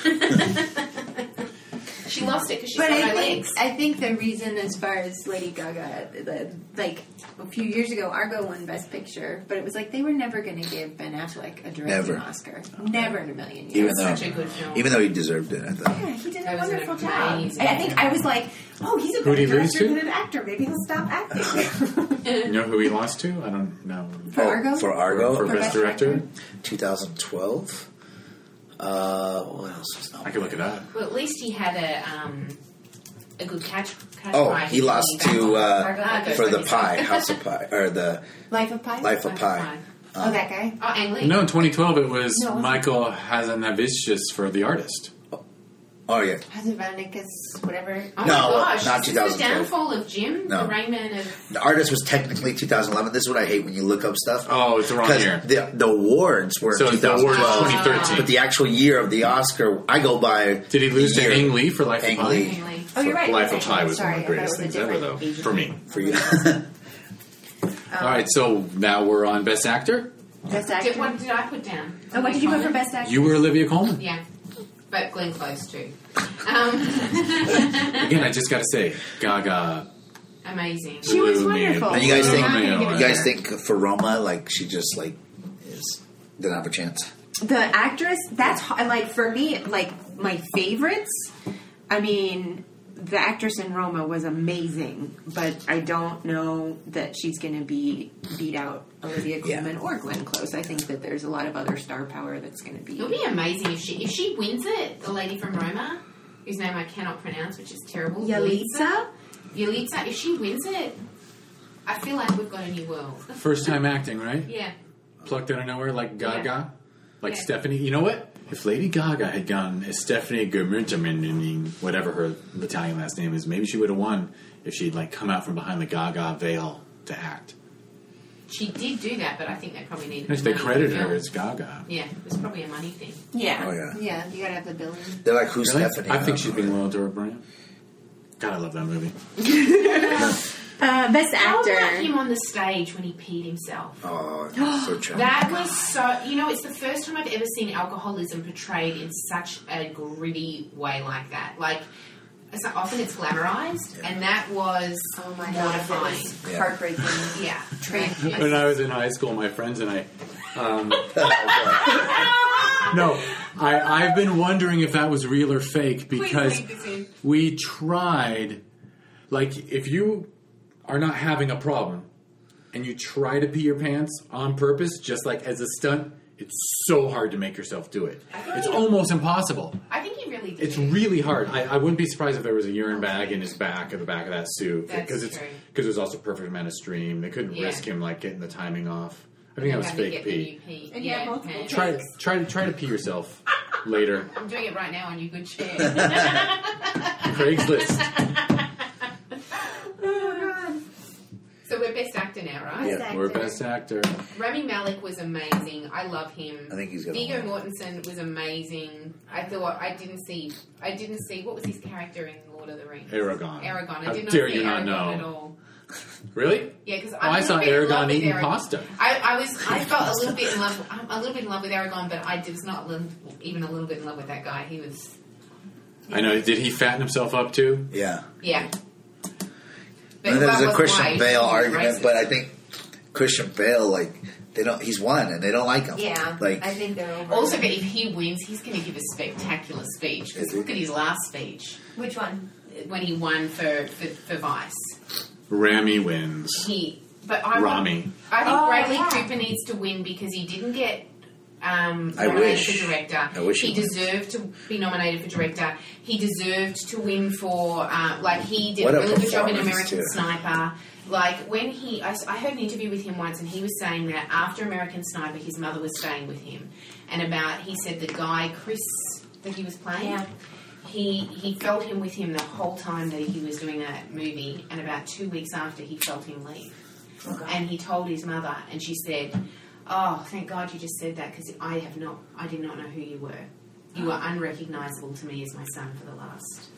She lost it because she's But got I no think legs. I think the reason, as far as Lady Gaga, the, like a few years ago, Argo won Best Picture, but it was like they were never going to give Ben Affleck a directing Never. Oscar, never in a million years. even It's though such a good film. even though he deserved it, I thought. Yeah, he did a That was an wonderful job. amazing And I think I was like, oh, he's a Who'd he better lose director to? than an actor. Maybe he'll stop acting. You know who he lost to? I don't know. For Argo? For Argo, For, For best Best director? twenty twelve. Uh, what else was I could look it up. Well, at least he had a um, a good catch. catch Oh, prize he lost back to on. uh, Argo for the twenty-seven. pie, House of Pie, or the Life of Pi? Life of Life Pi. Pie. Oh, that guy? Oh, Ang Lee. No, in twenty twelve it was No, it wasn't. Michael Hazanavicius for The Artist. Oh yeah, Hazarvanicus, whatever. Oh No, my gosh, not is this the twenty twelve. downfall of Jim? No. The Rayman of... the Artist was technically two thousand eleven. This is what I hate when you look up stuff. Oh, it's the wrong Because year. the the awards were So in the awards was twenty twelve, twenty thirteen. but the actual year of the Oscar, I go by. Did he lose the to year Ang Lee for Life of Ang Pi? Lee. Ang Lee. Oh, you're right. Life of Okay. Pi was Sorry, one of I the greatest thought it was things a ever, though, different for me. For you. All right, so now we're on Best Actor. Best Did, actor. what did I put down? Oh, what did you put for best actor? You were Olivia Colman. Yeah. But Glenn Close, too. Um, Again, I just got to say, Gaga. amazing. She was blew me wonderful. And you guys think? I'm not gonna give You it guys her. think for Roma, like she just like is didn't have a chance? The actress, that's h- like for me, like my favorites. I mean, the actress in Roma was amazing, but I don't know that she's going to be beat out Olivia Yeah. Colman or Glenn Close. I think that there's a lot of other star power that's going to be. It would be amazing if she if she wins it, the lady from Roma, whose name I cannot pronounce, which is terrible. Yalitza? Yalitza, if she wins it, I feel like we've got a new world. First time acting, right? Yeah. Plucked out of nowhere like Gaga. Yeah. Like Yeah. Stephanie. You know what? If Lady Gaga had gone as Stephanie Germerjamin, whatever her Italian last name is, maybe she would have won if she'd like come out from behind the Gaga veil to act. She did do that, but I think they probably needed If the they money credited to her film. as Gaga. Yeah, it was probably a money thing. Yeah. Oh, yeah. Yeah, you got to have the billing. They're like, who's Really? Stephanie? I think she's don't being know. loyal to her brand. God, I love that movie. Uh, best How about actor. him on the stage when he peed himself? Oh, so true. That was so... You know, it's the first time I've ever seen alcoholism portrayed in such a gritty way like that. Like, it's not, often it's glamorized, and that was Oh my god, that mortifying. was Yeah. heartbreaking. Yeah. Tragic. When I was in high school, my friends and I. Um, no, I, I've been wondering if that was real or fake because Please leave this in. we tried. Like, if you are not having a problem and you try to pee your pants on purpose, just like as a stunt, it's so hard to make yourself do it. It's almost impossible. I think he really did. It's really hard. I, I wouldn't be surprised if there was a urine bag in his back at the back of that suit That's because it's true. because there's also a perfect amount of stream. They couldn't Yeah. risk him like getting the timing off. I think that was How to fake get the pee. new pee. And yeah, yeah, multiple man. Try try to try to pee yourself later. I'm doing it right now on your good chair. Craigslist. So we're best actor now, right? Yeah. Best We're actor. best actor. Rami Malek was amazing. I love him. I think he's gonna Viggo win. Mortensen was amazing. I thought I didn't see. I didn't see what was his character in Lord of the Rings. Aragon. Aragon. I How did not dare see you not Aragon know? at all. Really? Yeah, because Oh, I saw Aragon eating pasta. I, I was. I felt a little bit in love. I'm a little bit in love with Aragon, but I was not a little, even a little bit in love with that guy. He was. I know. Did he fatten himself up too? Yeah. Yeah. But And there was that a wasn't Christian why he Bale was argument, racist. but I think Christian Bale, like they don't. He's won, and they don't like him. Yeah, like I think they're over. Also, but if he wins, he's going to give a spectacular speech. Because Is he? look at his last speech Which one? when he won for, for, for Vice. Rami wins. He, but I Rami. I think Oh, Bradley yeah. Cooper needs to win because he didn't get um, I nominated wish. for director. I wish he he would. deserved to be nominated for director. He deserved to win for uh, like he did What a a really good job in performance, American too. Sniper. Like when he, I, I heard an interview with him once, and he was saying that after American Sniper, his mother was staying with him, and about he said the guy Chris that he was playing. Yeah. He he felt him with him the whole time that he was doing that movie, and about two weeks after, he felt him leave. Okay. And he told his mother, and she said, "Oh, thank God you just said that because I have not, I did not know who you were. You were unrecognisable to me as my son for the last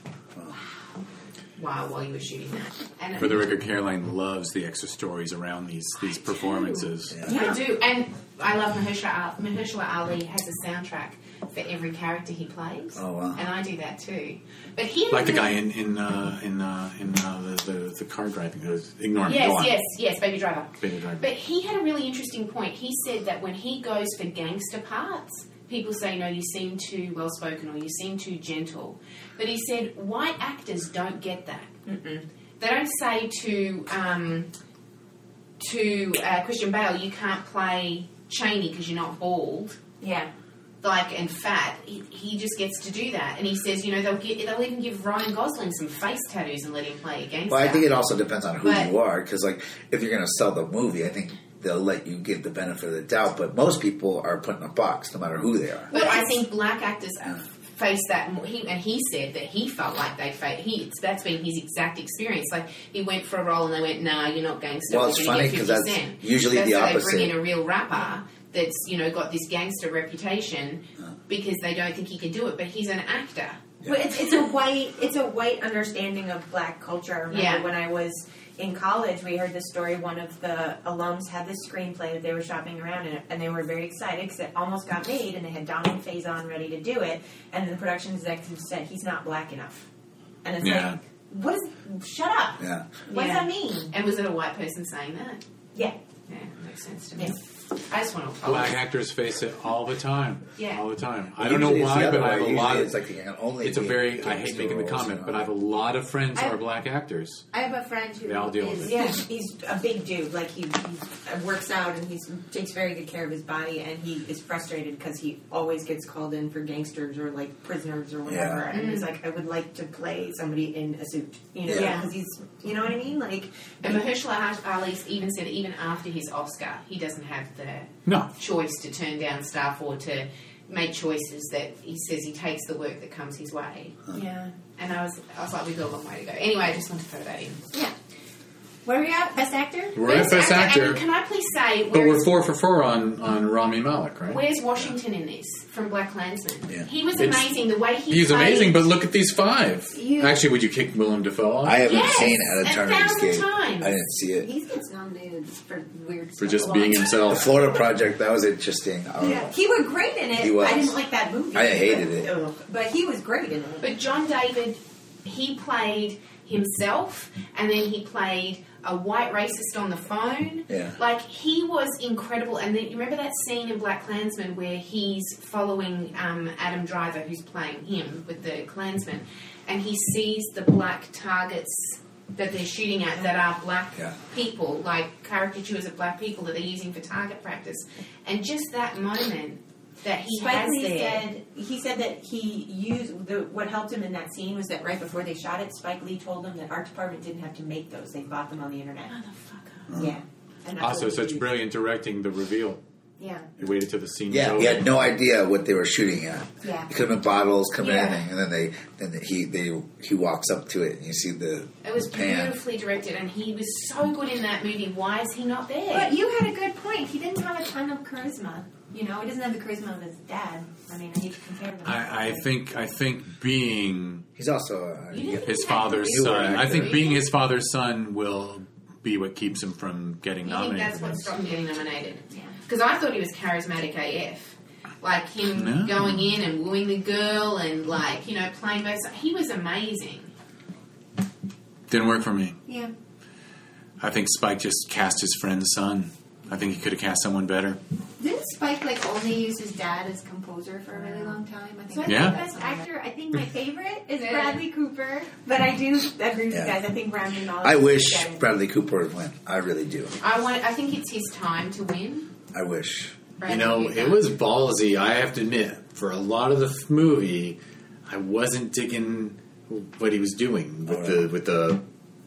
while while you were shooting that." And For the record, Caroline loves the extra stories around these these performances. Yeah. I do, and I love Mahershala, Mahershala Ali has a soundtrack for every character he plays. Oh, wow. And I do that too. But he Like the guy in in uh, in uh, in uh, the, the the car driving. It was, ignore me. Go Yes, on. yes, yes, Baby Driver. Baby Driver. But he had a really interesting point. He said that when he goes for gangster parts, people say, no, you seem too well-spoken or you seem too gentle. But he said white actors don't get that. Mm-mm. They don't say to um, to uh, Christian Bale, you can't play Cheney because you're not bald. Yeah. Like and fat, he, he just gets to do that, and he says, you know, they'll get, they'll even give Ryan Gosling some face tattoos and let him play a gangster. Well, I think it also depends on who But- you are, because like if you're going to sell the movie, I think they'll let you give the benefit of the doubt. But most people are put in a box, no matter who they are. But I think black actors face that more. He, and he said that he felt like they face. He that's been his exact experience. Like he went for a role and they went, "Nah, you're not gangster." Well, we're it's gonna funny get 'cause fifty that's cent." usually that's the why opposite. They bring in a real rapper that's you know got this gangster reputation because they don't think he can do it, but he's an actor. Yeah. Well, it's, it's a white it's a white understanding of black culture. I remember Yeah. when I was in college, we heard the story. One of the alums had this screenplay that they were shopping around in, and they were very excited because it almost got made, and they had Donald Faison ready to do it, and the production executive said he's not black enough, and it's Yeah. like, what is? Shut up! Yeah. What Yeah. does that mean? And was it a white person saying that? Yeah, Yeah, makes sense to me. Yeah. I just want to Black actors face it all the time. Yeah. All the time. I don't know Usually it's the why, other but I have way. a lot Usually of. it's like you can only It's a be very. I gangster hate making the roles, comment, you but know. I have a lot of friends who I- are black actors. I have a friend who They all deal with is- it. yeah, he's a big dude. Like he, he works out and he takes very good care of his body, and he is frustrated because he always gets called in for gangsters or like prisoners or whatever. Yeah. And he's like, I would like to play somebody in a suit, you know? Yeah. Because he's, you know what I mean? Like, And Mahershala Ali even said even after his Oscar, he doesn't have the No. choice to turn down stuff or to make choices that he says he takes the work that comes his way. yeah, And I was, I was like, we've got a long way to go. Anyway, I just want to throw that in. yeah. Where are we at? Best actor? We're at Best Actor. And can I please say, But where's, we're four for four on, on Rami Malek, right? where's Washington in this from Black Klansman? Yeah. He was It's- amazing. The way he He's played, amazing, but look at these five. You- Actually, would you kick Willem Dafoe off? I haven't Yes, seen At a Eternity's thousand Gate. times. I didn't see it. He gets nominated for weird for stuff just a being lot. The himself. Florida Project, that was interesting. Um, Yeah, he was great in it. He was. I didn't like that movie. I hated it. Ugh. But he was great in it. But John David, he played himself, and then he played a white racist on the phone. Yeah. Like, he was incredible. And then, you remember that scene in Black Klansman where he's following um, Adam Driver, who's playing him with the Klansman, and he sees the black targets that they're shooting at that are black Yeah. people, like caricatures of black people that they're using for target practice. And just that moment that he Spike has Lee there. said he said that he used the what helped him in that scene was that right before they shot it, Spike Lee told him that art department didn't have to make those; they bought them on the internet. Motherfucker. Yeah, and that's Also, what such he- brilliant directing, the reveal. Yeah, He waited till the scene Yeah, was he over. had no idea what they were shooting at. Yeah. It could have been bottles, could have been Yeah. anything, and then they, then he, they, he walks up to it, and you see the, It was the pan. beautifully directed, and he was so good in that movie. Why is he not there? but you had a good point. He didn't have a ton of charisma. You know, he doesn't have the charisma of his dad. I mean, I hate to compare them. I, I think I think being He's also uh, You didn't his think that father's You were son, I think accurate. being his father's son will be what keeps him from getting You think nominated. that's for what this. stopped him getting nominated? Yeah. Because I thought he was charismatic A F. Like him No. going in and wooing the girl and, like, you know, playing both sides. He was amazing. Didn't work for me. Yeah, I think Spike just cast his friend's son. I think he could have cast someone better. Didn't Spike like only use his dad as composer for a really long time? I think So I Yeah. think best actor, I think my favorite is Yeah. Bradley Cooper, but I do agree with Yeah. you guys. I think Rami Malek. I wish should get it. Bradley Cooper would win. I really do. I want. I think it's his time to win. I wish. You Bradley know, Cooper. it was ballsy, I have to admit. For a lot of the f- movie, I wasn't digging what he was doing with Alright. the with the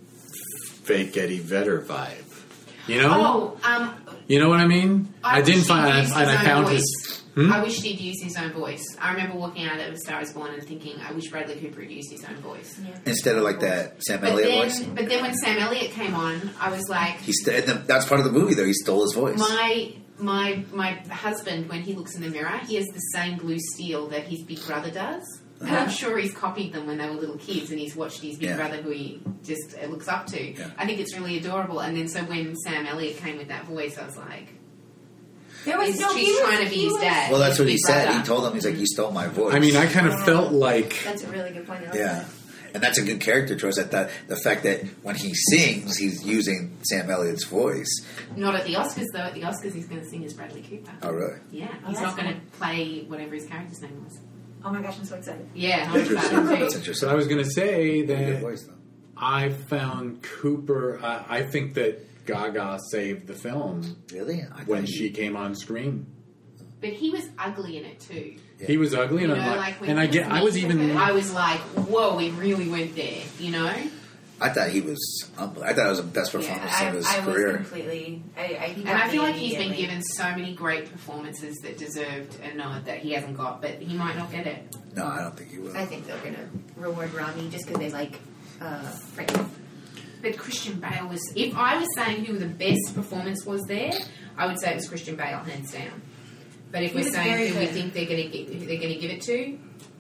fake Eddie Vedder vibe. You know? Oh, um, You know what I mean? I, I, didn't wish find, he'd and used I, and his I own found voice. his. Hmm? I wish he'd used his own voice. I remember walking out of A Star Is Born and thinking, I wish Bradley Cooper had used his own voice. Yeah. Instead of like that Sam But Elliott then, voice. but then when Sam Elliott came on, I was like, He st- and the, that's part of the movie, though. He stole his voice. my my my husband, when he looks in the mirror, he has the same blue steel that his big brother does. And I'm sure he's copied them when they were little kids, and he's watched his big Yeah. brother, who he just uh, looks up to. Yeah. I think it's really adorable. And then so when Sam Elliott came with that voice, I was like, There was he's, no. she's he was, trying to be he his was- dad. well, that's what he his said. brother. He told him, he's like, you stole my voice. I mean, I kind of felt like. That's a really good point. I like Yeah. that. And that's a good character choice. That, that the fact that when he sings, he's using Sam Elliott's voice. Not at the Oscars, though. At the Oscars, he's going to sing as Bradley Cooper. Oh, really? Yeah, Oh, he's that's not going cool. to play whatever his character's name was. Oh my gosh, I'm so excited. Yeah, I'm Interesting. excited That's too. interesting. So I was going to say Good that voice, though. I found Cooper. I, I think that Gaga saved the film Really? I when thought she he- came on screen. But he was ugly in it too. Yeah. He was ugly, You and know, I'm like, like when and I he get. I was meeting even. her, I was like, whoa, he really went there. You know? I thought he was. Unbelievable. I thought it was the best performance Yeah, of his I, I was career. completely. I, I, he And got I feel me like he's been immediately. given so many great performances that deserved a nod that he hasn't got, but he might not get it. No, I don't think he will. I think they're gonna reward Rami just because they like uh, Frankie. But Christian Bale was. If I was saying who the best performance was there, I would say it was Christian Bale, hands down. But if He we're was saying very who we good. think they're going to who they're going to give it to,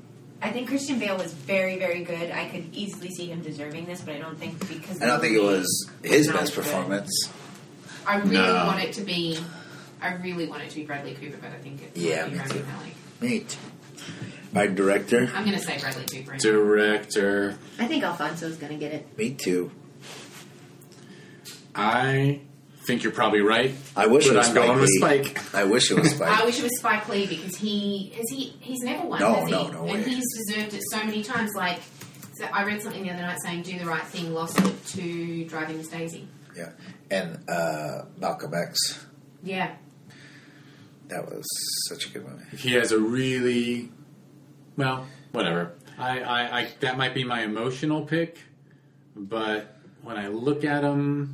I think Christian Bale was very, very good. I could easily see him deserving this, but I don't think because I don't the think it movie was his not best good. performance. I really No. want it to be. I really want it to be Bradley Cooper, but I think it Yeah, might be me Rami too. Malek. Me too. My director. I'm going to say Bradley Cooper. Director. I think Alfonso's gonna get it. Me too. I think you're probably right. I wish but it was I'm going with Spike Spike. I wish it was Spike. I wish it was Spike Lee because he has he he's never won, No, has he? no, no and way. he's deserved it so many times. Like, so I read something the other night saying "Do the Right Thing" lost it to Driving Miss Daisy. Yeah, and uh, Malcolm X. Yeah, That was such a good movie. He has a really, well, whatever. I, I, I that might be my emotional pick, but when I look at him,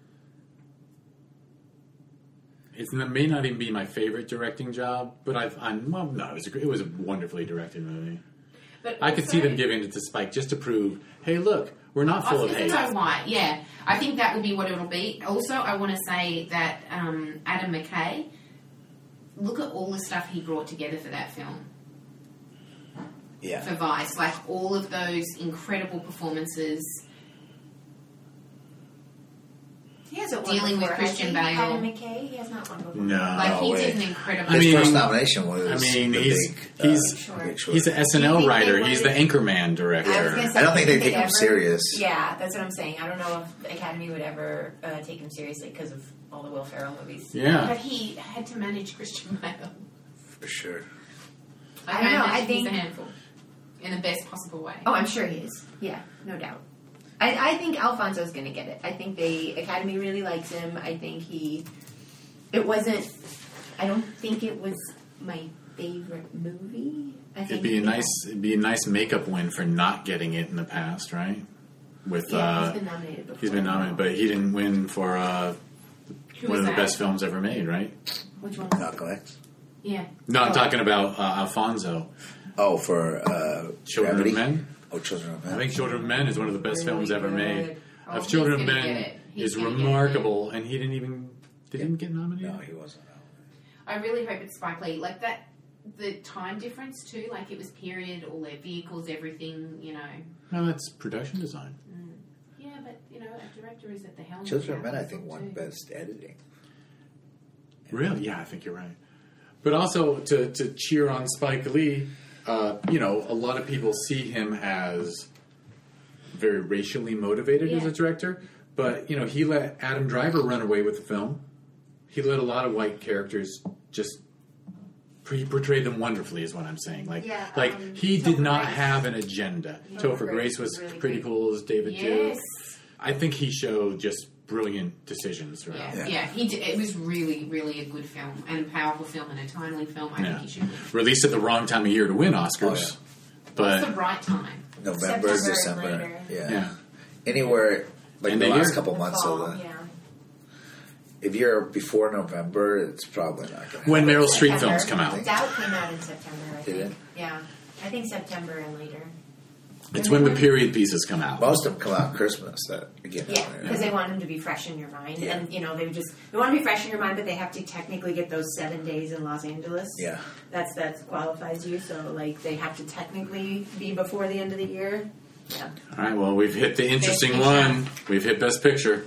it's, it may not even be my favorite directing job. But I've, I'm well, no, it was a, gr- it was a wonderfully directed movie. but I could see also- them giving it to Spike just to prove, hey, look, we're not full of Oscars hate. are so white, yeah. I think that would be what it'll be. Also, I want to say that um, Adam McKay, look at all the stuff he brought together for that film, Yeah, for Vice. Like, all of those incredible performances. He hasn't won Dealing with before, has Christian he? Bale. Adam McKay, he has not won before. No. Like, he way. did an incredible I his mean- first nomination was. I mean, the he's- big, he's- uh, Sure. Big Short. He's an S N Do L you think writer. they He's the wanted- Anchorman director. I was gonna say, I don't think do they you take him ever- serious. Yeah, that's what I'm saying. I don't know if the Academy would ever uh, take him seriously because of all the Will Ferrell movies. Yeah. But he had to manage Christian Bale. For sure. I don't know, I imagine think- he's a handful. In the best possible way. Oh, I'm sure he is. Yeah, no doubt. I, I think Alfonso's going to get it. I think the Academy really likes him. I think he. It wasn't. I don't think it was my favorite movie. I think It'd be a nice, it'd be a nice makeup win for not getting it in the past, right? With Yeah, uh, he's been nominated before. he's been nominated, but he didn't win for uh, Who one was of the that? best films ever made, right? Which one? Malcolm X. Yeah. No, I'm Oh. talking about uh, Alfonso, Oh, for uh, Children Gravity? of Men. Oh, Children of Men. I think Children of Men is one of the best Really films ever good. made. Oh, of he's Children of gonna Men get it. He's is gonna get it. remarkable, and he didn't even didn't get nominated. No, he wasn't. I really hope it's Spike Lee. Like that, the time difference too. Like it was period, all their vehicles, everything. You know. No, that's production design. Yeah, but you know, a director is at the helm. Children of now, Men, I think, too. won Best Editing. Really? Yeah, I think you're right. But also to to cheer on Spike Lee, uh, you know, a lot of people see him as very racially motivated as Yeah. a director. But you know, he let Adam Driver run away with the film. he let a lot of white characters just. He portrayed them wonderfully, is what I'm saying. Like, Yeah, like um, he Topher did not Grace. have an agenda. Yeah. Topher Topher Grace Grace was was really pretty great. cool as David Yes. Duke. I think he showed just brilliant decisions throughout. Yeah, Yeah. yeah. He did, it was really, really a good film and a powerful film and a timely film. I Yeah. think he should win. Released at the wrong time of year to win Oscars, Oh, yeah. It's but the right time. November, September and December. later. Yeah. yeah. Anywhere, like End the of last year? couple months Fall, of the. yeah. If you're before November, it's probably not going to When happen. Meryl Streep September. films come out, Doubt came out in September, I Did think. it? Yeah. I think September and later. it's when the period pieces come out. Most of them come out Christmas. That again. Yeah, because Yeah. they want them to be fresh in your mind. Yeah. And, you know, they just, they want to be fresh in your mind, but they have to technically get those seven days in Los Angeles. Yeah. That's, that qualifies you. So, like, they have to technically be before the end of the year. Yeah. All right, well, we've hit the interesting Best one. We've hit Best Picture.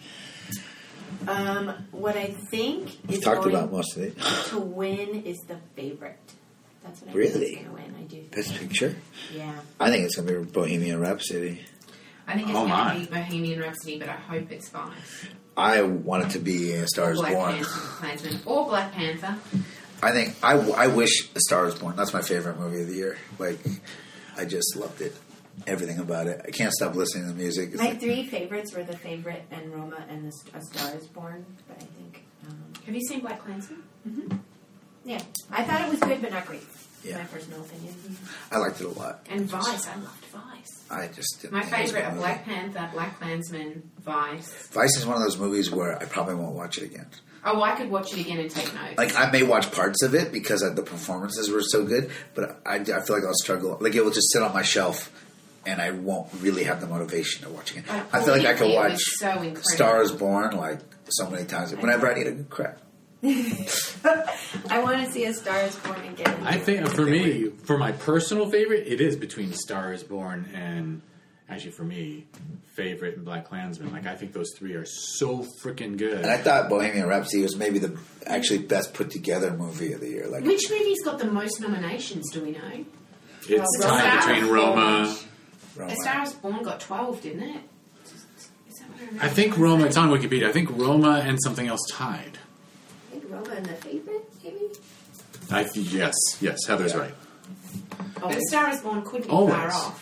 Um, what I think We is talked going about most of it. to win is The Favorite. That's what I Really? think is going to win. I do. think Best that. Picture. Yeah. I think it's going to be Bohemian Rhapsody. I think it's Oh, going my. to be Bohemian Rhapsody, but I hope it's Vice. I want it to be A Star Is Black Born. Panther, Klansman, or Black Panther. I think I, I wish A Star Is Born. That's my favorite movie of the year. Like, I just loved it. Everything about it. I can't stop listening to the music. It's My like, three favorites were The Favorite and Roma and the, A Star Is Born. But I think, um, Have you seen Black Klansman? yeah. I thought it was good, but not great. Yeah. My personal opinion. I liked it a lot. And Vice, I loved Vice. I just didn't My think it was favourite my are movie. Black Panther, Black Klansman, Vice. Vice is one of those movies where I probably won't watch it again. Oh, I could watch it again and take notes. Like, I may watch parts of it because the performances were so good, but I, I feel like I'll struggle. Like, it will just sit on my shelf, and I won't really have the motivation to watch it. Oh, I feel like I could it watch was so incredible. Star Is Born like so many times. Whenever I need a good crack. I want to see A Star Is Born again. I think for me, for my personal favorite, it is between Star Is Born and actually for me, Favorite and Black Klansman. Like I think those three are so freaking good. And I thought Bohemian Rhapsody was maybe the actually best put together movie of the year. Like, Which movie's got the most nominations, do we know? It's Well, tied Roma. between Roma. Roma. A Star Is Born got twelve, didn't it? Is that what I remember? I think Roma. It's on Wikipedia. I think Roma and something else tied. I think Roma and The Favorite, maybe? I th- yes, yes. Heather's Yeah. right. But A Star Is Born could be Always. far off.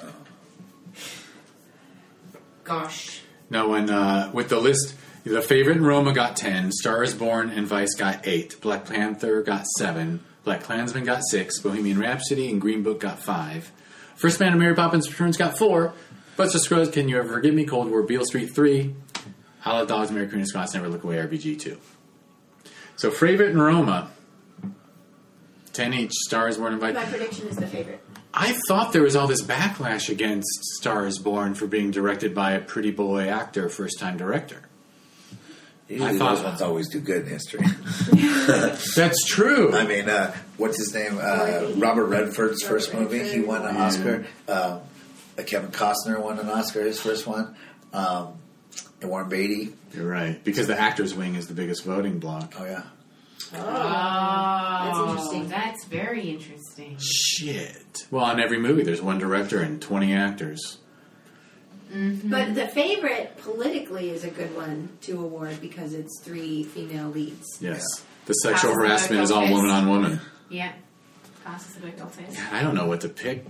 Gosh. No, when uh, with the list, the favorite in Roma got ten, Star Is Born and Vice got eight, Black Panther got seven, Black Klansman got six, Bohemian Rhapsody and Green Book got five, First Man and Mary Poppins Returns got four, Butts of Scruggs, Can You Ever Forgive Me, Cold War, Beale Street three, Isle of Dogs, Mary Queen of Scots, Never Look Away, R B G two. So favorite in Roma, ten each, Star Is Born and Vice. My prediction is The Favorite. I thought there was all this backlash against Star Is Born for being directed by a pretty boy actor, first time director. Usually I thought- those ones always do good in history. That's true. I mean, uh, what's his name? Uh, Robert Redford's first Robert movie. He won an Yeah. Oscar. Um, uh, Kevin Costner won an Oscar, his first one. Um, and Warren Beatty. You're right. Because the actors' wing is the biggest voting block. Oh, yeah. Oh, That's interesting. That's very interesting. Shit. Well, on every movie, there's one director and twenty actors. But The Favorite, politically, is a good one to award because it's three female leads. Yes. The sexual How's the harassment is all vocal woman test? on woman. Yeah. Passes the vocal test. God, I don't know what to pick.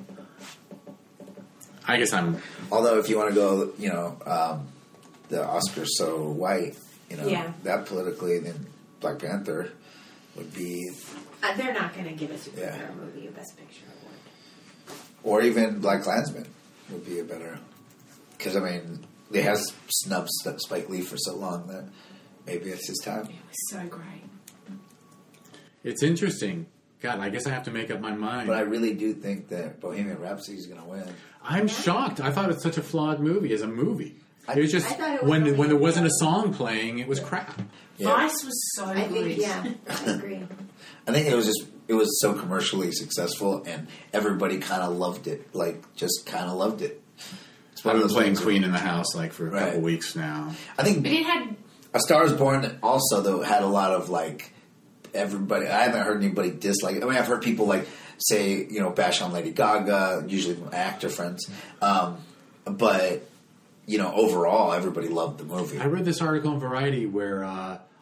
I guess I'm. Although, if you want to go, you know, um, the Oscars so white, you know, Yeah. that politically, then Black Panther would be, Uh, they're not going to give a superhero Yeah. movie a Best Picture award. or even Black Klansman would be a better. Because, I mean, they have snubbed Spike Lee for so long that maybe it's his time. It was so great. It's interesting. God, I guess I have to make up my mind. But I really do think that Bohemian Rhapsody is going to win. I'm shocked. I thought it was such a flawed movie as a movie. I- It was just I thought it was when really when there wasn't a good. song playing, it was crap. Yeah. Vice was so I good. think, yeah, I agree. I think it was just it was so commercially successful, and everybody kind of loved it. Like, just kind of loved it. It's one I've of been those playing things Queen in the house like for a Right. couple weeks now. I think But it had A Star Is Born also though had a lot of like everybody. I haven't heard anybody dislike it. I mean, I've heard people like say you know bash on Lady Gaga, usually my actor friends, um, but you know overall everybody loved the movie. I read this article in Variety where uh,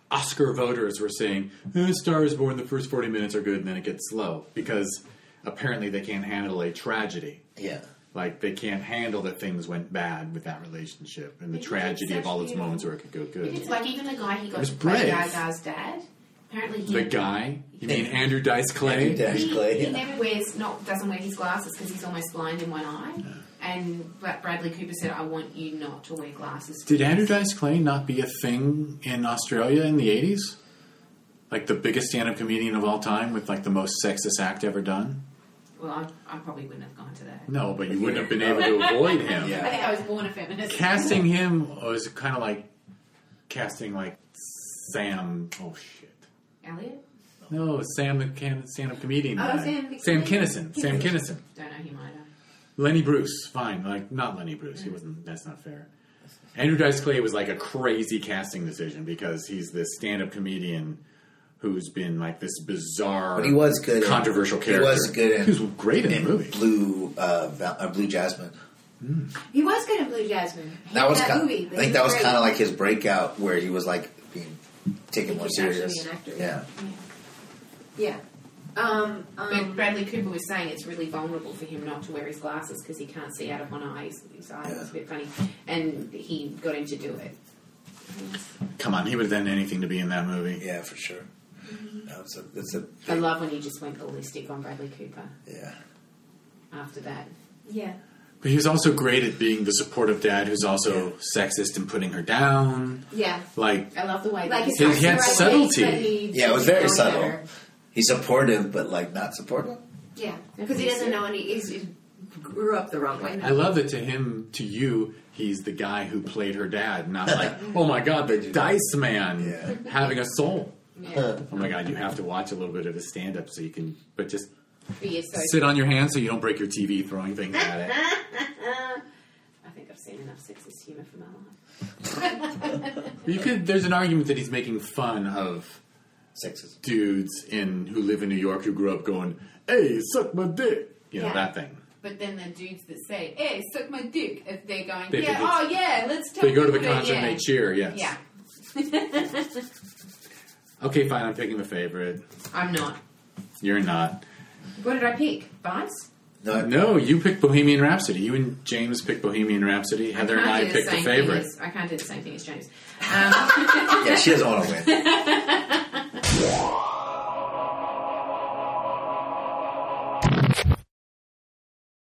Oscar voters were saying, eh, Star is Born, the first forty minutes are good, and then it gets slow. Because apparently they can't handle a tragedy. Yeah. Like, they can't handle that things went bad with that relationship and the But he did tragedy of such all those beautiful- moments where it could go good. It's like even the guy he got was to play brave. Gaga's dad. Apparently, he The guy? You mean Andrew Dice Clay? Andrew Dice He, Clay, he yeah. never wears, not doesn't wear his glasses because he's almost blind in one eye. And Bra- Bradley Cooper said, "I want you not to wear glasses." Did Andrew Dice Clay not be a thing in Australia in the eighties? Like the biggest stand-up comedian of all time with like the most sexist act ever done? Well, I, I probably wouldn't have gone to that. No, but you wouldn't have been able to avoid him. Yeah. I think I was born a feminist. Casting him was kind of like casting like Sam. Oh shit! Elliot? No, Sam the can, stand-up comedian. Oh, guy. Sam the Sam comedian. Kinison. Sam Kinison. Don't know him either. Lenny Bruce. Fine, like not Lenny Bruce. He wasn't. That's not fair. Andrew Dice Clay was like a crazy casting decision because he's this stand-up comedian who's been like this bizarre, But he was good. in- controversial He character. was good. In, He was great in, in the movie. Blue, uh, Val- uh, Blue Jasmine. He was good in Blue Jasmine. He That had was that kind. movie. I think that was great. kind of like his breakout, where he was like being taken He more could actually serious. be an actor, Yeah. Yeah. Um, But um, Bradley Cooper was saying it's really vulnerable for him not to wear his glasses because he can't see out of one eye. His, his eye Yeah. was a bit funny. And he got him to do it. Come on, he would have done anything to be in that movie. Yeah, for sure. No, it's a, it's a I big- love when he just went ballistic on Bradley Cooper yeah. after that. yeah. But he was also great at being the supportive dad who's also sexist and putting her down. Yeah. Like, I love the way Like that his He had right subtlety. ways, but he- Yeah, it was very he subtle. better. He's supportive, but like not supportive. Yeah, because he doesn't know any. He's, he grew up the wrong way. I love that to him, to you, he's the guy who played her dad, not like, oh my god, the Dice Man Yeah. having a soul. Yeah. Oh my god, you have to watch a little bit of his stand-up so you can, but just But yeah, so sit on your hands so you don't break your T V throwing things at it. I think I've seen enough sexist humour for my life. You could. There's an argument that he's making fun of Sexist. dudes in who live in New York who grew up going, "Hey, suck my dick," you know Yeah. that thing. But then the dudes that say, "Hey, suck my dick," if they're going, They "Yeah, think it's- oh yeah, let's." Tell They go to the people concert yeah. and they cheer. Yes. Yeah. Okay, fine. I'm picking the favorite. I'm not. You're not. What did I pick? Vice? No, No, you picked Bohemian Rhapsody. You and James picked Bohemian Rhapsody. Heather and can't I do the picked the same thing favorite. as- I can't do the same thing as James. Um, yeah, she doesn't want to win.